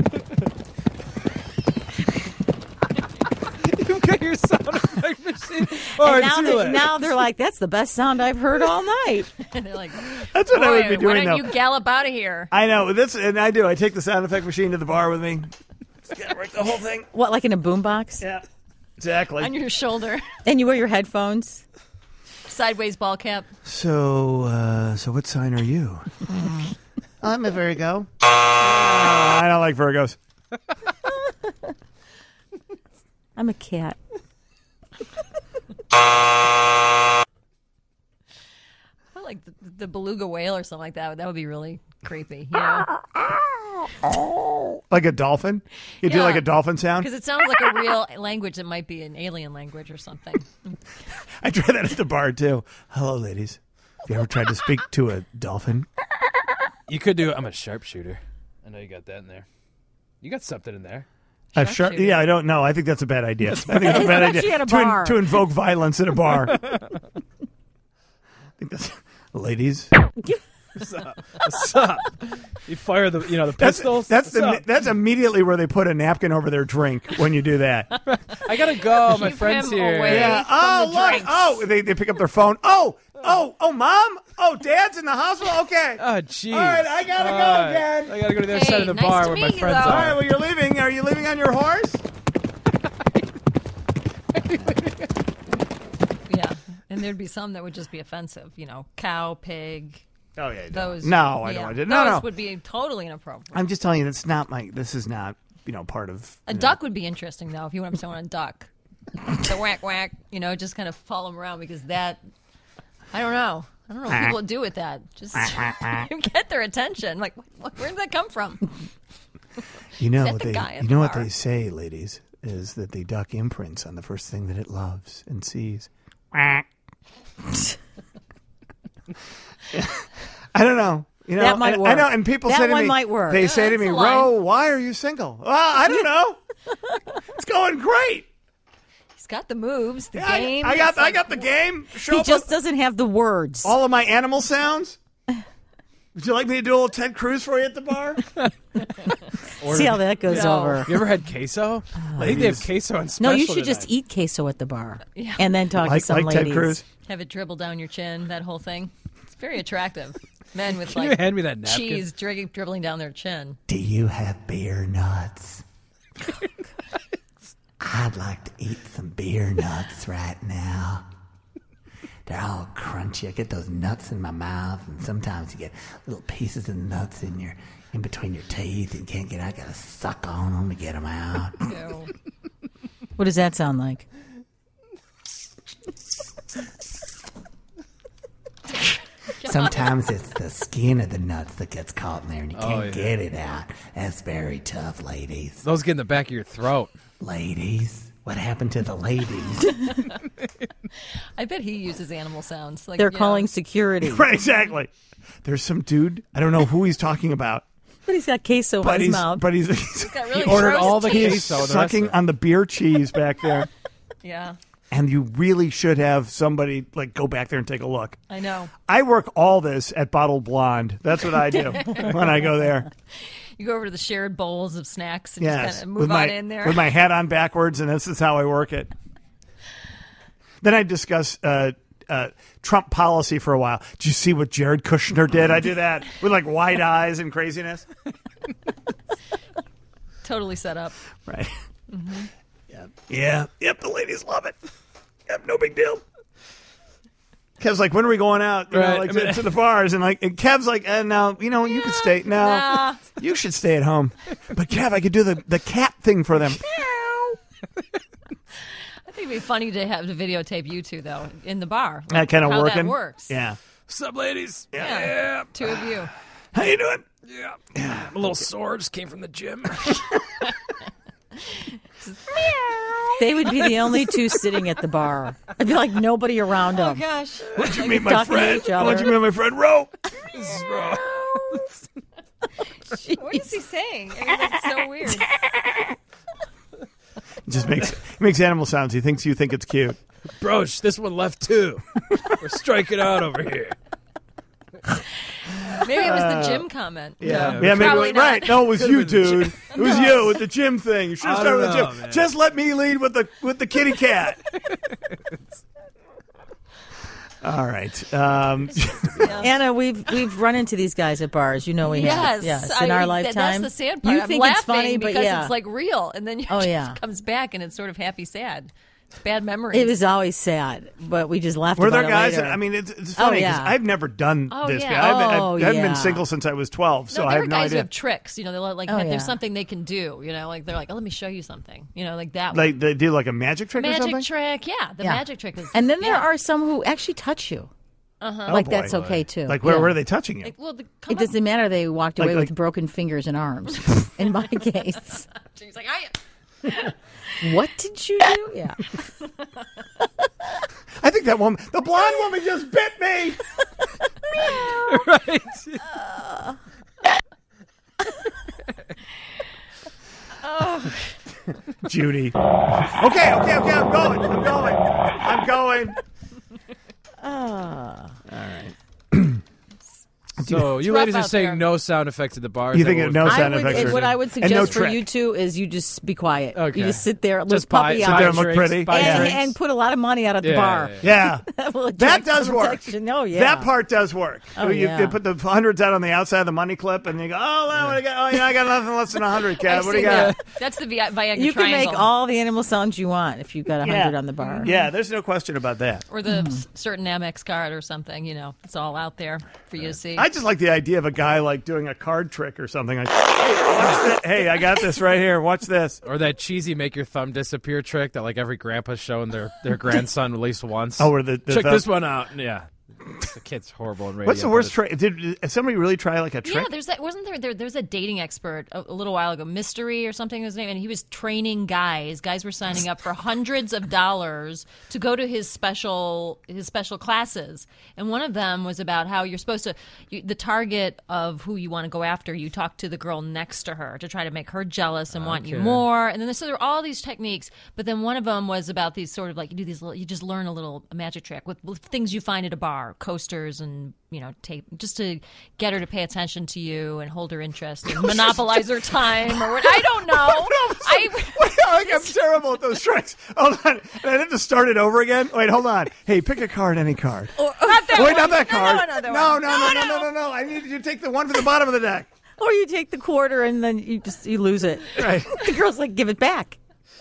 K: You've got your sound effect machine. All
G: And
K: right,
G: now,
K: see you
G: they,
K: later.
G: now they're like, that's the best sound I've heard all night.
B: They're like,
A: That's what I would be
B: "Boy, Why
A: doing,
B: don't
A: though.
B: you gallop out of here?
A: I know this, and I do. I take the sound effect machine to the bar with me. Gotta work the whole thing.
G: What, like in a boombox?
A: Yeah, exactly.
B: On your shoulder,
G: And you wear your headphones?
B: sideways ball cap.
A: So, uh, so what sign are you?
M: I'm a Virgo.
A: Uh, I don't like Virgos.
G: I'm a cat.
B: I like the, the beluga whale or something like that. That would be really creepy. You know?
A: Like a dolphin? You do
B: Yeah.
A: like a dolphin sound?
B: Because it sounds like a real language that might be an alien language or something.
A: I try that at the bar too. Hello, ladies. Have you ever tried to speak to a dolphin?
K: You could do. I'm a sharpshooter. I know you got that in there. You got something in there.
A: A sharp, yeah, I don't know. I think that's a bad idea. I think it's a bad idea
G: Especially at a
A: to, in-
G: bar.
A: to invoke violence at a bar. I think that's, ladies.
K: What's up? What's up? You fire the, you know, the
A: That's
K: pistols.
A: that's
K: What's
A: the,
K: up?
A: that's immediately where they put a napkin over their drink when you do that.
K: I gotta go. My
B: Keep
K: friend's
B: him
K: here.
B: away.
A: Yeah.
B: from
A: Oh,
B: the
A: look.
B: drinks.
A: Oh, they they pick up their phone. Oh, oh, oh, mom. Oh, dad's in the hospital. Okay.
K: Oh, jeez.
A: All right, I gotta
K: All
A: go
K: right.
A: again.
K: I gotta go to the other
B: Hey,
K: side of the
B: nice
K: bar
B: to
K: where my
B: meet you,
K: friends
B: though.
A: All right.
K: are.
A: Well, you're leaving. Are you leaving on your horse?
B: Yeah. And there'd be some that would just be offensive. You know, cow, pig.
A: Oh yeah.
B: Those.
A: No, I
B: yeah.
A: don't. I did- No,
B: Those
A: no.
B: would be totally inappropriate.
A: I'm just telling you, that's not my. This is not. You know, part of
B: A
A: you know.
B: duck would be interesting, though, if you want someone on a duck. The whack whack, you know, just kind of follow them around because that, I don't know. I don't know what people do with that. Just get their attention. Like, what, where did that come from?
A: You know
B: Is that
A: what
B: the
A: they.
B: guy at
A: You
B: the
A: know what
B: bar?
A: they say, ladies, is that the duck imprints on the first thing that it loves and sees. I don't know. You know,
G: That might
A: and-
G: work.
A: I know, and people
G: That
A: say to
G: one
A: me,
G: might work.
A: They
G: Yeah,
A: say to
B: that's
A: me,
B: a line.
A: "Ro, why are you single?" Well, I don't know. It's going great.
B: He's got the moves, the
A: Yeah, I-
B: game.
A: I, got,
B: It's
A: I
B: like-
A: got the game. Show
G: He
A: up
G: just
A: with
G: doesn't have the words.
A: all of my animal sounds. Would you like me to do a little Ted Cruz for you at the bar?
G: See how that goes
B: No.
G: over.
K: You ever had queso? I think they have queso on
G: No,
K: special
G: you should just
K: tonight.
G: eat queso at the bar
B: Yeah.
G: and then talk
A: like
G: to some
A: like Ted
G: ladies.
A: Cruz.
B: Have it dribble down your chin, that whole thing. It's very attractive. Men with
K: Can you
B: like
K: hand me that napkin?
B: cheese dri- dribbling down their chin.
M: Do you have beer nuts? I'd like to eat some beer nuts right now. They're all crunchy. I get those nuts in my mouth, and sometimes you get little pieces of nuts in your in between your teeth, and you can't get out. Gotta suck on them to get them out.
B: Ew.
G: What does that sound like?
M: Sometimes it's the skin of the nuts that gets caught in there, and you
K: Oh,
M: can't
K: yeah.
M: get it out. That's very tough, ladies.
K: Those get in the back of your throat.
M: Ladies, what happened to the ladies?
B: I bet he uses animal sounds. Like
G: They're
B: you
G: calling
B: know,
G: security.
A: Right, exactly. There's some dude. I don't know who he's talking about,
G: But he's got queso
A: but
G: in his
A: he's
G: mouth.
A: but he's, he's,
B: got really
K: He ordered
B: gross
K: all the
B: teeth.
K: queso.
A: he's
K: the rest
A: sucking
K: of it.
A: on the beer cheese back there.
B: Yeah,
A: And you really should have somebody like go back there and take a look.
B: I know.
A: I work all this at Bottled Blonde. That's what I do when I go there.
B: You go over to the shared bowls of snacks and
A: Yes,
B: just kind of move
A: with
B: on
A: my
B: in there.
A: with my hat on backwards, and this is how I work it. Then I discuss uh, uh, Trump policy for a while. Did you see what Jared Kushner did? I do that with like wide eyes and craziness.
B: Totally set up.
A: Right.
B: Mm-hmm.
A: Yeah. Yeah. Yep. The ladies love it. Yep. No big deal. Kev's like, when are we going out? You
K: Right.
A: know, like
K: I mean-
A: to, to the bars, and like, and Kev's like, eh, no, you know, you can stay. No,
B: Nah.
A: you should stay at home. But Kev, I could do the the cat thing for them.
B: I think it'd be funny to have to videotape you two though in the bar.
A: That kind of
B: How
A: working.
B: That works.
A: Yeah.
K: What's up, ladies?
B: Yeah. Two of you.
A: How you doing?
K: Yeah. I'm a little sore. Just came from the gym.
G: They would be the only two sitting at the bar. I'd be like nobody around them.
B: Oh gosh.
A: What'd you meet my
G: Talking to
A: friend?
G: each other.
A: What'd you meet my friend Ro?
B: What is he saying? I mean, that's so weird.
A: Just makes he makes animal sounds. He thinks you think it's cute.
K: Broach, this one left too. We're striking out over here.
B: Maybe it was the gym comment.
A: Yeah,
B: No,
A: yeah, maybe
B: probably
A: it was- right.
B: not.
A: No, it was
K: Could've
A: you,
K: been the
A: dude.
K: gym.
A: It was you with the gym thing. You should have
K: I
A: started with the
K: don't
A: gym.
K: know, man.
A: Just let me lead with the with the kitty cat. All right. Um,
G: Anna, we've we've run into these guys at bars. You know we
B: Yes,
G: have. Yes,
B: I-
G: in our
B: that-
G: lifetime.
B: That's the sad part.
G: You
B: I'm
G: think
B: laughing
G: it's funny, but
B: because
G: yeah,
B: it's like real, and then it
G: Oh,
B: just
G: yeah.
B: comes back, and it's sort of happy, sad. It's bad memories.
G: it was always sad, but we just laughed
A: were
G: about
A: there guys?
G: it later.
A: That, I mean, it's, it's
G: Oh,
A: funny because
G: yeah.
A: I've never done
B: Oh,
A: this.
B: yeah.
A: I haven't, I've-
G: Oh,
A: I haven't
G: yeah.
A: been single since I was twelve, so
B: no,
A: I
B: there
A: have
B: are
A: no
B: guys who
A: idea.
B: have tricks. You know, they're like,
G: Oh,
B: there's
G: yeah.
B: something they can do. You know, like they're like, oh, let me show you something. You know, like that.
A: Like they do like a magic trick or
B: magic
A: something.
B: trick, yeah. The
G: Yeah.
B: magic trick is.
G: And then there
B: yeah.
G: are some who actually touch you.
B: Uh-huh.
G: Like
A: Oh,
G: that's
A: boy.
G: okay too.
A: Like where
G: Yeah.
A: where are they touching you?
B: Like, well, the,
G: It
B: come on.
G: doesn't matter. They walked
A: Like-
G: away
A: like-
G: with broken fingers and arms. In my case,
B: She's like, I.
G: what did you do? Yeah.
A: I think that woman, the blonde woman, just bit me.
K: Right.
B: Oh.
A: Judy. Okay, okay, okay. I'm going. I'm going. I'm going.
G: Ah.
A: All right.
K: So you
B: rough
K: ladies are
B: out
K: saying
B: there.
K: no sound effects at the bar.
A: You
K: Is that
A: think
K: what
A: it-
K: was-
A: no
G: I
A: sound
G: would,
A: effects
G: and
A: are-
G: what I would
A: and no
G: suggest for
A: trick.
G: you two is you just be quiet.
K: Okay.
G: You just sit there, look
K: Just
G: puppy
K: buy-
G: eyes,
K: buy
A: there and look
K: drinks,
A: pretty.
K: buy
G: and,
K: drinks.
G: and put a lot of money out at the
K: Yeah,
G: bar.
K: yeah,
A: Yeah.
G: That, will
A: That
G: attract
A: does
G: some
A: work.
G: attention. Oh yeah,
A: That part does work.
G: Oh,
A: you,
G: yeah.
A: you put the hundreds out on the outside of the money clip, and you go, "Oh, well, what do I got? Oh, yeah, I got nothing less than a hundred, Kev.
B: I've
A: What do you
B: seen
A: got?"
B: that. That's the Vi- Viagra
G: You can
B: triangle.
G: make all the animal sounds you want if you've got a
A: Yeah.
G: hundred on the bar.
A: Yeah, there's no question about that.
B: or the s- certain Amex card or something. You know, it's all out there for you to see.
A: I just like the idea of a guy like doing a card trick or something. Like, hey, watch this. Hey, I got this right here. Watch this.
K: Or that cheesy make your thumb disappear trick that like every grandpa's showing their, their grandson at least once.
A: Oh, where the- the
K: check
A: thumb-
K: this one out. Yeah, the kid's horrible in radio.
A: What's the
K: but
A: worst
K: it's-
A: trick? Did, did somebody really try like a trick?
B: Yeah, there's that. Wasn't there? there there's a dating expert a, a little while ago, Mystery or something. His name, and he was training guys. Guys were signing up for hundreds of dollars to go to his special his special classes. And one of them was about how you're supposed to you, the target of who you want to go after. You talk to the girl next to her to try to make her jealous and want you
K: Okay.
B: more. And then so there are all these techniques. But then one of them was about these sort of like you do these. Little, you just learn a little magic trick with, with things you find at a bar, coasters and. You know, tape just to get her to pay attention to you and hold her interest and monopolize her time or what. I don't know. I,
A: Wait, like, I'm terrible at those tricks. Hold on. And I have to start it over again? Wait, hold on. Hey, pick a card, any card.
B: not that
A: Wait,
B: one.
A: not that
B: No,
A: card.
B: no, another
A: no,
B: one.
A: no, no, no, no, no, no. I need you to take the one from the bottom of the deck.
G: Or you take the quarter and then you just you lose it.
A: Right.
G: The girl's like, give it back.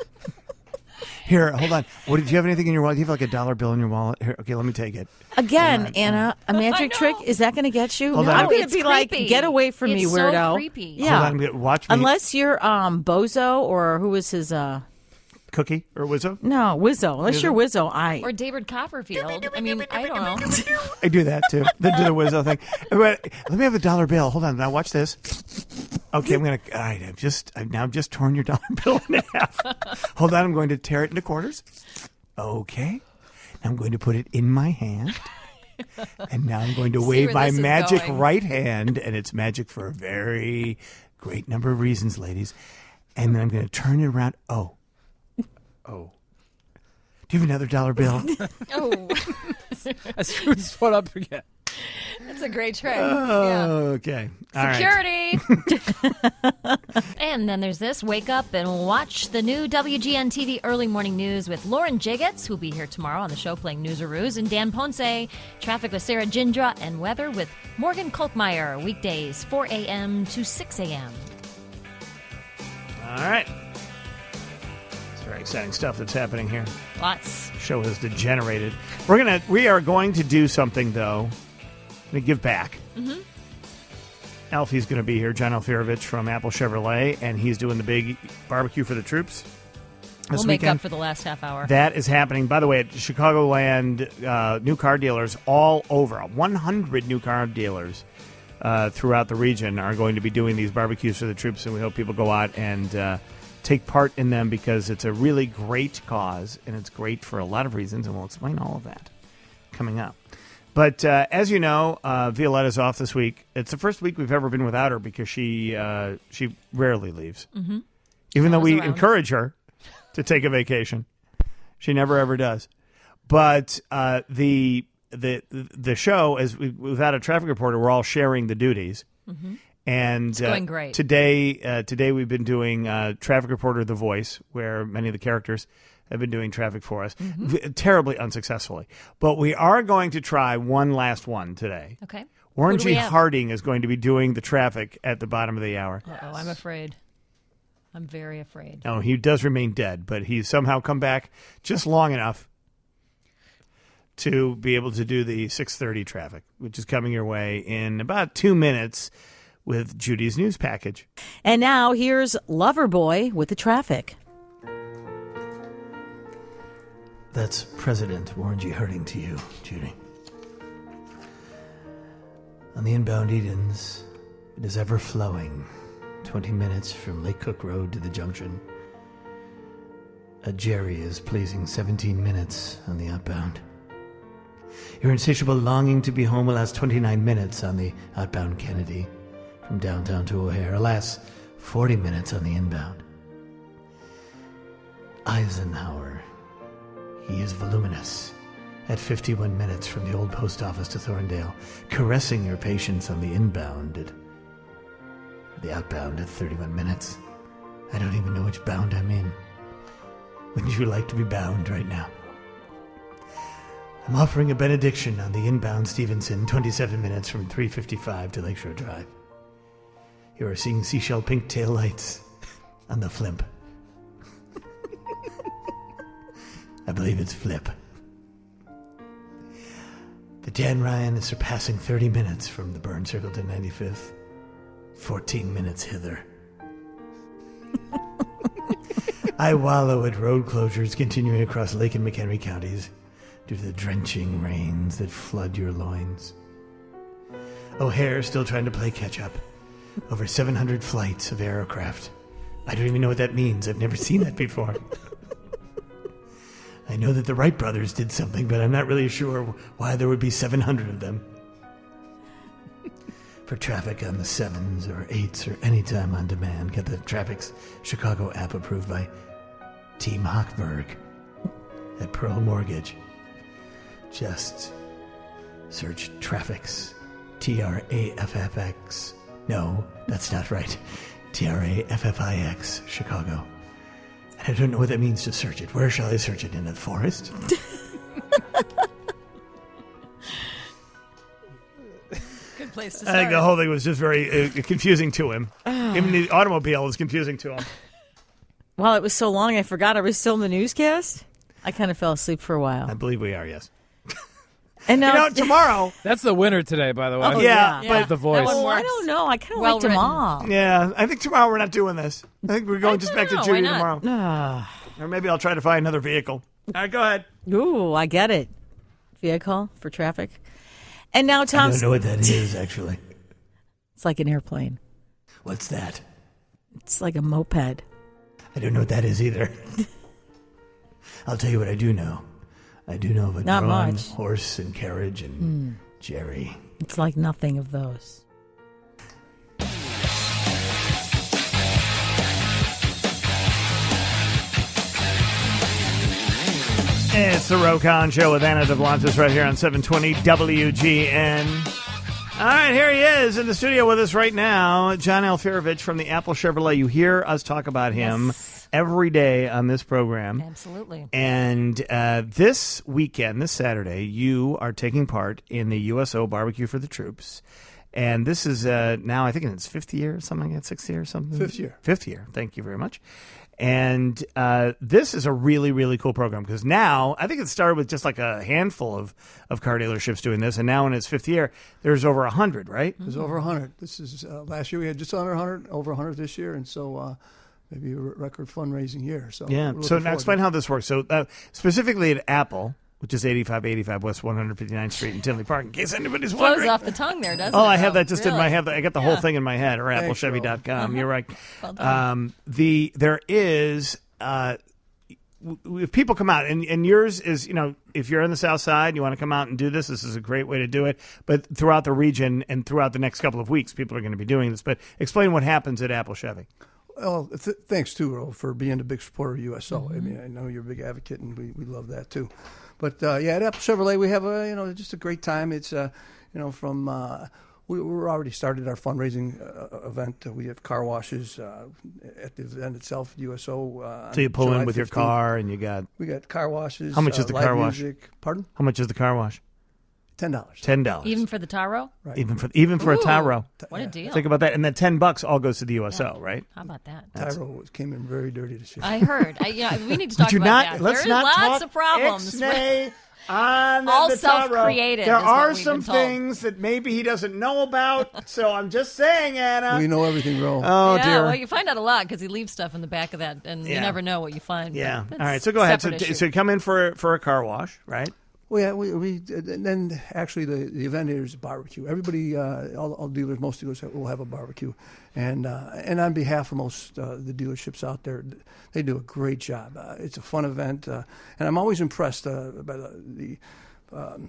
A: Here, hold on. What did you have anything in your wallet? Do you have like a dollar bill in your wallet? Here, okay, let me take it.
G: Again, Anna, a magic trick, is that going to get you?
A: Hold
G: no,
A: on.
G: I'm going to
B: It's
G: be like,
B: creepy.
G: get away from
B: It's
G: me,
B: so
G: weirdo.
B: creepy.
G: Yeah.
A: Hold on, I'm gonna- watch me.
G: Unless you're um, Bozo or who was his, uh,
A: Cookie or Wizzo?
G: no, Wizzo. Unless
A: Wizzo?
G: you're Wizzo, I.
B: or David Copperfield. I mean, I don't know.
A: I do that too. Then do the Wizzo thing. But let me have a dollar bill. Hold on. Now watch this. Okay, I'm gonna. All right, I've just. I've now just torn your dollar bill in half. Hold on. I'm going to tear it into quarters. Okay. Now I'm going to put it in my hand. And now I'm going to
B: See
A: wave
B: where
A: my
B: this is
A: magic
B: going.
A: right hand, and it's magic for a very great number of reasons, ladies. And then I'm going to turn it around. Oh. Oh. Do you have another dollar bill?
B: Oh,
K: I screwed this one up again.
B: That's a great trick.
A: Oh,
B: yeah.
A: okay. All right.
B: Security. And then there's this. Wake up and watch the new W G N T V Early Morning News with Lauren Jiggets, who'll be here tomorrow on the show playing Newsaroos, and Dan Ponce. Traffic with Sarah Jindra, and weather with Morgan Kolkmeyer. Weekdays, four a.m. to six a.m.
A: All right. It's very exciting stuff that's happening here.
B: Lots.
A: Show has degenerated. We're gonna. We are going to do something though. To give back.
B: Mm-hmm.
A: Alfie's going to be here, John Alfirovich from Apple Chevrolet, and he's doing the big barbecue for the troops this
B: We'll make
A: weekend.
B: up for the last half hour.
A: That is happening. By the way, at Chicagoland, uh, new car dealers all over, one hundred new car dealers uh, throughout the region are going to be doing these barbecues for the troops, and we hope people go out and uh, take part in them because it's a really great cause, and it's great for a lot of reasons, and we'll explain all of that coming up. But uh, as you know, uh, Violetta's off this week. It's the first week we've ever been without her because she uh, she rarely leaves.
B: Mm-hmm.
A: Even though we
B: around.
A: encourage her to take a vacation, she never ever does. But uh, the the the show is we, without a traffic reporter, we're all sharing the duties.
B: Mm-hmm.
A: And
B: It's going great.
A: Uh, today, uh, today we've been doing uh, Traffic Reporter The Voice, where many of the characters have been doing traffic for us,
B: Mm-hmm.
A: v- terribly unsuccessfully. But we are going to try one last one today.
B: Okay.
A: Warren
B: Who do
A: G.
B: we have?
A: Harding is going to be doing the traffic at the bottom of the hour.
B: Uh-oh, I'm afraid. I'm very afraid.
A: No, he does remain dead, but he's somehow come back just long enough to be able to do the six thirty traffic, which is coming your way in about two minutes with Judy's news package.
G: And now here's Loverboy with the traffic.
M: That's President Warren G. Harding to you, Judy. On the inbound Edens, it is ever flowing. Twenty minutes from Lake Cook Road to the junction. A Jerry is pleasing seventeen minutes on the outbound. Your insatiable longing to be home will last twenty-nine minutes on the outbound Kennedy. From downtown to O'Hare, alas, forty minutes on the inbound. Eisenhower. He is voluminous. At fifty-one minutes from the old post office to Thorndale, caressing your patience on the inbound at the outbound at thirty-one minutes. I don't even know which bound I'm in. Wouldn't you like to be bound right now? I'm offering a benediction on the inbound Stevenson, twenty-seven minutes from three fifty-five to Lakeshore Drive. You are seeing seashell pink taillights on the Flimp. I believe it's Flip. The Dan Ryan is surpassing thirty minutes from the burn circle to ninety-fifth. fourteen minutes hither. I wallow at road closures continuing across Lake and McHenry counties due to the drenching rains that flood your loins. O'Hare still trying to play catch-up. Over seven hundred flights of aircraft. I don't even know what that means. I've never seen that before. I know that the Wright brothers did something, but I'm not really sure why there would be seven hundred of them. For traffic on the sevens or eights or anytime on demand, get the Traffic's Chicago app approved by Team Hochberg at Pearl Mortgage. Just search Traffic's T R A F F X. No, that's not right. T R A F F I X, Chicago. I don't know what that means to search it. Where shall I search it? In the forest?
B: Good place to
A: I
B: start.
A: think the whole thing was just very uh, confusing to him. Even the automobile was confusing to him.
G: Well, it was so long I forgot I was still in the newscast. I kind of fell asleep for a while.
A: I believe we are, yes.
G: And now
A: you know, tomorrow.
K: That's the winner today, by the way.
G: Oh,
A: yeah,
G: yeah.
A: but
K: The Voice.
G: Oh, I don't know. I kind of
B: Well
G: liked them
B: written.
G: all.
A: Yeah, I think tomorrow we're not doing this. I think we're going just back to
B: know.
A: Judy
B: Why not?
A: tomorrow.
G: Ah.
A: Or maybe I'll try to find another vehicle. All right, go ahead.
G: Ooh, I get it. Vehicle for traffic. And now
M: I
G: Tom's...
M: don't know what that is, actually.
G: It's like an airplane.
M: What's that?
G: It's like a moped.
M: I don't know what that is either. I'll tell you what I do know. I do know of a
G: Not
M: drawn
G: much.
M: horse and carriage and
G: Mm.
M: Jerry.
G: It's like nothing of those.
A: It's the Rokon Show with Anna Devlantis right here on seven twenty W G N. All right, here he is in the studio with us right now, John Alfirovich from the Apple Chevrolet. You hear us talk about him yes. every day on this program.
B: Absolutely.
A: And uh, this weekend, this Saturday, you are taking part in the U S O Barbecue for the Troops. And this is uh, now, I think, in its fifth year, something like that, sixth year or something?
E: Fifth year.
A: Fifth year. Thank you very much. And uh, this is a really, really cool program because now, I think it started with just like a handful of, of car dealerships doing this. And now in its fifth year, there's over one hundred, right?
E: There's over one hundred. This is uh, last year we had just under one hundred, over one hundred this year. And so uh, maybe a record fundraising year. So
A: yeah. So now explain how this works. So uh, specifically at Apple, which is eighty-five eighty-five West one hundred fifty-ninth Street in Tinley Park, in case anybody's
B: Flows
A: wondering.
B: off the tongue there, doesn't
A: oh,
B: it?
A: Oh, I have that just
B: really?
A: in my head. I got the
B: yeah.
A: whole thing in my head, or apple chevy dot com. Uh-huh. You're right.
B: Well done.
A: Um, the There is, uh, if people come out, and, and yours is, you know, if you're in the South Side and you want to come out and do this, this is a great way to do it. But throughout the region and throughout the next couple of weeks, people are going to be doing this. But explain what happens at Apple Chevy.
E: Well, th- thanks, too, Ro, for being a big supporter of U S O.
B: Mm-hmm.
E: I mean, I know you're a big advocate, and we, we love that, too. But, uh, yeah, at Apple Chevrolet, we have, a you know, just a great time. It's, uh, you know, from uh, we, we're already started our fundraising uh, event. Uh, we have car washes uh, at the event itself, U S O. Uh,
A: so you pull
E: July
A: in with
E: fifteenth.
A: your car, and you got...
E: We got car washes.
A: How much
E: uh,
A: is the
E: live
A: car wash?
E: music. Pardon?
A: How much is the car wash?
E: Ten dollars.
A: Ten dollars.
B: Even for the Taro?
E: Right.
A: Even for even for
B: Ooh,
A: a Tyro.
B: What a deal.
A: Think about that. And then ten bucks all goes to the U S O,
B: yeah.
A: right?
B: How about that?
E: Tyro came in very dirty this year.
B: I heard. I, you know, we need to talk
A: Did you
B: about
A: not,
B: that.
A: Let's
B: There's
A: not
B: lots
A: talk
B: of problems.
A: Ixnay on
B: All
A: the Tyro.
B: self-created
A: There
B: is what
A: are
B: we've
A: some
B: been told.
A: things that maybe he doesn't know about, so I'm just saying, Anna.
E: We know everything, Ro.
A: Oh,
B: yeah,
A: dear.
B: well, you find out a lot because he leaves stuff in the back of that, and
A: Yeah.
B: you never know what you find.
A: Yeah.
B: But
A: All right,
B: it's
A: so go ahead. So,
B: separate issue.
A: so you come in for for a car wash, right?
E: Well, yeah, we, we and then actually the, the event here is a barbecue. Everybody, uh, all, all dealers, most dealers will have a barbecue, and uh, and on behalf of most uh, the dealerships out there, they do a great job. Uh, it's a fun event, uh, and I'm always impressed uh, by the, the um,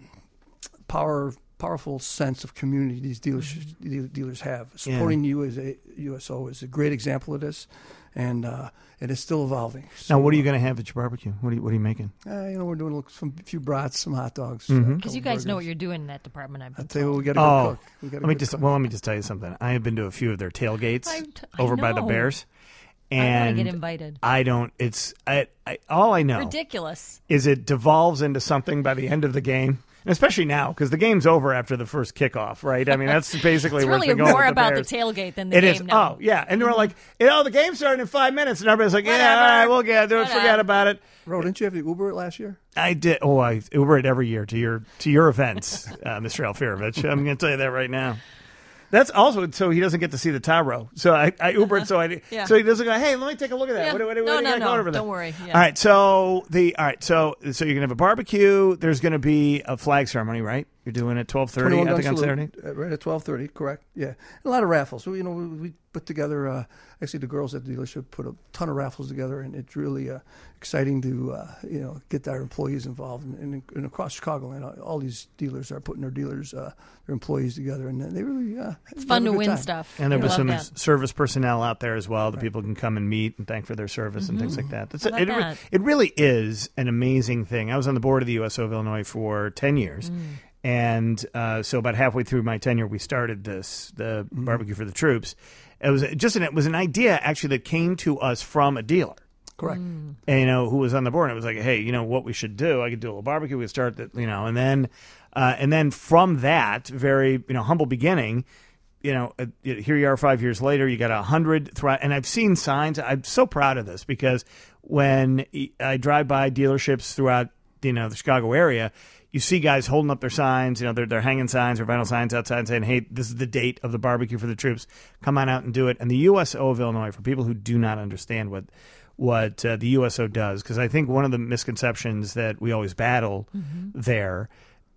E: power. Powerful sense of community these dealers mm-hmm. dealers have. Supporting
A: Yeah.
E: you as a U S O is a great example of this, and uh, it is still evolving.
A: Now, what are you going to have at your barbecue? What are you, what are you making?
E: Uh, you know, we're doing some few brats, some hot dogs.
A: Mhm.
B: Because you guys know what you're doing in that department. I've been
E: I'll tell you what, we got to
A: Oh,
E: go cook. We gotta
A: let me
E: go
A: just
E: cook.
A: well, let me just tell you something. I have been to a few of their tailgates
B: I t- I
A: over by the
B: know.
A: Bears,
B: I wanna
A: and
B: get invited.
A: I don't. It's I, I. All I know
B: Ridiculous.
A: is it devolves into something by the end of the game. And especially now, because the game's over after the first kickoff, right? I mean, that's basically
B: It's
A: where
B: really
A: it's been going
B: more
A: with the
B: about
A: Bears.
B: the tailgate than the
A: It
B: game
A: is.
B: now.
A: Oh, yeah. And we're like, you know, the game's starting in five minutes. And everybody's like, yeah,
B: Whatever.
A: all right, we'll get it. Forget
B: Whatever.
A: about it.
E: Ro, didn't you have to Uber it last year?
A: I did. Oh, I Uber it every year to your to your events, uh, Mister Alfirovich. I'm going to tell you that right now. That's also so he doesn't get to see the Tyro. So I, I Uber it so I
B: Yeah.
A: so he doesn't go. Hey, let me take a look at that.
B: Yeah.
A: What, what, what,
B: No,
A: what do you
B: no,
A: got
B: no.
A: going over there?
B: Don't worry. Yeah.
A: All right. So the all right. So so you're gonna have a barbecue. There's gonna be a flag ceremony, right? You're doing it twelve thirty. I think on Saturday.
E: Uh, right at twelve thirty, correct. Yeah. And a lot of raffles. So, you know, we, we put together, uh, actually the girls at the dealership put a ton of raffles together, and it's really uh, exciting to, uh, you know, get our employees involved. And, and, and across Chicago, and all, all these dealers are putting their dealers, uh, their employees together, and they really, uh,
B: It's fun
E: have a
B: to
E: good
B: win
E: time.
B: stuff.
A: And there
B: I
A: was
B: love
A: some
B: that.
A: service personnel out there as well that people can come and meet and thank for their service and things like that. That's
B: How about
A: it, re-
B: that?
A: it really is an amazing thing. I was on the board of the U S O of Illinois for ten years.
B: Mm.
A: And uh, so about halfway through my tenure, we started this, the barbecue for the troops. It was just an, it was an idea actually that came to us from a dealer.
E: Correct.
B: Mm.
A: And, you know, who was on the board. And it was like, hey, you know what we should do? I could do a little barbecue. We could start that, you know, and then, uh, and then from that very, you know, humble beginning, you know, uh, here you are five years later, you got a hundred, thri- and I've seen signs. I'm so proud of this because when I drive by dealerships throughout, you know, the Chicago area, you see guys holding up their signs, you know, they're, they're hanging signs or vinyl signs outside saying, hey, this is the date of the barbecue for the troops. Come on out and do it. And the U S O of Illinois, for people who do not understand what what uh, the U S O does, because I think one of the misconceptions that we always battle
B: Mm-hmm.
A: there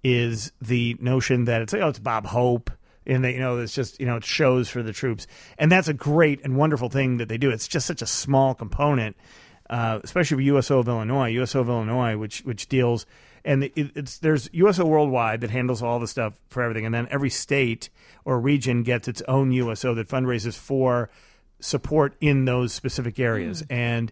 A: is the notion that it's, oh, it's Bob Hope. And they, you know, it's just, you know, it shows for the troops. And that's a great and wonderful thing that they do. It's just such a small component, uh, especially for U S O of Illinois. U S O of Illinois, which which deals, and it, it's there's U S O Worldwide that handles all the stuff for everything. And then every state or region gets its own U S O that fundraises for support in those specific areas.
B: Mm.
A: And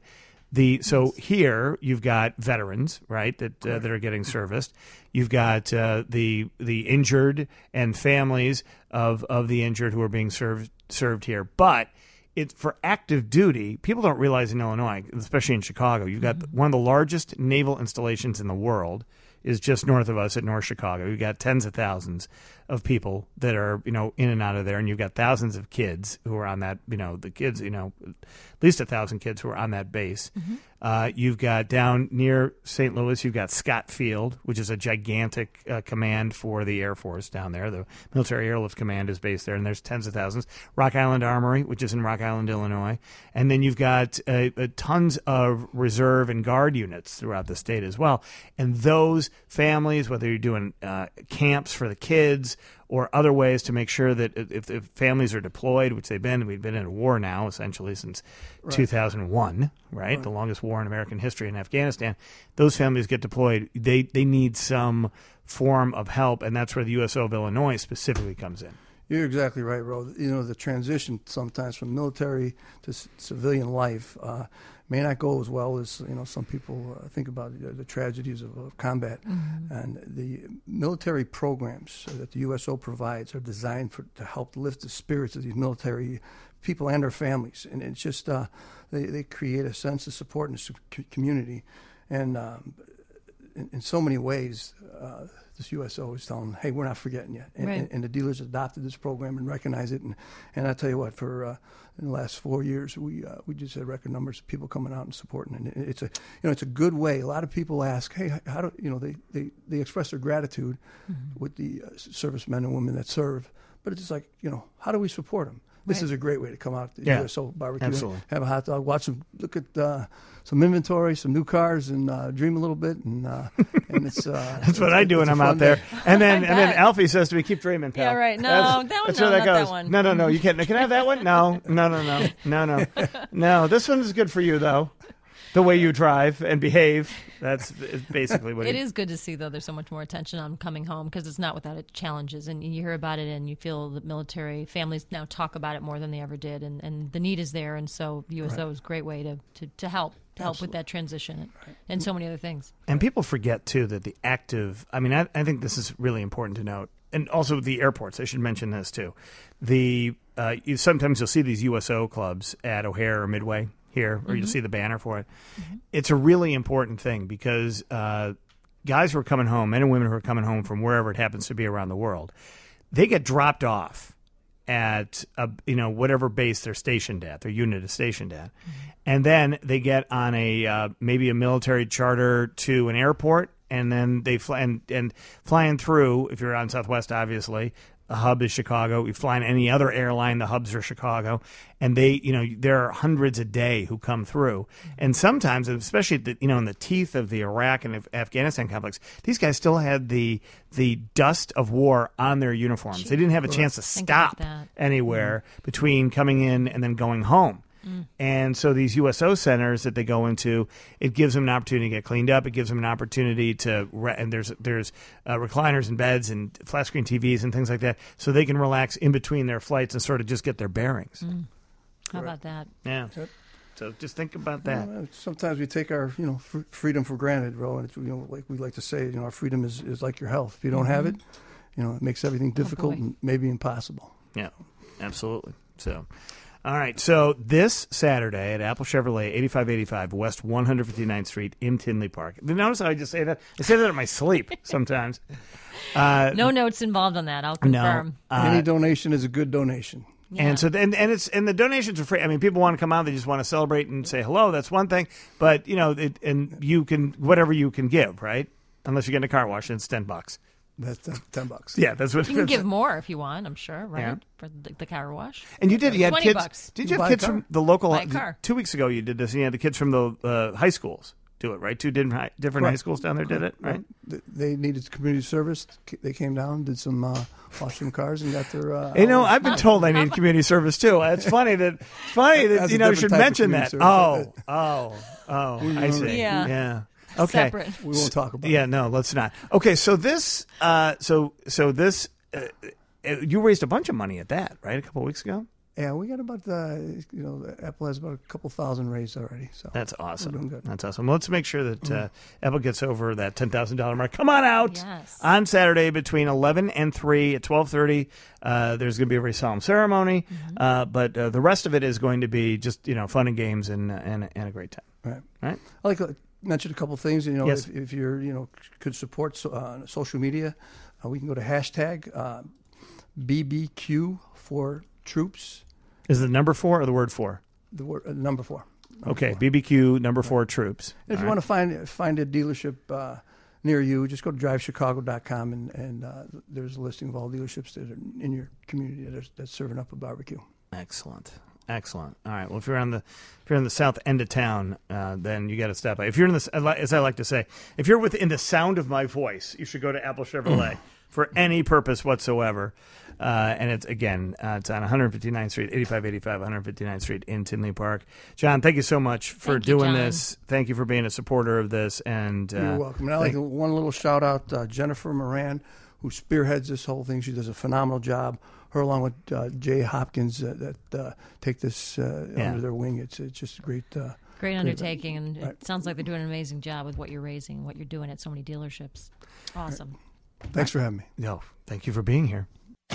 A: The so here you've got veterans, right, that uh, that are getting serviced. You've got uh, the the injured and families of of the injured who are being served served here. But it's for active duty. People don't realize in Illinois, especially in Chicago, you've got mm-hmm. one of the largest naval installations in the world is just north of us at North Chicago. You've got tens of thousands of people that are, you know, in and out of there, and you've got thousands of kids who are on that, you know, the kids, you know, at least a thousand kids who are on that base. Mm-hmm. Uh, you've got down near Saint Louis, you've got Scott Field, which is a gigantic uh, command for the Air Force down there. The Military Airlift Command is based there, and there's tens of thousands. Rock Island Armory, which is in Rock Island, Illinois. And then you've got uh, uh, tons of reserve and guard units throughout the state as well. And those families, whether you're doing uh, camps for the kids or other ways to make sure that if, if families are deployed, which they've been, we've been in a war now essentially since right. two thousand one, right? right? The longest war in American history in Afghanistan. Those families get deployed. They they need some form of help, and that's where the U S O of Illinois specifically comes in.
E: You're exactly right, Ro. You know, the transition sometimes from military to c- civilian life uh, may not go as well as, you know, some people uh, think about the, the tragedies of, of combat. Mm-hmm. And the military programs that the U S O provides are designed for to help lift the spirits of these military people and their families. And it's just, uh, they, they create a sense of support in the community. And um, in, in so many ways, uh, this U S O is telling them, hey, we're not forgetting you. And,
G: right.
E: and, and the dealers adopted this program and recognize it. And, and I tell you what, for uh, in the last four years, we uh, we just had record numbers of people coming out and supporting. And it's a you know it's a good way. A lot of people ask, hey, how do you know they they, they express their gratitude mm-hmm. with the uh, servicemen and women that serve. But it's just like, you know, how do we support them? This
G: right.
E: is a great way to come out to the
A: yeah,
E: U S O barbecue,
A: absolutely.
E: have a hot dog, watch them, look at uh, some inventory, some new cars, and uh, dream a little bit. And uh, and it's uh,
A: that's
E: it's,
A: what I do when I'm out there.
E: Day.
A: And then and then Alfie says to me, "Keep dreaming, pal."
G: Yeah, right. No,
A: that's,
G: that one,
A: that's
G: no,
A: where that
G: not
A: goes.
G: that one.
A: No, no, no. You can't. Can I have that one? No, no, no, no, no, no, no. This one is good for you though. The way you drive and behave. That's basically what
B: it
A: he,
B: is good to see, though. There's so much more attention on coming home because it's not without its challenges. And you hear about it and you feel the military families now talk about it more than they ever did. And, and the need is there. And so U S O right. is a great way to, to, to help. To help Absolutely. With that transition and, right. and so many other things.
A: And people forget, too, that the active, I mean, I, I think this is really important to note. And also the airports, I should mention this, too. The uh, you, sometimes you'll see these U S O clubs at O'Hare or Midway here, or mm-hmm. you'll see the banner for it. Mm-hmm. It's a really important thing because uh, guys who are coming home, men and women who are coming home from wherever it happens to be around the world, they get dropped off at a, you know whatever base they're stationed at, their unit is stationed at, mm-hmm. and then they get on a uh, maybe a military charter to an airport, and then they fly and, and flying through. If you're on Southwest, obviously. The hub is Chicago. You fly in any other airline, the hubs are Chicago. And they, you know, there are hundreds a day who come through. And sometimes, especially, the, you know, in the teeth of the Iraq and Afghanistan complex, these guys still had the the dust of war on their uniforms. They didn't have a chance to stop anywhere mm. between coming in and then going home. Mm. And so these U S O centers that they go into, it gives them an opportunity to get cleaned up. It gives them an opportunity to, re- and there's there's uh, recliners and beds and flat screen T Vs and things like that, so they can relax in between their flights and sort of just get their bearings.
B: Mm. How about that?
A: Yeah. Yep. So just think about that.
E: You know, sometimes we take our you know fr- freedom for granted, Ro, and it's, you know like we like to say, you know, our freedom is, is like your health. If you don't mm-hmm. have it, you know, it makes everything difficult
B: oh,
E: and maybe impossible.
A: Yeah, absolutely. So. All right, so this Saturday at Apple Chevrolet, eighty-five eighty-five West one hundred fifty-ninth Street in Tinley Park. Notice how I just say that? I say that in my sleep sometimes. Uh,
B: no notes involved on that, I'll confirm.
A: No, uh,
E: Any donation is a good donation.
B: Yeah.
A: And so, and, and it's and the donations are free. I mean, people want to come out; they just want to celebrate and say hello. That's one thing, but you know, it, and you can whatever you can give, right? Unless you get a car wash, and it's ten bucks.
E: That's ten, ten bucks.
A: Yeah, that's what
B: you can give more if you want. I'm sure, right?
A: Yeah.
B: For the, the car wash.
A: And you did. You had
B: twenty
A: kids.
B: Bucks.
A: Did you
E: Buy
A: have kids
E: a car.
A: from the local?
B: Buy a car.
A: Two weeks ago, you did this. And you had the kids from the uh, high schools do it, right? Two different high, different
E: Correct.
A: high schools down there did it, right?
E: Well, they needed community service. They came down, did some uh, washed some cars, and got their. Uh,
A: you know, I've been told I need community service too. It's funny that it's funny that
E: That's
A: you
E: a
A: know
E: different
A: should
E: type of
A: mention that.
E: community
A: Oh,
E: service.
A: oh, oh!
E: We
A: I
E: know
A: see.
E: that.
B: Yeah.
A: Yeah. Okay.
B: Separate.
E: We won't talk about.
A: Yeah,
E: it.
A: no, let's not. Okay, so this, uh, so so this, uh, you raised a bunch of money at that, right? A couple of weeks ago.
E: Yeah, we got about uh, you know Apple has about a couple thousand raised already. So
A: That's awesome.
E: We're doing good.
A: That's awesome. Well, let's make sure that uh, Apple gets over that ten thousand dollars mark. Come on out
B: Yes.
A: on Saturday between eleven and three at twelve thirty. Uh, there's going to be a very solemn ceremony,
B: Mm-hmm.
A: uh, but uh, the rest of it is going to be just you know fun and games and and, and a great time.
E: Right.
A: Right.
E: I like to mention a couple things. You know,
A: Yes.
E: if, if you're you know could support so, uh, social media, uh, we can go to hashtag uh, B B Q for troops.
A: Is it number four or the word four?
E: The word uh, number four. Number
A: Okay,
E: four.
A: B B Q number four troops.
E: And if you want to find find a dealership uh, near you, just go to drive chicago dot com and and uh, there's a listing of all dealerships that are in your community that are, that's serving up a barbecue.
A: Excellent. Excellent. All right. Well, if you're on the if you're on the south end of town, uh, then you got to stop by. If you're in the, as I like to say, if you're within the sound of my voice, you should go to Apple Chevrolet for any purpose whatsoever. Uh, and it's again, uh, it's on one fifty-ninth Street, eighty-five eighty-five, one fifty-ninth Street in Tinley Park. John, thank you so much for
B: Thank you,
A: doing
B: John.
A: this. Thank you for being a supporter of this. And uh,
E: You're welcome. And I like
A: thank-
E: one little shout out, uh, Jennifer Moran, who spearheads this whole thing. She does a phenomenal job. Her along with uh, Jay Hopkins uh, that uh, take this uh,
A: Yeah.
E: under their wing. It's it's just a great, uh,
B: Great undertaking, and
E: Right.
B: it sounds like they're doing an amazing job with what you're raising, what you're doing at so many dealerships. Awesome.
E: Thanks for having me.
A: No, thank you for being here.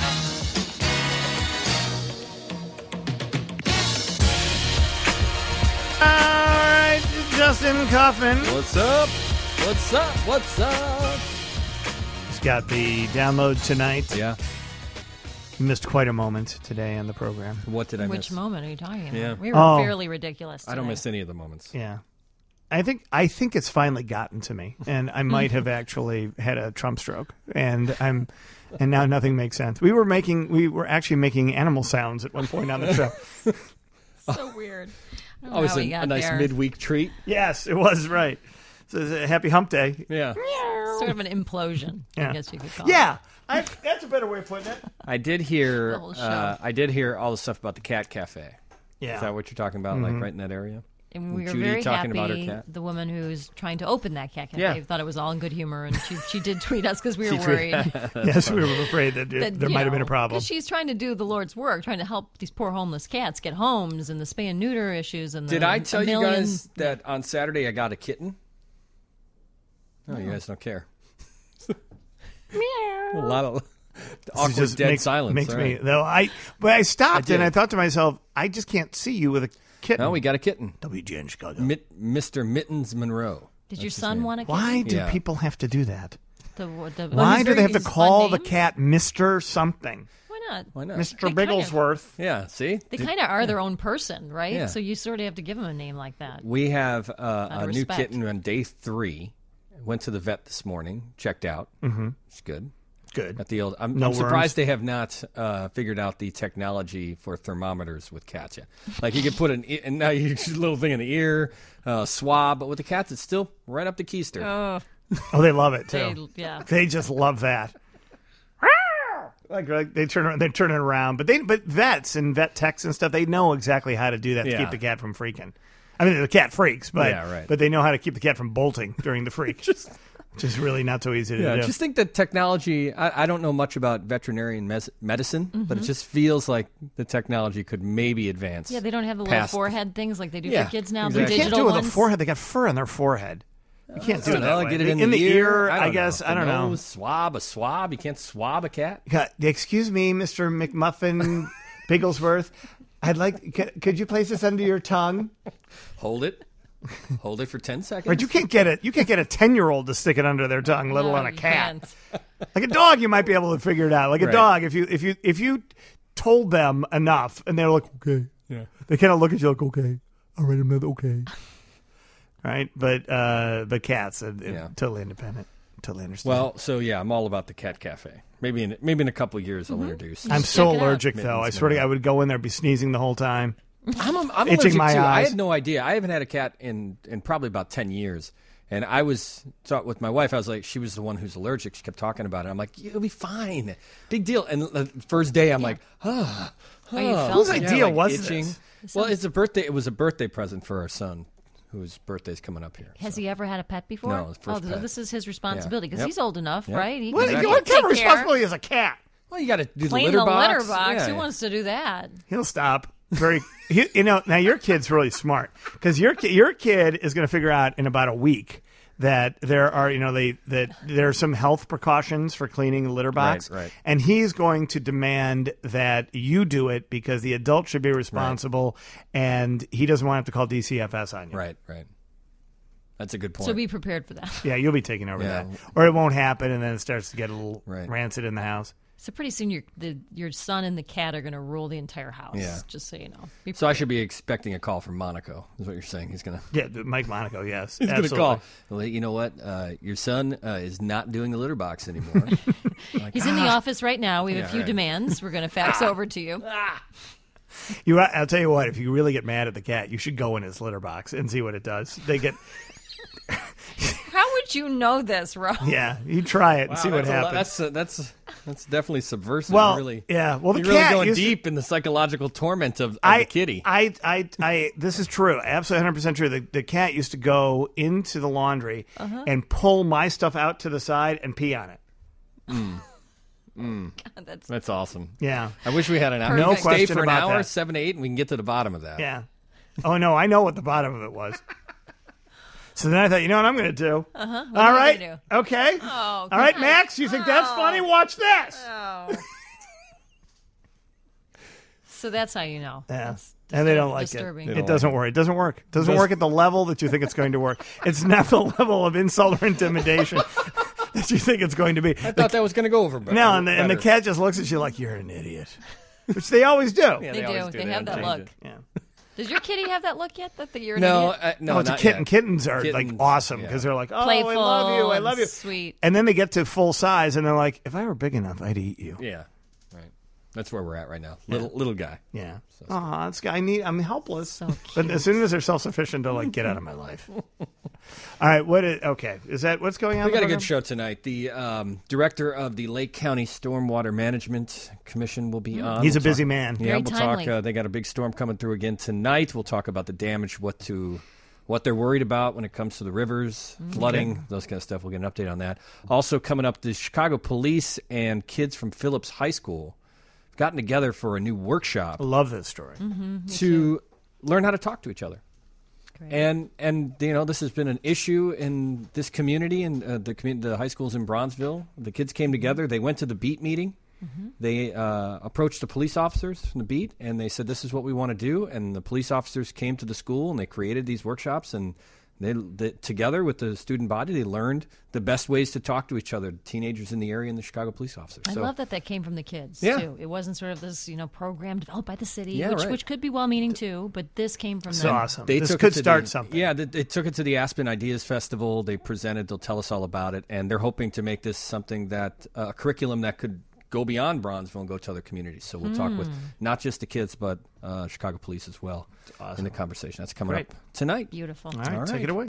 A: All right, Justin Kaufman.
F: What's up? What's up? What's up?
A: He's got the download tonight.
F: Yeah.
A: You missed quite a moment today on the program.
F: What did I
B: Which
F: miss?
B: moment are you talking about?
F: Yeah.
B: We were
A: Oh.
B: fairly ridiculous today.
F: I don't miss any of the moments.
A: Yeah. I think I think it's finally gotten to me, and I might have actually had a Trump stroke, and I'm, and now nothing makes sense. We were making, we were actually making animal sounds at one point on the show.
B: So weird. I don't know
F: Oh, it's
B: how
F: a,
B: we got
F: a nice
B: there.
F: midweek treat.
A: Yes, it was right. So it's a happy hump day.
F: Yeah.
B: Sort of an implosion,
A: Yeah.
B: I guess you could call
A: Yeah,
B: it.
A: I, that's a better way of putting it.
F: I did hear.
B: The whole show.
F: Uh, I did hear all the stuff about the cat cafe.
A: Yeah.
F: Is that what you're talking about? Like right in that area?
B: And we were
F: Judy
B: very
F: talking
B: happy.
F: about her cat.
B: The woman who's trying to open that cat cafe
F: Yeah.
B: thought it was all in good humor, and she she did tweet us because we were
F: She tweet-
B: worried.
A: Yes, we were afraid that,
B: that,
A: there
B: you
A: might have been
B: know,
A: a problem.
B: 'cause she's trying to do the Lord's work, trying to help these poor homeless cats get homes and the spay and neuter issues. And
F: Did
B: the,
F: I
B: a
F: tell you
B: million-
F: guys that on Saturday I got a kitten? No, you guys don't care. A lot of
A: This
F: awkward
A: just
F: dead
A: makes,
F: silence.
A: Makes
F: All
A: me
F: right.
A: though. I but I stopped
F: I
A: and
F: did.
A: I thought to myself, I just can't see you with a kitten.
F: No, we got a kitten.
A: W G N Chicago.
F: Mit, Mister Mittens Monroe.
B: Did
F: That's
B: your
F: his
B: son
F: name.
B: want a cat?
A: Why do
F: Yeah.
A: people have to do that?
B: The, the,
A: Why
B: he's
A: do they
B: very-
A: have to
B: he's fun
A: call the
B: names?
A: cat Mister something?
B: Why not?
F: Why not?
A: Mister
B: They kind of-
A: Bigglesworth.
F: Yeah, see?
B: They
F: Did-
B: kind of are their own person, right?
F: Yeah.
B: So you sort of have to give them a name like that.
F: We have uh,
B: Out
F: a
B: of
F: new
B: respect.
F: kitten on day three. Went to the vet this morning. Checked out. Mm-hmm. It's good.
A: Good.
F: At the old, I'm,
A: No
F: I'm surprised
A: worms?
F: they have not uh, figured out the technology for thermometers with cats yet. Like you could put an e- and now you just a little thing in the ear, uh, swab, but with the cats it's still right up to keister.
B: Oh,
A: Oh, they love it too.
B: They- yeah.
A: They just love that. Like, like they turn they turn it around, but they but vets and vet techs and stuff, they know exactly how to do that to
F: Yeah.
A: keep the cat from freaking. I mean, the cat freaks, but
F: Yeah, right.
A: but they know how to keep the cat from bolting during the freak. just, which is really not so easy to
F: Yeah,
A: do.
F: just think that technology. I, I don't know much about veterinarian mes- medicine, but
B: Mm-hmm.
F: it just feels like the technology could maybe advance.
B: Yeah, they don't have the little
F: past-
B: forehead things like they do
F: Yeah,
B: for kids now.
F: exactly.
B: The
A: you can't
B: digital
A: do it with
B: ones.
A: a forehead. They got fur on their forehead. You can't do it that
F: Well,
A: way.
F: get it in,
A: the, ear.
F: I,
A: I,
F: don't
A: guess
F: know.
A: I don't
F: The
A: know.
F: nose, Swab a swab. You can't swab a cat.
A: Yeah, excuse me, Mister McMuffin Bigglesworth. I'd like. Could, could you place this under your tongue?
F: Hold it. Hold it for ten seconds.
A: Right, you can't get it. You can't get a ten-year-old to stick it under their tongue, let
B: No,
A: alone a
B: you
A: cat.
B: can't.
A: Like a dog, you might be able to figure it out. Like a
F: Right.
A: dog, if you if you if you told them enough, and they're like, okay,
F: Yeah.
A: they kind of look at you like, okay, all right, I'm not okay, right? But uh, the cats, are,
F: Yeah.
A: totally independent, totally understand.
F: Well, so yeah, I'm all about the cat cafe. Maybe in maybe in a couple of years
B: Mm-hmm.
F: I'll introduce.
A: I'm so
B: check it out.
A: allergic though. I swear to God, I would go in there, be sneezing the whole time.
F: I'm, a, I'm
A: Itching
F: allergic
A: my
F: too. I
A: eyes.
F: had no idea. I haven't had a cat in, in probably about ten years. And I was talking with my wife. I was like, she was the one who's allergic. She kept talking about it. I'm like, you'll be fine. Big deal. And the first day, I'm like, ah.
B: Oh, you
F: ah.
B: felt
A: Whose
B: it?
A: idea
F: like
A: was
F: itching.
A: this?
F: Well, it's a birthday. It was a birthday present for our son, whose birthday's coming up here.
B: Has he ever had a pet before?
F: No, his first
B: oh,
F: pet.
B: this is his responsibility because
F: Yep.
B: he's old enough,
F: Yep.
B: right? He
A: What,
B: can
F: Exactly.
A: what
B: take
A: kind of
B: care.
A: responsibility is a cat?
F: Well, you got to do
B: Clean
F: the litter
B: the
F: box.
B: litter box.
F: Yeah.
B: Who wants to do that?
A: He'll stop. Very, he, you know. Now your kid's really smart because your ki- your kid is going to figure out in about a week that there are, you know, they that there are some health precautions for cleaning the litter box,
F: Right, right.
A: and he's going to demand that you do it because the adult should be responsible, and he doesn't want to have to call D C F S on you.
F: Right, right. That's a good point.
B: So be prepared for that.
A: Yeah, you'll be taking over
F: Yeah.
A: that, or it won't happen, and then it starts to get a little
F: Right.
A: rancid in the house.
B: So pretty soon your the, your son and the cat are going to rule the entire house.
F: Yeah.
B: Just so you know. Be
F: So I should be expecting a call from Monaco, is what you're saying. He's going to...
A: Yeah, Mike Monaco, yes.
F: He's going to
A: absolutely.
F: call. Well, you know what? Uh, your son uh, is not doing the litter box anymore. Like,
B: He's in the
F: ah.
B: office right now. We have
F: Yeah,
B: a few
F: right.
B: demands. We're going to fax over to you.
A: You, I'll tell you what. If you really get mad at the cat, you should go in his litter box and see what it does. They get,
B: How would you know this, Ro?
A: yeah. You try it and
F: Wow,
A: see what
F: that's a lot-
A: happens.
F: That's uh, that's that's definitely subversive.
A: Well,
F: really.
A: yeah, well, the
F: You're really
A: cat
F: going
A: used to-
F: deep in the psychological torment of, of
A: I,
F: the kitty.
A: I, I, I, this is true. Absolutely one hundred percent true. The, the cat used to go into the laundry
B: Uh-huh.
A: and pull my stuff out to the side and pee on it.
F: Mm. Mm.
B: God, that's
F: That's awesome.
A: Yeah.
F: I wish we had an hour.
A: No
F: Stay
A: question
F: for an
A: about
F: hour,
A: that.
F: seven to eight, and we can get to the bottom of that.
A: Yeah. Oh, no, I know what the bottom of it was. So then I thought, you know what I'm going to do?
B: Uh-huh. What
A: All
B: are you
A: right.
B: gonna
A: Okay.
B: Oh,
A: All right,
B: God.
A: Max, you think that's
B: Oh.
A: funny? Watch this.
B: Oh. So that's how you know.
A: Yeah.
B: That's
A: And they don't like
B: disturbing.
A: it.
F: They
A: It
F: don't
A: doesn't
F: like it.
A: work. It doesn't work. It doesn't
F: Does-
A: work at the level that you think it's going to work. It's not the level of insult or intimidation that you think it's going to be.
F: I thought that was going to go over better.
A: No, and the, and the
F: better.
A: cat just looks at you like you're an idiot, which they always do.
F: Yeah,
B: They,
F: always
B: do. They,
F: They
B: have
F: don't
B: that
F: change
B: look.
F: it.
A: Yeah.
B: Does your kitty have that look yet? That the, you're an
F: No,
B: idiot?
F: uh, no,
A: No, it's a
F: not
A: kitten.
F: yet.
A: Kittens are like
F: Kittens,
A: awesome because
F: yeah.
A: they're like, oh,
B: Playful
A: I love you, I
B: and
A: love you.
B: sweet.
A: And then they get to full size, and they're like, if I were big enough, I'd eat you.
F: Yeah, right. That's where we're at right now. Little little guy.
A: Yeah. Oh, this guy need. I'm helpless.
B: So
A: but as soon as they're self-sufficient, they're like, get out of my life. All right. What? Is, okay. Is that what's going on?
F: We
A: in the
F: got a good
A: program?
F: show tonight. The um, director of the Lake County Stormwater Management Commission will be on.
A: He's
F: We'll
A: a busy
F: talk-
A: man.
F: Yeah,
B: Very
F: we'll
B: timely.
F: talk. Uh, they got a big storm coming through again tonight. We'll talk about the damage, what to, what they're worried about when it comes to the rivers, flooding, those kind of stuff. We'll get an update on that. Also coming up, the Chicago Police and kids from Phillips High School have gotten together for a new workshop
A: I love this story.
B: Mm-hmm.
F: to learn how to talk to each other.
B: Great.
F: And and you know, this has been an issue in this community and uh, the community, the high schools in Bronzeville. The kids came together. They went to the beat meeting.
B: Mm-hmm.
F: They uh, approached the police officers from the beat, and they said, "This is what we want to do." And the police officers came to the school, and they created these workshops. And they, they together with the student body, they learned the best ways to talk to each other. Teenagers in the area and the Chicago police officers.
B: I
F: so,
B: love that that came from the kids
F: Yeah.
B: too. It wasn't sort of this, you know, program developed by the city,
F: Yeah,
B: which
F: right.
B: which could be well-meaning too, but this came from
A: So
B: them.
A: awesome.
F: They
A: This
F: took
A: could
F: it to
A: start
F: the,
A: something.
F: Yeah, they, they took it to the Aspen Ideas Festival. They presented. They'll tell us all about it, and they're hoping to make this something that uh, a curriculum that could go beyond Bronzeville and go to other communities. So we'll talk with not just the kids, but uh, Chicago police as well in the conversation. That's coming
A: Great.
F: up tonight.
B: Beautiful.
A: All right,
F: All
A: take
F: right.
A: it away.